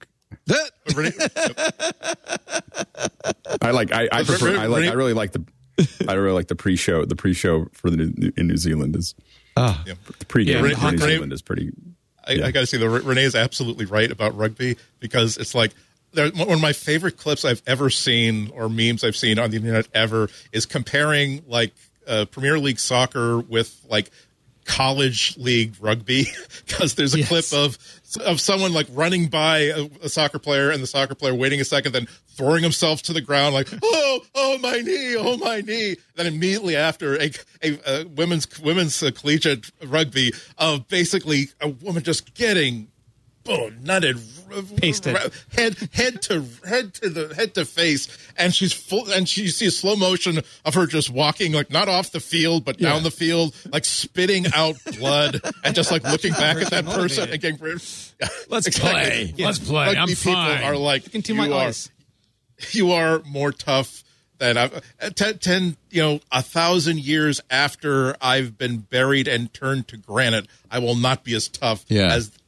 I really like the pre-show for in New Zealand is the pre-game Yeah, for New Renee- Zealand is pretty. I got to say, Renee is absolutely right about rugby, because it's like one of my favorite clips I've ever seen, or memes I've seen on the internet ever, is comparing like Premier League soccer with like college league rugby, because there's a clip of someone like running by a soccer player, and the soccer player waiting a second, then throwing himself to the ground like, oh my knee. Then immediately after a women's collegiate rugby of basically a woman just getting nutted, Pasted. head to face, and she's full, and you see a slow motion of her just walking, like not off the field but down the field, like spitting out blood, and just like looking back at that person and getting Let's play. Let's play. Rugby I'm people fine. are like, Into my eyes. you are more tough than I've 1,000 years after I've been buried and turned to granite. I will not be as tough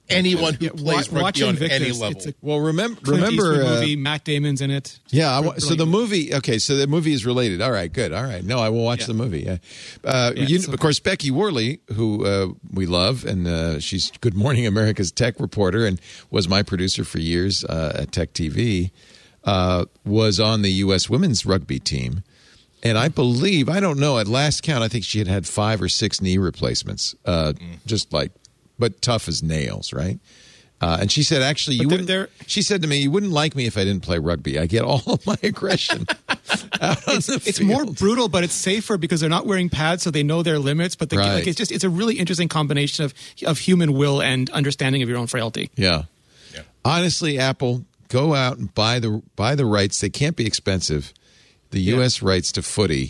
anyone who plays rugby watch on Invictus, any level. it's a Well, Clint remember Eastwood movie. Matt Damon's in it. Yeah, so Brilliant the movie. Okay, so the movie is related. All right, good. All right, no, I will watch the movie. Yeah. Of course, Becky Worley, who we love, and she's Good Morning America's tech reporter, and was my producer for years at Tech TV. Was on the U.S. women's rugby team, and I believe, I don't know, at last count, I think she had 5 or 6 knee replacements, just like, but tough as nails, right? And she said, actually, she said to me, you wouldn't like me if I didn't play rugby. I get all of my aggression out on the It's field. more brutal, but it's safer because they're not wearing pads, so they know their limits. But Right. it's a really interesting combination of human will and understanding of your own frailty. Yeah. Honestly, Apple, go out and buy the rights. They can't be expensive. The U.S. rights to footy.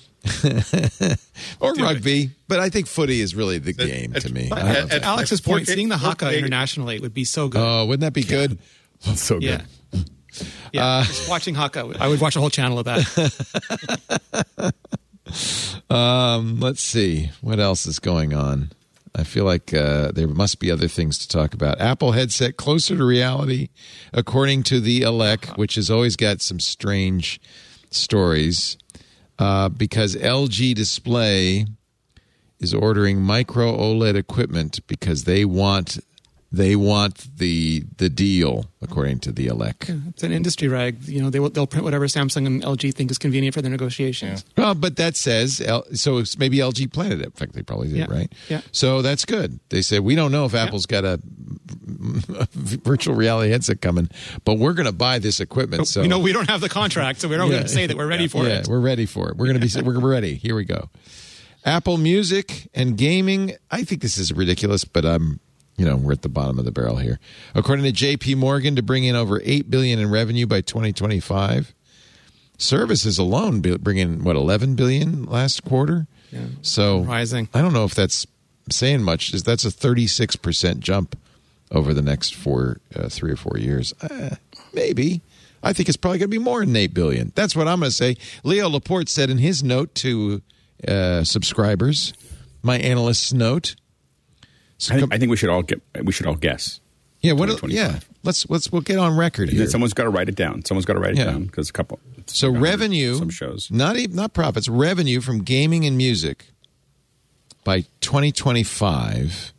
Or rugby, but I think footy is really the game to me. At Alex's point, seeing the haka 4K internationally would be so good. Oh, wouldn't that be good? That's so good. Yeah, just watching haka, I would watch a whole channel of that. Let's see. What else is going on? I feel like there must be other things to talk about. Apple headset closer to reality, according to the Elec, which has always got some strange stories. Because LG Display is ordering micro OLED equipment because they want the deal, according to the Elec. It's an industry rag. You know, they'll print whatever Samsung and LG think is convenient for their negotiations. Well, but that says so. It's maybe LG planned it. In fact, they probably did, right? Yeah. So that's good. They said we don't know if Apple's got a virtual reality headset coming, but we're going to buy this equipment. So we know we don't have the contract, so we're not going to say that we're ready for it. We're ready for it. We're going to be. We're ready. Here we go. Apple Music and gaming. I think this is ridiculous, but we're at the bottom of the barrel here. According to J.P. Morgan, to bring in over $8 billion in revenue by 2025. Services alone bring in $11 billion last quarter. Yeah. So rising. I don't know if that's saying much. That's a 36% jump over the next 3 or 4 years. Maybe. I think it's probably going to be more than $8 billion. That's what I'm going to say. Leo Laporte said in his note to subscribers, my analyst's note. So I think we should all guess. Yeah, we'll get on record here. Someone's got to write it down. Because a couple. So revenue, some shows, not profits, revenue from gaming and music by 2025.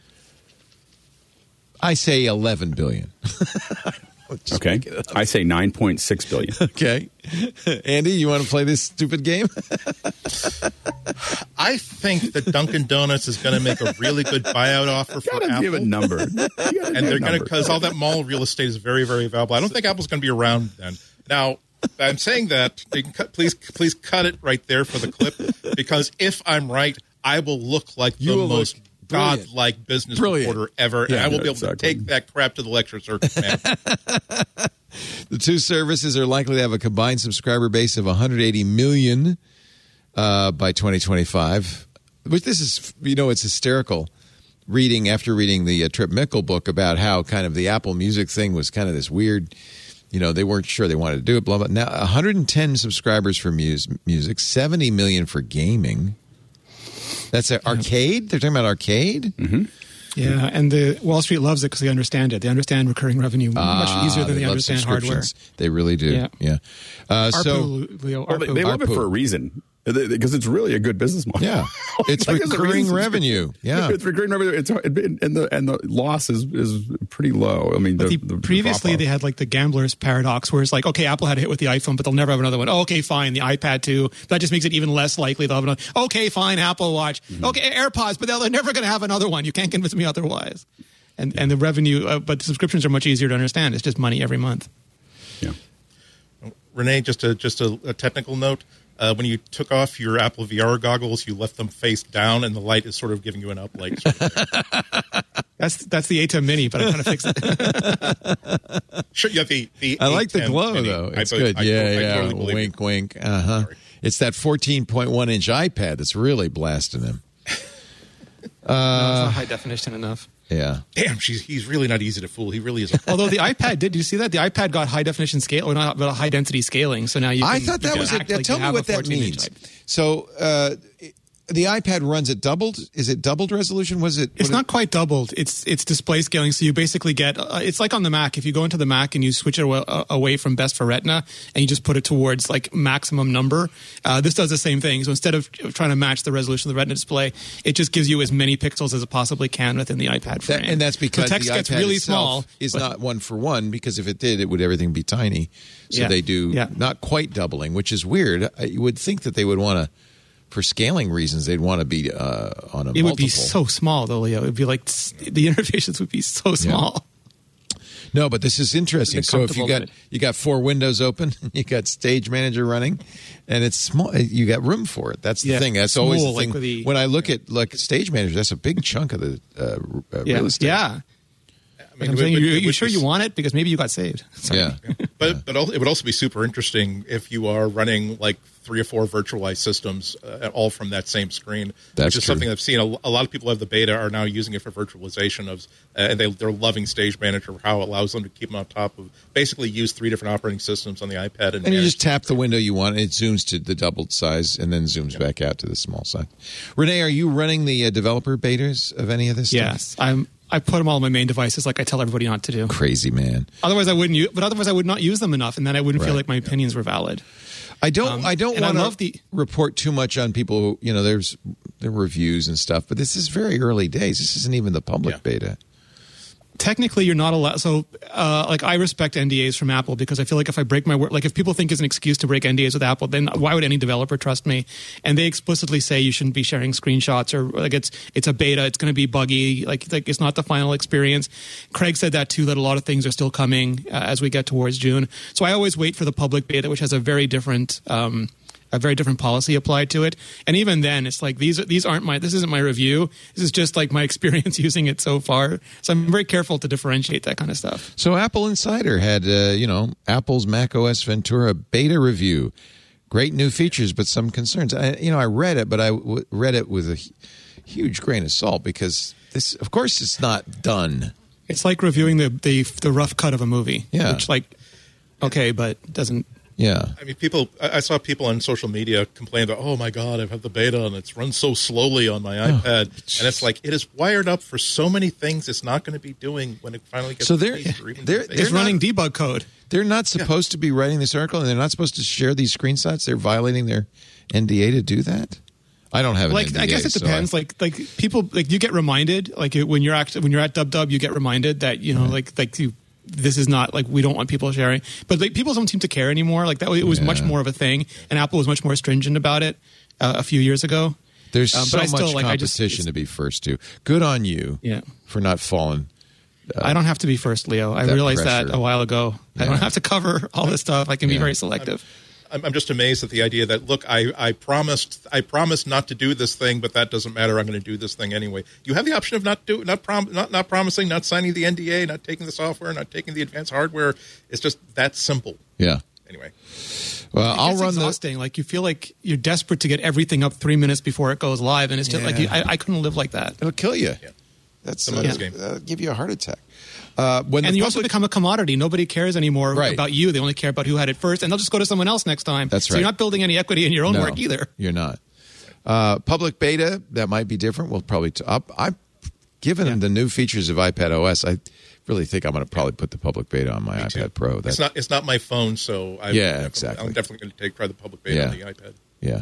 I say $11 billion. Okay, I say $9.6 billion. Okay, Andy, you want to play this stupid game? I think that Dunkin' Donuts is going to make a really good buyout offer for Apple. Give a number, and they're going to, because all that mall real estate is very, very valuable. I don't think Apple's going to be around then. Now, I'm saying that. Please cut it right there for the clip, because if I'm right, I will look like the most godlike business reporter ever, and I will be able to take that crap to the lecture circuit, man. The two services are likely to have a combined subscriber base of 180 million by 2025. Which this is, it's hysterical. After reading the Trip Mickle book about how kind of the Apple Music thing was kind of this weird, they weren't sure they wanted to do it. Blah blah. Now 110 subscribers for music, 70 million for gaming. That's an arcade? They're talking about arcade? Mm-hmm. Yeah, and the Wall Street loves it because they understand it. They understand recurring revenue much easier than they understand hardware. They really do. Yeah. ARPU, they love it for a reason. Because it's really a good business model. Yeah, it's recurring revenue. Yeah, it's recurring revenue. And the loss is pretty low. I mean, previously they had like the gambler's paradox, where it's like, okay, Apple had a hit with the iPhone, but they'll never have another one. Oh, okay, fine, the iPad too. That just makes it even less likely they'll have another. Okay, fine, Apple Watch. Mm-hmm. Okay, AirPods, but they're never going to have another one. You can't convince me otherwise. And the revenue, but the subscriptions are much easier to understand. It's just money every month. Yeah. Renee, just a technical note. When you took off your Apple VR goggles, you left them face down, and the light is sort of giving you an up light. That's the A10 Mini, but I'm trying to fix it. Sure, yeah, the I like the A10 glow, Mini. though. It's good. Yeah. Totally wink, wink. Uh-huh. It's that 14.1-inch iPad that's really blasting him. No, it's not high definition enough. Yeah. Damn, he's really not easy to fool. He really is. Although the iPad did you see that? The iPad got high definition scale, or not, but high density scaling. So now you can, I thought that was it. Tell me what that means. So the iPad runs at doubled. Is it doubled resolution? It's not quite doubled. It's display scaling. So you basically get it's like on the Mac. If you go into the Mac and you switch it away from best for Retina and you just put it towards like maximum number, this does the same thing. So instead of trying to match the resolution of the Retina display, it just gives you as many pixels as it possibly can within the iPad frame. And that's because the text the gets iPad really itself small. is not 1-for-1, because if it did, it would everything be tiny. So they do not quite doubling, which is weird. You would think that they would want to. For scaling reasons, they'd want to be on a multiple. It would be so small, though, Leo. It would be like the interfaces would be so small. Yeah. No, but this is interesting. So if you got 4 windows open, you got Stage Manager running, and it's small, you got room for it. That's the thing. That's always the thing. When I look at like Stage Manager, that's a big chunk of the real estate. Yeah. I mean, you sure you want it? Because maybe you got saved. Sorry. Yeah. But it would also be super interesting if you are running like 3 or 4 virtualized systems all from that same screen. That's which is true. something I've seen. A lot of people have the beta are now using it for virtualization of, and they're loving Stage Manager, how it allows them to keep them on top of, basically use 3 different operating systems on the iPad. And you just tap the window you want, and it zooms to the doubled size and then zooms back out to the small size. Renee, are you running the developer betas of any of this stuff? Yes, I put them all on my main devices like I tell everybody not to do. Crazy, man. Otherwise, I would not use them enough, and then I wouldn't feel like my opinions were valid. I don't want to report too much on people who, there are reviews and stuff, but this is very early days. This isn't even the public beta. Technically, you're not allowed. So, I respect NDAs from Apple because I feel like if I break my word, like if people think it's an excuse to break NDAs with Apple, then why would any developer trust me? And they explicitly say you shouldn't be sharing screenshots, or like it's a beta, it's going to be buggy, like it's not the final experience. Craig said that too, that a lot of things are still coming as we get towards June. So I always wait for the public beta, which has a very different policy applied to it. And even then, it's like this isn't my review. This is just like my experience using it so far. So I'm very careful to differentiate that kind of stuff. So Apple Insider had, Apple's macOS Ventura beta review. Great new features, but some concerns. I read it, but I read it with a huge grain of salt because this, of course, it's not done. It's like reviewing the rough cut of a movie. Yeah. Which, okay, but doesn't. Yeah. I mean, I saw people on social media complain about, oh my God, I've had the beta and it's run so slowly on my iPad. And it's like, it is wired up for so many things it's not going to be doing when it finally gets released. It's running debug code. They're not supposed to be writing this article, and they're not supposed to share these screenshots. They're violating their NDA to do that. I don't have an NDA. I guess it depends. So people, you get reminded, when you're at DubDub, you get reminded that, this is not we don't want people sharing, but people don't seem to care anymore. It was much more of a thing, and Apple was much more stringent about it a few years ago. There's so much competition to be first to. Good on you for not falling. I don't have to be first, Leo. I realized that a while ago. Yeah. I don't have to cover all this stuff. I can be very selective. I'm just amazed at the idea that, look, I promised not to do this thing, but that doesn't matter. I'm going to do this thing anyway. You have the option of not promising, not signing the NDA, not taking the software, not taking the advanced hardware. It's just that simple. Yeah. Anyway. Well, I'll run exhausting. You feel like you're desperate to get everything up 3 minutes before it goes live, and it's just I couldn't live like that. It'll kill you. Yeah. That's game. Give you a heart attack. And you also become a commodity. Nobody cares anymore about you. They only care about who had it first, and they'll just go to someone else next time. That's right. So you're not building any equity in your own work either. You're not. Public beta, that might be different. We'll probably given the new features of iPad OS, I really think I'm going to probably put the public beta on my iPad Pro. It's not my phone, so exactly. I'm definitely going to try the public beta on the iPad. Yeah.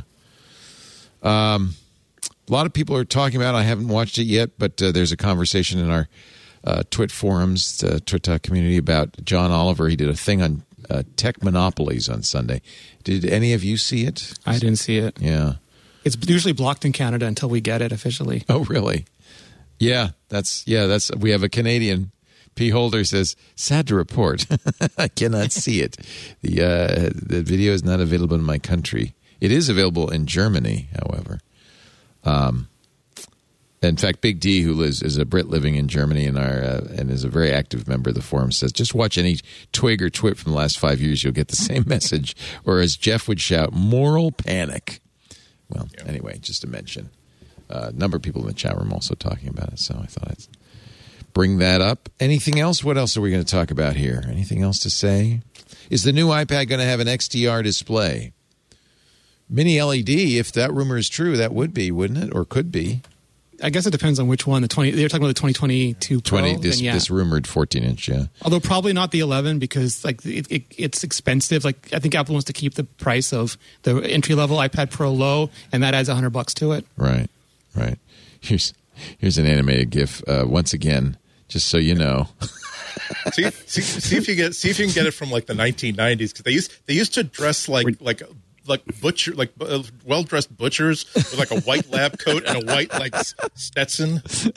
A lot of people are talking about it. I haven't watched it yet, but there's a conversation in our Twit forums, Twit community, about John Oliver. He did a thing on tech monopolies on Sunday. Did any of you see it? I didn't see it. Yeah. It's usually blocked in Canada until we get it officially. Oh, really? Yeah, that's we have a Canadian. P. Holder says, sad to report, I cannot see it. The video is not available in my country. It is available in Germany, however. In fact, Big D, who is a Brit living in Germany and is a very active member of the forum, says, just watch any twig or twit from the last 5 years, you'll get the same message. Or as Jeff would shout, moral panic. Well, anyway, just to mention. A number of people in the chat room also talking about it, so I thought I'd bring that up. Anything else? What else are we going to talk about here? Anything else to say? Is the new iPad going to have an XDR display? Mini LED, if that rumor is true, that would be, wouldn't it? Or could be. I guess it depends on which one. They're talking about the 2022 Pro. This rumored 14-inch, yeah. Although probably not the 11 because like it's expensive. Like I think Apple wants to keep the price of the entry-level iPad Pro low, and that adds $100 to it. Right. Here's an animated GIF once again, just so you know. see if you can get it from like the 1990s because they used to dress like butcher, like well-dressed butchers with like a white lab coat and a white like Stetson.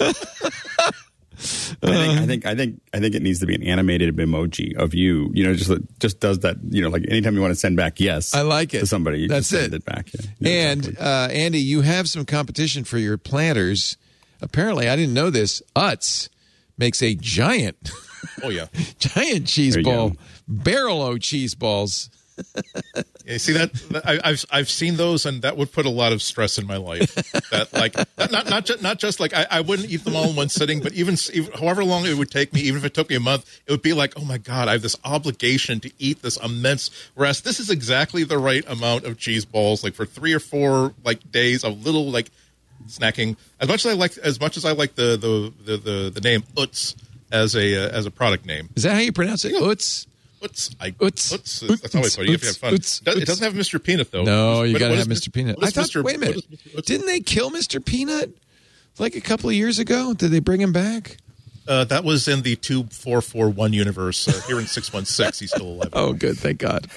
I think it needs to be an animated emoji of you. You know, just does that. You know, like anytime you want to send back yes, I like it to somebody. You That's send it. it back. Yeah. And Exactly. Andy, you have some competition for your planters. Apparently, I didn't know this. Utz makes a giant cheese There you ball, go. barrel-o cheese balls. You see that? I've seen those, and that would put a lot of stress in my life. That like not just like I wouldn't eat them all in one sitting, but even however long it would take me, even if it took me a month, it would be like, oh my god, I have this obligation to eat this immense. Whereas this is exactly the right amount of cheese balls, like for 3 or 4 like days of little like snacking. As much as I like the name Utz as a product name. Is that how you pronounce it? Utz. Utz. Utz. That's always funny. You have to have fun. It doesn't have Mr. Peanut though. No, you got to What have is Mr. Peanut. what I is thought. Mr. Wait a minute. what is- Didn't they kill Mr. Peanut like a couple of years ago? Did they bring him back? That was in the 2441 universe. Here in 616, he's still alive. Oh, good. Thank God.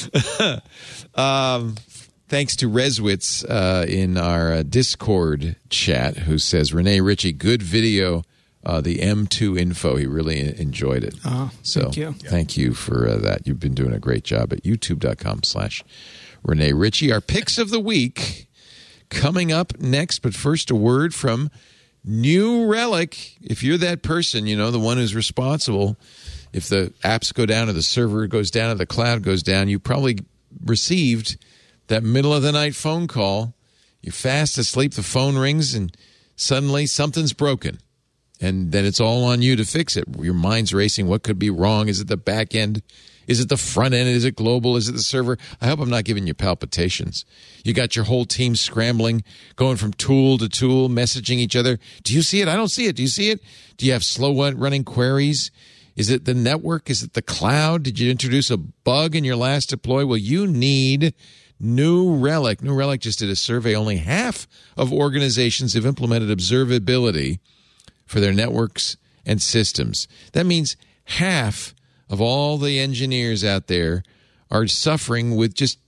Thanks to Reswitz in our Discord chat, who says, Renee Ritchie, good video. The M2 info, he really enjoyed it. Oh, so thank you. Thank you for that. You've been doing a great job at youtube.com/Renee Ritchie. Our picks of the week coming up next, but first a word from New Relic. If you're that person, you know, the one who's responsible, if the apps go down or the server goes down or the cloud goes down, you probably received that middle of the night phone call. You're fast asleep, the phone rings, and suddenly something's broken. And then it's all on you to fix it. Your mind's racing. What could be wrong? Is it the back end? Is it the front end? Is it global? Is it the server? I hope I'm not giving you palpitations. You got your whole team scrambling, going from tool to tool, messaging each other. Do you see it? I don't see it. Do you see it? Do you have slow running queries? Is it the network? Is it the cloud? Did you introduce a bug in your last deploy? Well, you need New Relic. New Relic just did a survey. Only half of organizations have implemented observability for their networks and systems. That means half of all the engineers out there are suffering with just,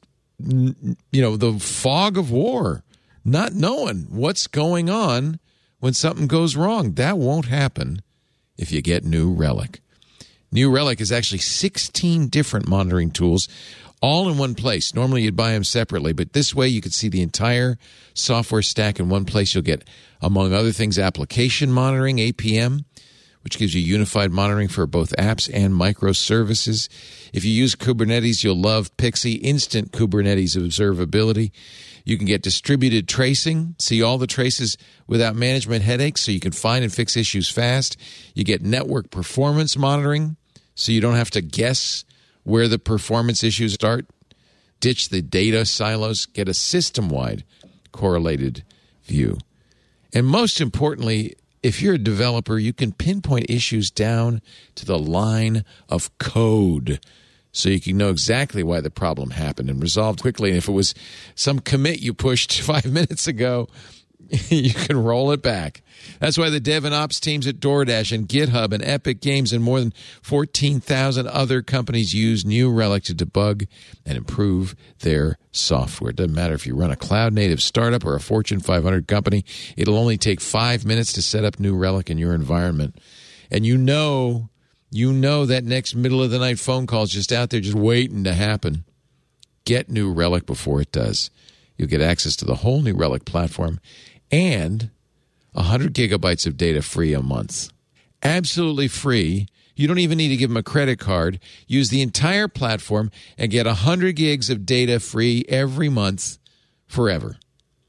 the fog of war, not knowing what's going on when something goes wrong. That won't happen if you get New Relic. New Relic is actually 16 different monitoring tools, all in one place. Normally you'd buy them separately, but this way you could see the entire software stack in one place. You'll get, among other things, application monitoring, APM, which gives you unified monitoring for both apps and microservices. If you use Kubernetes, you'll love Pixie Instant Kubernetes Observability. You can get distributed tracing, see all the traces without management headaches, so you can find and fix issues fast. You get network performance monitoring, so you don't have to guess where the performance issues start. Ditch the data silos, get a system-wide correlated view. And most importantly, if you're a developer, you can pinpoint issues down to the line of code, so you can know exactly why the problem happened and resolved quickly. And if it was some commit you pushed 5 minutes ago, you can roll it back. That's why the dev and ops teams at DoorDash and GitHub and Epic Games and more than 14,000 other companies use New Relic to debug and improve their software. It doesn't matter if you run a cloud-native startup or a Fortune 500 company. It'll only take 5 minutes to set up New Relic in your environment. And you know that next middle-of-the-night phone call is just out there just waiting to happen. Get New Relic before it does. You'll get access to the whole New Relic platform and 100 gigabytes of data free a month. Absolutely free. You don't even need to give them a credit card. Use the entire platform and get 100 gigs of data free every month forever.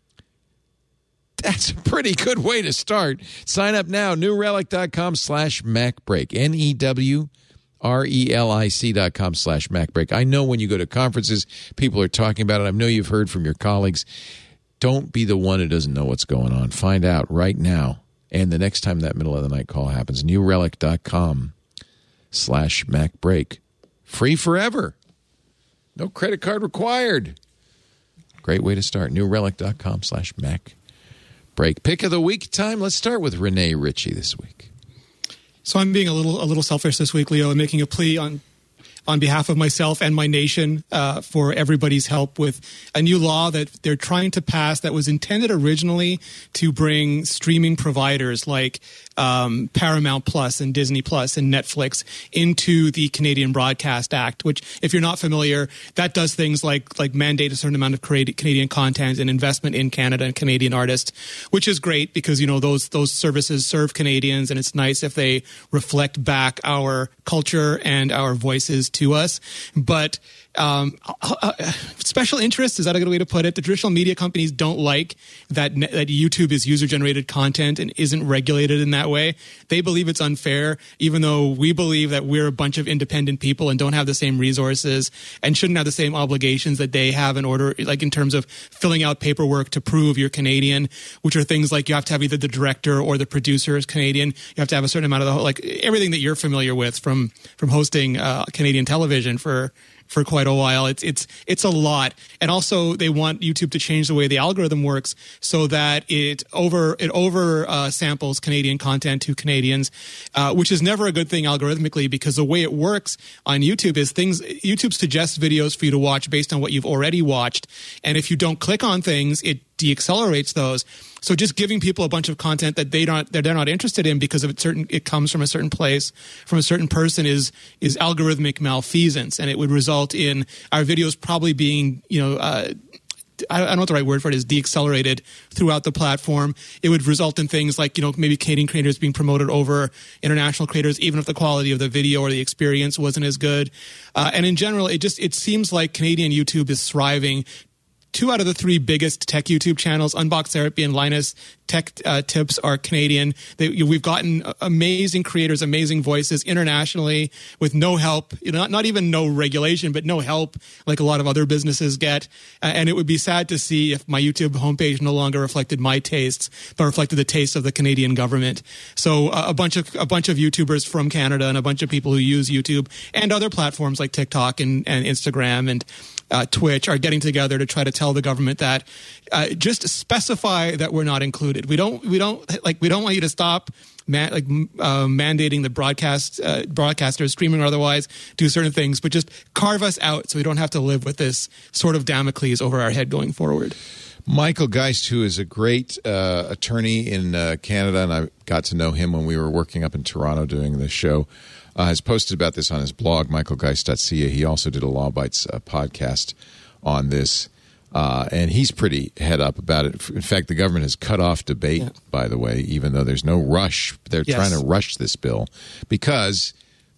That's a pretty good way to start. Sign up now, newrelic.com/MacBreak, RELIC.com/MacBreak. I know when you go to conferences, people are talking about it. I know you've heard from your colleagues. Don't be the one who doesn't know what's going on. Find out right now. And the next time that middle of the night call happens, newrelic.com/MacBreak. Free forever. No credit card required. Great way to start. newrelic.com/MacBreak. Pick of the week time. Let's start with Renee Ritchie this week. So I'm being a little selfish this week, Leo, and making a plea on behalf of myself and my nation for everybody's help with a new law that they're trying to pass that was intended originally to bring streaming providers like Paramount Plus and Disney Plus and Netflix into the Canadian Broadcast Act, which, if you're not familiar, that does things like mandate a certain amount of Canadian content and investment in Canada and Canadian artists, which is great because, you know, those services serve Canadians, and it's nice if they reflect back our culture and our voices to us. But special interest, is that a good way to put it? The traditional media companies don't like that YouTube is user-generated content and isn't regulated in that way. They believe it's unfair, even though we believe that we're a bunch of independent people and don't have the same resources and shouldn't have the same obligations that they have in order, like in terms of filling out paperwork to prove you're Canadian, which are things like you have to have either the director or the producer is Canadian. You have to have a certain amount of like everything that you're familiar with from hosting Canadian television for quite a while. It's a lot. And also they want YouTube to change the way the algorithm works so that it over samples Canadian content to Canadians, which is never a good thing algorithmically, because the way it works on YouTube is YouTube suggests videos for you to watch based on what you've already watched. And if you don't click on things, it deaccelerates those. So just giving people a bunch of content that they're not interested in because of it comes from a certain place, from a certain person, is algorithmic malfeasance, and it would result in our videos probably being, I don't know what the right word for it is, deaccelerated throughout the platform. It would result in things like, maybe Canadian creators being promoted over international creators, even if the quality of the video or the experience wasn't as good. And in general, it seems like Canadian YouTube is thriving. 2 out of the 3 biggest tech YouTube channels, Unbox Therapy and Linus Tech Tips, are Canadian. We've gotten amazing creators, amazing voices internationally with no help, not even no regulation, but no help like a lot of other businesses get. And it would be sad to see if my YouTube homepage no longer reflected my tastes, but reflected the tastes of the Canadian government. So a bunch of YouTubers from Canada and a bunch of people who use YouTube and other platforms like TikTok and Instagram and Twitch are getting together to try to tell the government that just specify that we're not included. We don't want you to stop mandating the broadcasters, streaming or otherwise, do certain things, but just carve us out so we don't have to live with this sort of Damocles over our head going forward. Michael Geist, who is a great attorney in Canada, and I got to know him when we were working up in Toronto doing the show, has posted about this on his blog, michaelgeist.ca. He also did a Law Bites podcast on this, and he's pretty head up about it. In fact, the government has cut off debate, by the way, even though there's no rush. They're trying to rush this bill because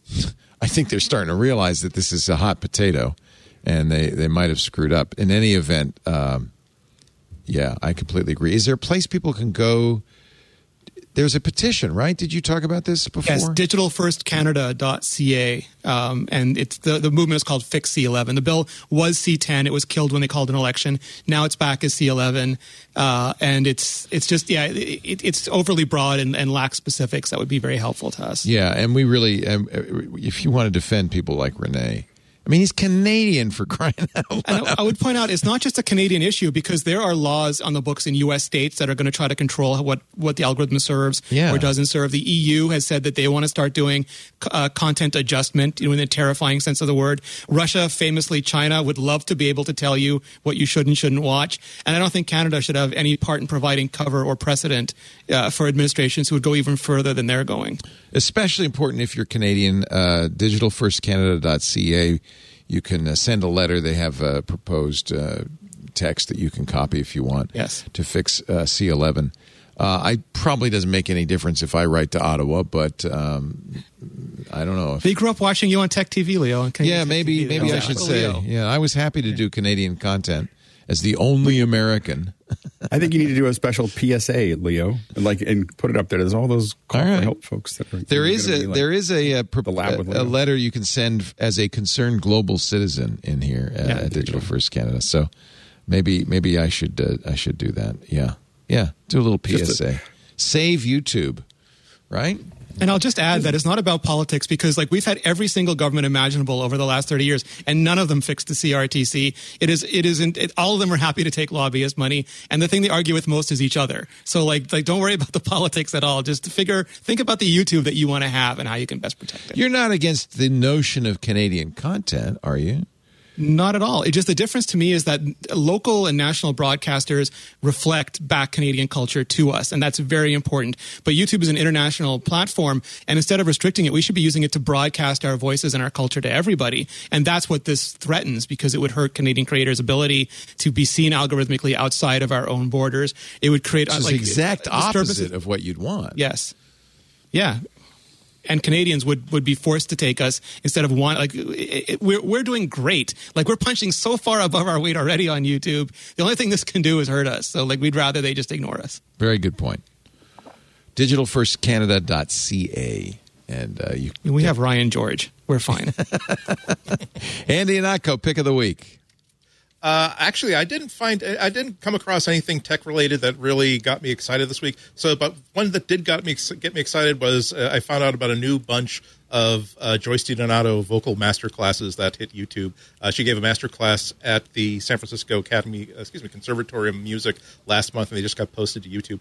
I think they're starting to realize that this is a hot potato, and they might have screwed up. In any event, I completely agree. Is there a place people can go? There's a petition, right? Did you talk about this before? Yes, digitalfirstcanada.ca, and it's the movement is called Fix C11. The bill was C10. It was killed when they called an election. Now it's back as C11, and it's just it's overly broad and lacks specifics that would be very helpful to us. Yeah, and we really, if you want to defend people like Renee. I mean, he's Canadian, for crying out loud. And I would point out it's not just a Canadian issue, because there are laws on the books in U.S. states that are going to try to control what the algorithm serves or doesn't serve. The EU has said that they want to start doing content adjustment, in a terrifying sense of the word. Russia, famously China, would love to be able to tell you what you should and shouldn't watch. And I don't think Canada should have any part in providing cover or precedent for administrations who would go even further than they're going. Especially important if you're Canadian. Digitalfirstcanada.ca. You can send a letter. They have a proposed text that you can copy if you want to fix C11. I probably doesn't make any difference if I write to Ottawa, but I don't know. They grew up watching you on Tech TV, Leo. Maybe I should say. Yeah, I was happy to do Canadian content as the only American. I think you need to do a special PSA, Leo, and put it up there. There's all those call All right. for help folks. There is a letter you can send as a concerned global citizen in here at Digital First Canada. So maybe I should do that. Yeah. Do a little PSA. Save YouTube, right? And I'll just add that it's not about politics because, we've had every single government imaginable over the last 30 years, and none of them fixed the CRTC. All of them are happy to take lobbyist money, and the thing they argue with most is each other. So, don't worry about the politics at all. Just think about the YouTube that you want to have and how you can best protect it. You're not against the notion of Canadian content, are you? Not at all. The difference to me is that local and national broadcasters reflect back Canadian culture to us, and that's very important. But YouTube is an international platform, and instead of restricting it, we should be using it to broadcast our voices and our culture to everybody. And that's what this threatens, because it would hurt Canadian creators' ability to be seen algorithmically outside of our own borders. It would create the exact opposite of what you'd want. Yes. Yeah. And Canadians would be forced to take us instead of one. We're doing great. We're punching so far above our weight already on YouTube. The only thing this can do is hurt us. So we'd rather they just ignore us. Very good point. Digitalfirstcanada.ca. And we have Ryan George. We're fine. Andy Ihnatko, pick of the week. Actually, I didn't come across anything tech related that really got me excited this week. So, but one that did get me excited was I found out about a new bunch of Joyce DiDonato vocal master classes that hit YouTube. She gave a master class at the San Francisco Conservatory of Music last month, and they just got posted to YouTube.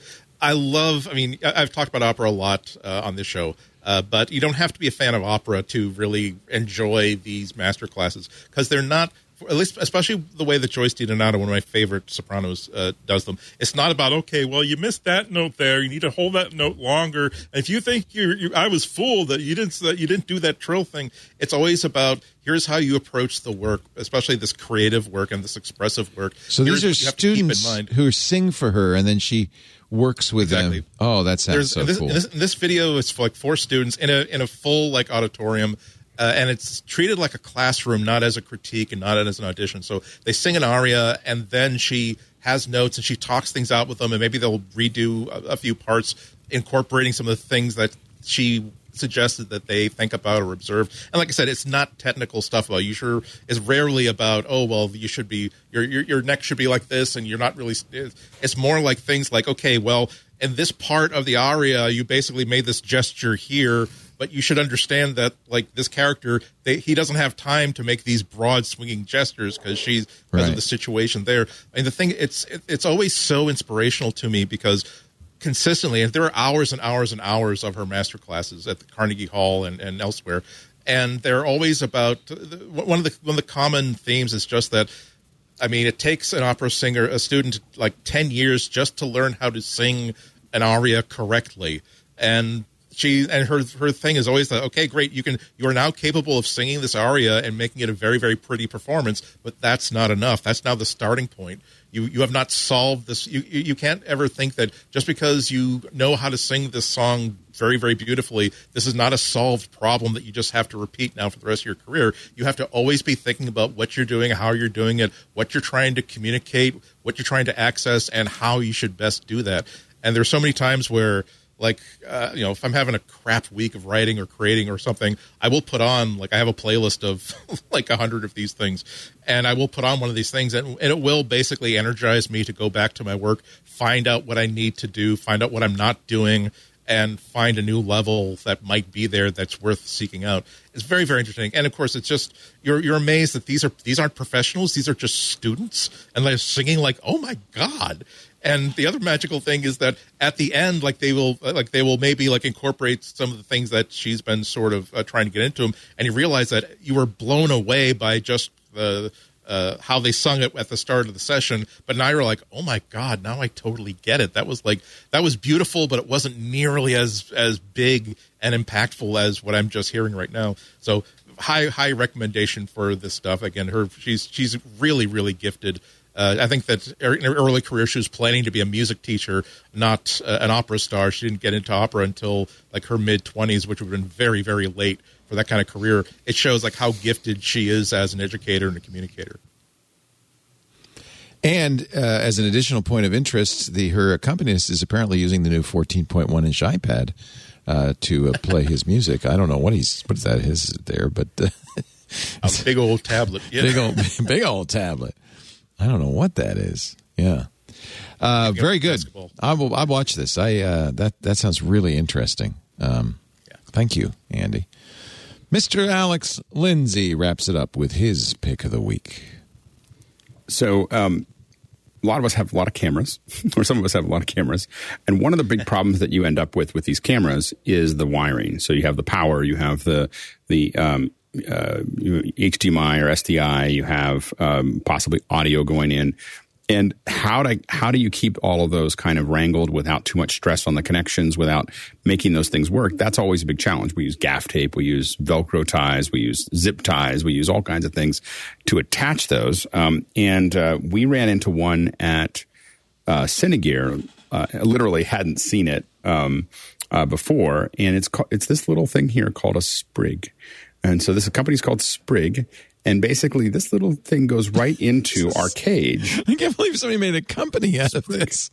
I've talked about opera a lot on this show, but you don't have to be a fan of opera to really enjoy these master classes, because they're not, at least, especially the way that Joyce DiDonato, one of my favorite sopranos, does them. It's not about, okay, well, you missed that note there. You need to hold that note longer. And if you think I was fooled that you didn't do that trill thing, it's always about, here's how you approach the work, especially this creative work and this expressive work. So these are students who sing for her, and then she works with them. Oh, that sounds so cool. In this video, it's for 4 students in a full auditorium. And it's treated like a classroom, not as a critique and not as an audition. So they sing an aria, and then she has notes, and she talks things out with them, and maybe they'll redo a few parts, incorporating some of the things that she suggested that they think about or observe. And like I said, it's not technical stuff about you. Sure, it's rarely about, oh, well, you should be, your neck should be like this, and you're not really. It's more like things like, okay, well, in this part of the aria, you basically made this gesture here, but you should understand that, this character, he doesn't have time to make these broad swinging gestures because of the situation there. And the thing, it's always so inspirational to me because consistently, and there are hours and hours and hours of her master classes at the Carnegie Hall and elsewhere, and they're always about one of the common themes is just that. It takes an opera singer, a student, 10 years just to learn how to sing an aria correctly, and her thing is always that, okay, great, you are now capable of singing this aria and making it a very, very pretty performance, but that's not enough. That's now the starting point. You have not solved this. You can't ever think that just because you know how to sing this song very, very beautifully, this is not a solved problem that you just have to repeat now for the rest of your career. You have to always be thinking about what you're doing, how you're doing it, what you're trying to communicate, what you're trying to access, and how you should best do that. And there's so many times where, if I'm having a crap week of writing or creating or something, I will put on, I have a playlist of 100 of these things, and I will put on one of these things, and it will basically energize me to go back to my work, find out what I need to do, find out what I'm not doing, and find a new level that might be there that's worth seeking out. It's very, very interesting. And of course, it's just, you're amazed that these aren't professionals, these are just students, and they're singing oh my God. And the other magical thing is that at the end, they will maybe incorporate some of the things that she's been sort of trying to get into them, and you realize that you were blown away by just how they sung it at the start of the session, but now you're like, oh my God, now I totally get it. That was beautiful, but it wasn't nearly as big and impactful as what I'm just hearing right now. So high recommendation for this stuff. Again, she's really, really gifted. I think that in her early career, she was planning to be a music teacher, not an opera star. She didn't get into opera until her mid-20s, which would have been very, very late for that kind of career. It shows how gifted she is as an educator and a communicator. And as an additional point of interest, her accompanist is apparently using the new 14.1-inch iPad to play his music. I don't know what is that his there, but a big old tablet. Yeah. Big old tablet. I don't know what that is. Yeah. Very good. I'll watch this. That sounds really interesting. Thank you, Andy. Mr. Alex Lindsay wraps it up with his pick of the week. So a lot of us have a lot of cameras, or some of us have a lot of cameras. And one of the big problems that you end up with these cameras is the wiring. So you have the power, you have the HDMI or SDI, you have possibly audio going in. And how do you keep all of those kind of wrangled without too much stress on the connections, without making those things work? That's always a big challenge. We use gaff tape, we use Velcro ties, we use zip ties, we use all kinds of things to attach those. And we ran into one at Cinegear. Literally hadn't seen it before, and it's this little thing here called a sprig. And so this company's called Sprig. And basically, this little thing goes right into our cage. I can't believe somebody made a company out of this.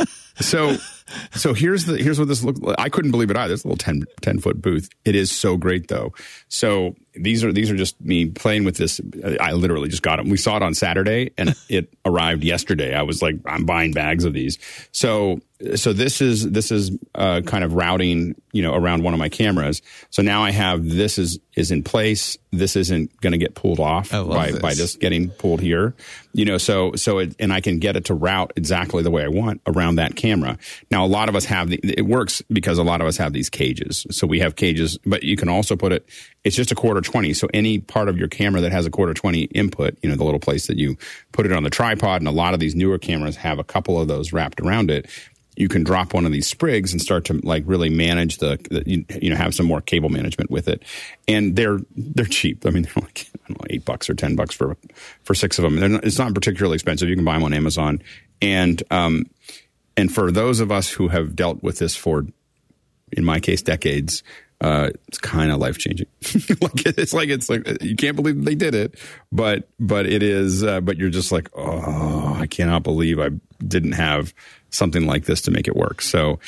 So here's what this looked like. I couldn't believe it either. It's a little 10-foot booth. It is so great, though. So these are just me playing with this. I literally just got them. We saw it on Saturday, and it arrived yesterday. I was like, I'm buying bags of these. So this is kind of routing, around one of my cameras. So now I have this is in place. This isn't going to get pulled off by this getting pulled here. And I can get it to route exactly the way I want around that camera. Now, a lot of us have it works because a lot of us have these cages. So we have cages, but you can also put it. It's just a 1/4-20. So any part of your camera that has a 1/4-20 input, the little place that you put it on the tripod, and a lot of these newer cameras have a couple of those wrapped around it. You can drop one of these sprigs and start to really manage have some more cable management with it. And they're cheap. I mean, they're like, $8 or $10 for 6 of them. It's not particularly expensive. You can buy them on Amazon. And for those of us who have dealt with this for, in my case, decades, it's kind of life changing. It's like you can't believe they did it, but it is. But you're just like, oh, I cannot believe I didn't have something like this to make it work. So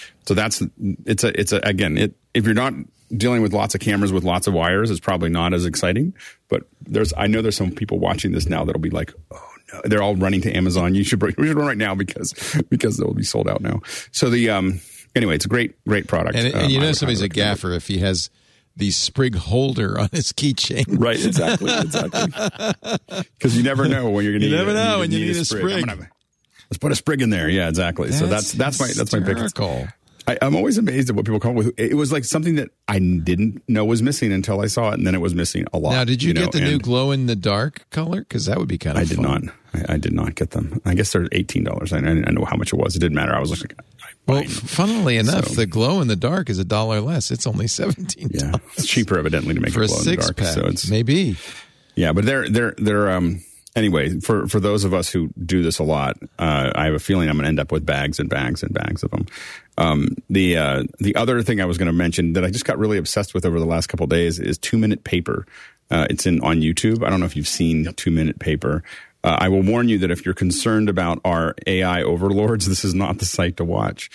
if you're not dealing with lots of cameras with lots of wires, it's probably not as exciting. But I know there's some people watching this now that'll be like, oh no, they're all running to Amazon. We should run right now because they'll be sold out now. So anyway, it's a great product. And somebody's a gaffer if he has the sprig holder on his keychain. Right, exactly. Because you never know when you're going to need it. You never know when you need a sprig. Let's put a sprig in there. Yeah, exactly. So that's my pick. I'm always amazed at what people come up with. It was like something that I didn't know was missing until I saw it, and then it was missing a lot. Now, did you get the new glow-in-the-dark color? Because that would be kind of fun. I did not. I did not get them. I guess they're $18. I didn't know how much it was. It didn't matter. I was like, well, funnily enough, the glow-in-the-dark is $1 less. It's only $17. Yeah, it's cheaper, evidently, to make for it glow-in-the-dark. For a 6-pack, so it's maybe. Yeah, but they're anyway, for those of us who do this a lot, I have a feeling I'm going to end up with bags and bags and bags of them. The other thing I was going to mention that I just got really obsessed with over the last couple of days is 2-Minute Paper. It's on YouTube. I don't know if you've seen 2-Minute Paper. I will warn you that if you're concerned about our AI overlords, this is not the site to watch.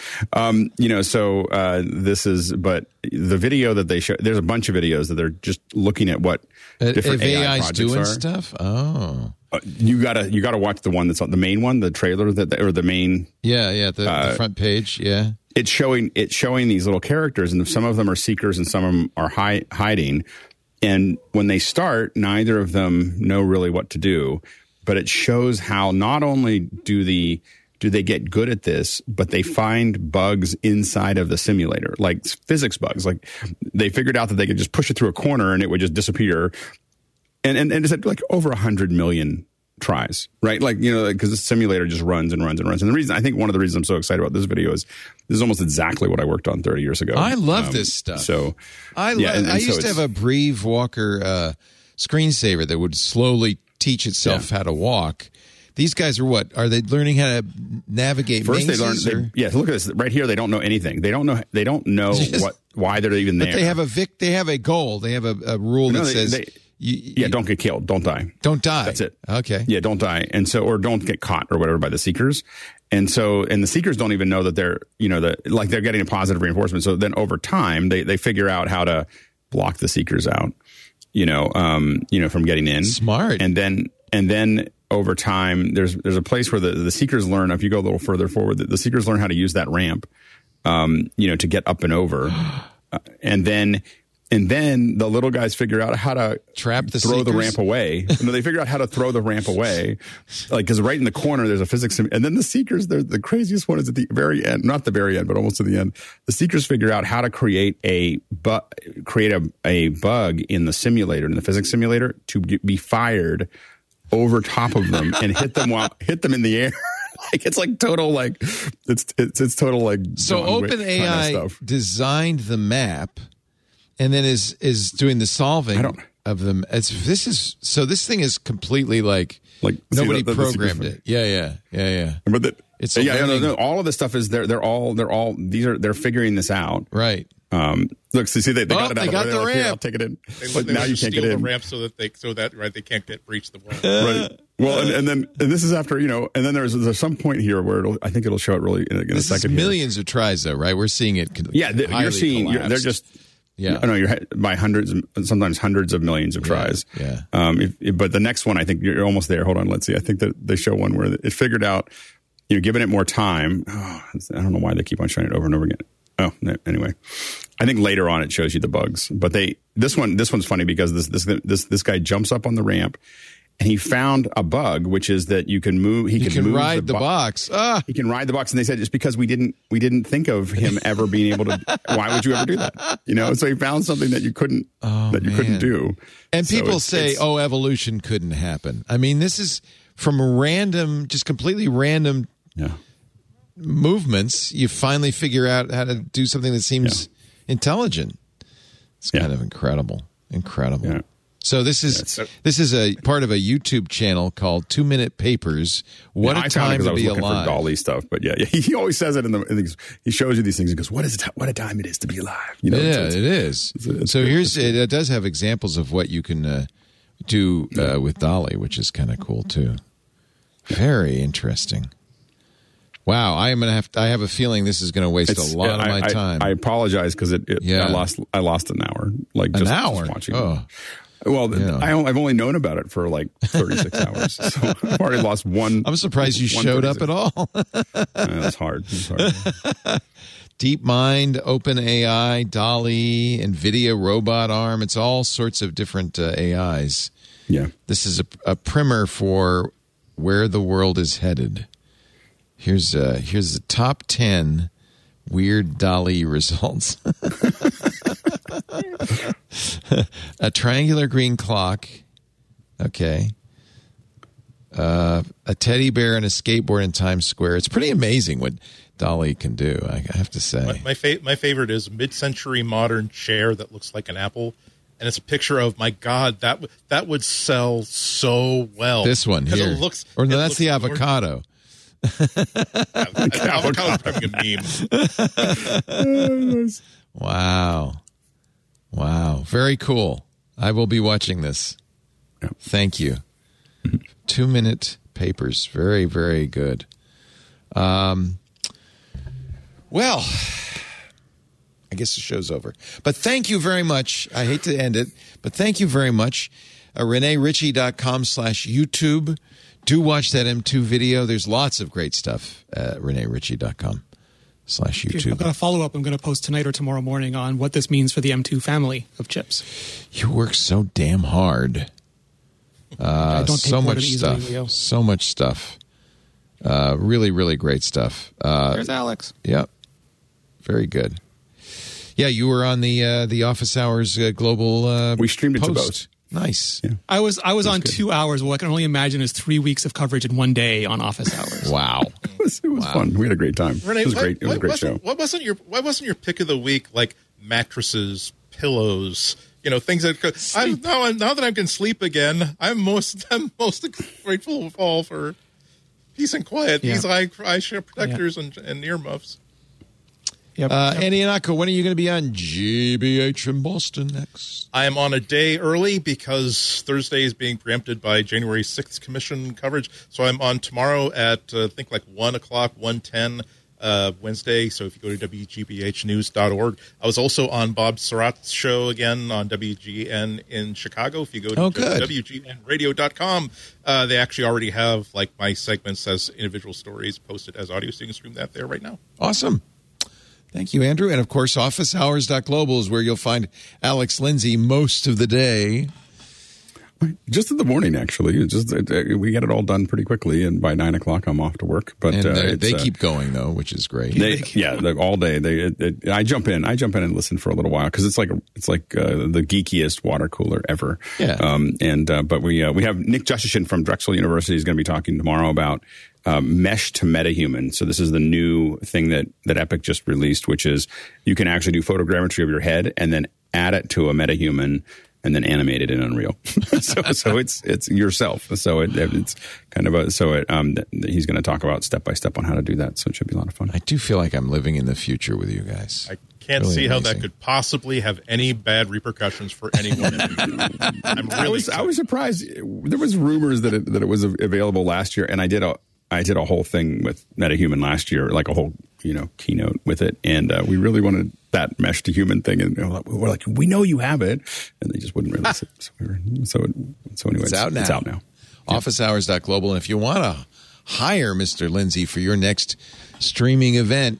This is, but the video that they show, there's a bunch of videos that they're just looking at what different AI projects doing are. Stuff. Oh. You gotta watch the one that's on the main one, the trailer or the main. The front page. Yeah. It's showing these little characters, and some of them are seekers and some of them are hiding. And when they start, neither of them know really what to do. But it shows how not only do they get good at this, but they find bugs inside of the simulator, like physics bugs. Like they figured out that they could just push it through a corner and it would just disappear. And it's like over 100 million tries, right? Like, because the simulator just runs and runs and runs. And one of the reasons I'm so excited about this video is this is almost exactly what I worked on 30 years ago. I love this stuff. So I used to have a Breve Walker screensaver that would slowly teach itself how to walk. These guys are what? Are they learning how to navigate First mazes? Look at this. Right here, they don't know anything. They don't know why they're even there. But they have a goal. They have a rule that says don't get killed. Don't die. Don't die. That's it. Okay. Yeah, don't die. And so, or don't get caught or whatever by the Seekers. And the Seekers don't even know that they're, they're getting a positive reinforcement. So then over time, they figure out how to block the Seekers out, from getting in. Smart. And then over time, there's a place where the Seekers learn, if you go a little further forward, the Seekers learn how to use that ramp, to get up and over. And then the little guys figure out how to throw the ramp away. They figure out how to throw the ramp away, because right in the corner there's a physics. And then the Seekers, the craziest one is at the very end, not the very end, but almost at the end. The Seekers figure out how to create a bug in the simulator, in the physics simulator, to be fired over top of them and hit them in the air. It's like total, it's total, like. So OpenAI kind of designed the map. And then is doing the solving of them. This thing is completely like nobody programmed it. Yeah. But all of this stuff is they're figuring this out. Right. Look, see, they got it out. They got the ramp. I'll take it in. But now you can't get in the ramp so that they can't breach the wall. Right. Well, and this is after, and then there's some point here where I think it'll show it really in a second. Is millions of tries though, right? We're seeing it. You're seeing. They're just. Yeah. No, you're by sometimes hundreds of millions of tries. Yeah. But the next one, I think you're almost there. Hold on. Let's see. I think that they show one where it figured out, giving it more time. I don't know why they keep on showing it over and over again. Oh, anyway, I think later on it shows you the bugs. But this one's funny because this guy jumps up on the ramp. And he found a bug, which is that you can move. He can move ride the box. He can ride the box, and they said it's because we didn't think of him ever being able to. Why would you ever do that? So he found something that you couldn't couldn't do. And people say, evolution couldn't happen. I mean, this is from just completely random movements. You finally figure out how to do something that seems intelligent. It's kind of incredible. Yeah. So this is a part of a YouTube channel called 2 Minute Papers. What a time to be alive! For Dolly stuff, but he always says it he shows you these things and goes, "What a time it is to be alive!" It is. It does have examples of what you can do with Dolly, which is kind of cool too. Very interesting. Wow, I have a feeling this is going to waste a lot of my time. I apologize because I lost an hour. An hour? Just watching. Oh. Well, I've only known about it for 36 hours. So I've already lost one. I'm surprised you showed up at all. That's hard. DeepMind, OpenAI, Dolly, NVIDIA robot arm. It's all sorts of different AIs. Yeah. This is a primer for where the world is headed. Here's the top 10 weird Dolly results. A triangular green clock. Okay. A teddy bear and a skateboard in Times Square. It's pretty amazing what Dolly can do, I have to say. My favorite is mid-century modern chair that looks like an apple. And it's a picture of, my God, that would sell so well. This one here. That's the avocado. Avocado becoming a meme. Wow. Very cool. I will be watching this. Yeah. Thank you. 2 Minute Papers. Very, very good. Well, I guess the show's over. But thank you very much. I hate to end it, but thank you very much. ReneRitchie.com/YouTube. Do watch that M2 video. There's lots of great stuff at ReneRitchie.com/YouTube. I've got a follow-up I'm going to post tonight or tomorrow morning on what this means for the M2 family of chips. You work so damn hard. I don't take so much easily, stuff. Leo. So much stuff. Really, really great stuff. There's Alex. Yep. Very good. Yeah, you were on the Office Hours Global. We streamed it post. to both. Nice. Yeah. I was on good. 2 hours. Well, I can only imagine is 3 weeks of coverage in one day on Office Hours. Wow. It was fun. We had a great time. Renee, it was great. It was a great show. Why wasn't your pick of the week like mattresses, pillows, things that now that I can sleep again, I'm most grateful of all for peace and quiet. Yeah. These eye protectors and earmuffs. Yep. Andy Anako, when are you going to be on GBH in Boston next? I am on a day early because Thursday is being preempted by January 6th commission coverage. So I'm on tomorrow at, I think, like 1 o'clock, 1:10 Wednesday. So if you go to WGBHnews.org. I was also on Bob Surratt's show again on WGN in Chicago. If you go to WGNradio.com, they actually already have like my segments as individual stories posted as audio, so you can stream that there right now. Awesome. Thank you, Andrew. And, of course, officehours.global is where you'll find Alex Lindsay most of the day. Just in the morning, actually. We get it all done pretty quickly, and by 9 o'clock, I'm off to work. But they keep going, though, which is great. All day. I jump in and listen for a little while because it's like the geekiest water cooler ever. Yeah. But we have Nick Justishin from Drexel University is going to be talking tomorrow about Mesh to MetaHuman. So this is the new thing that Epic just released, which is you can actually do photogrammetry of your head and then add it to a MetaHuman and then animate it in Unreal. so it's yourself. So it's kind of he's going to talk about step by step on how to do that. So it should be a lot of fun. I do feel like I'm living in the future with you guys. I can't see how that could possibly have any bad repercussions for anyone. I was surprised. There was rumors that it was available last year, and I did a whole thing with MetaHuman last year, like a whole keynote with it, and we really wanted that mesh to human thing, and we're like, we know you have it, and they just wouldn't release it. So anyway, it's out now. It's out now. Officehours.global, and if you want to hire Mr. Lindsay for your next streaming event,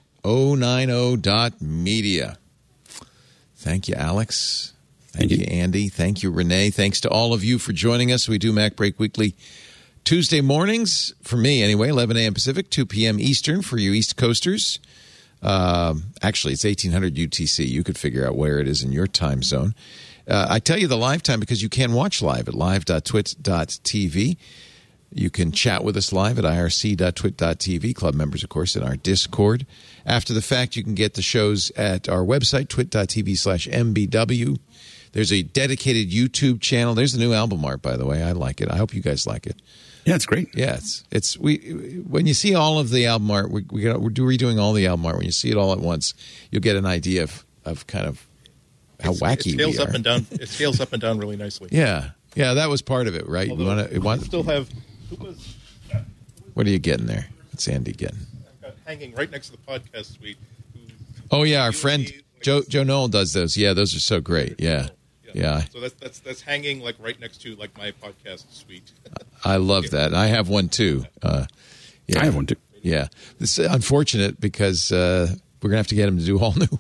090.media. Thank you, Alex. Thank you, Andy. Thank you, Renee. Thanks to all of you for joining us. We do Mac Break Weekly Tuesday mornings, for me anyway, 11 a.m. Pacific, 2 p.m. Eastern for you East Coasters. Actually, it's 1800 UTC. You could figure out where it is in your time zone. I tell you the live time because you can watch live at live.twit.tv. You can chat with us live at irc.twit.tv. Club members, of course, in our Discord. After the fact, you can get the shows at our website, twit.tv/mbw. There's a dedicated YouTube channel. There's the new album art, by the way. I like it. I hope you guys like it. Yeah, it's great. Yeah, when you see all of the album art, we're redoing all the album art. When you see it all at once, you'll get an idea of kind of how wacky it scales we are. Up and down. It scales up and down really nicely. Yeah, that was part of it, right? I still have. What are you getting there? What's Andy getting? I've got hanging right next to the podcast suite. Oh yeah, our friend Joe Noel does those. Yeah, those are so great. Yeah. So that's hanging like right next to like my podcast suite. I love that. I have one too. I have one too. Yeah, it's unfortunate because we're gonna have to get him to do all new.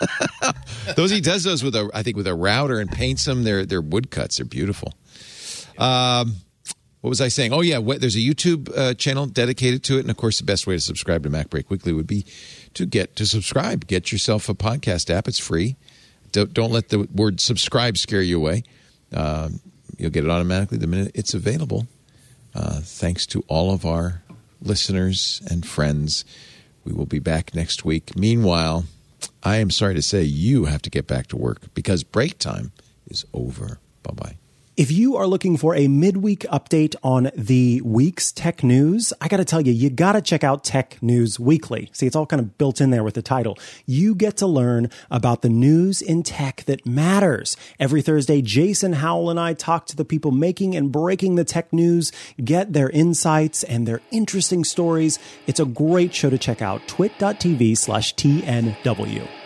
He does those with a router and paints them. They're woodcuts. They're beautiful. What was I saying? Oh yeah, there's a YouTube channel dedicated to it, and of course, the best way to subscribe to Mac Break Weekly would be to subscribe. Get yourself a podcast app. It's free. Don't let the word subscribe scare you away. You'll get it automatically the minute it's available. Thanks to all of our listeners and friends. We will be back next week. Meanwhile, I am sorry to say you have to get back to work because break time is over. Bye-bye. If you are looking for a midweek update on the week's tech news, I got to tell you, you got to check out Tech News Weekly. See, it's all kind of built in there with the title. You get to learn about the news in tech that matters. Every Thursday, Jason Howell and I talk to the people making and breaking the tech news, get their insights and their interesting stories. It's a great show to check out. twit.tv/TNW.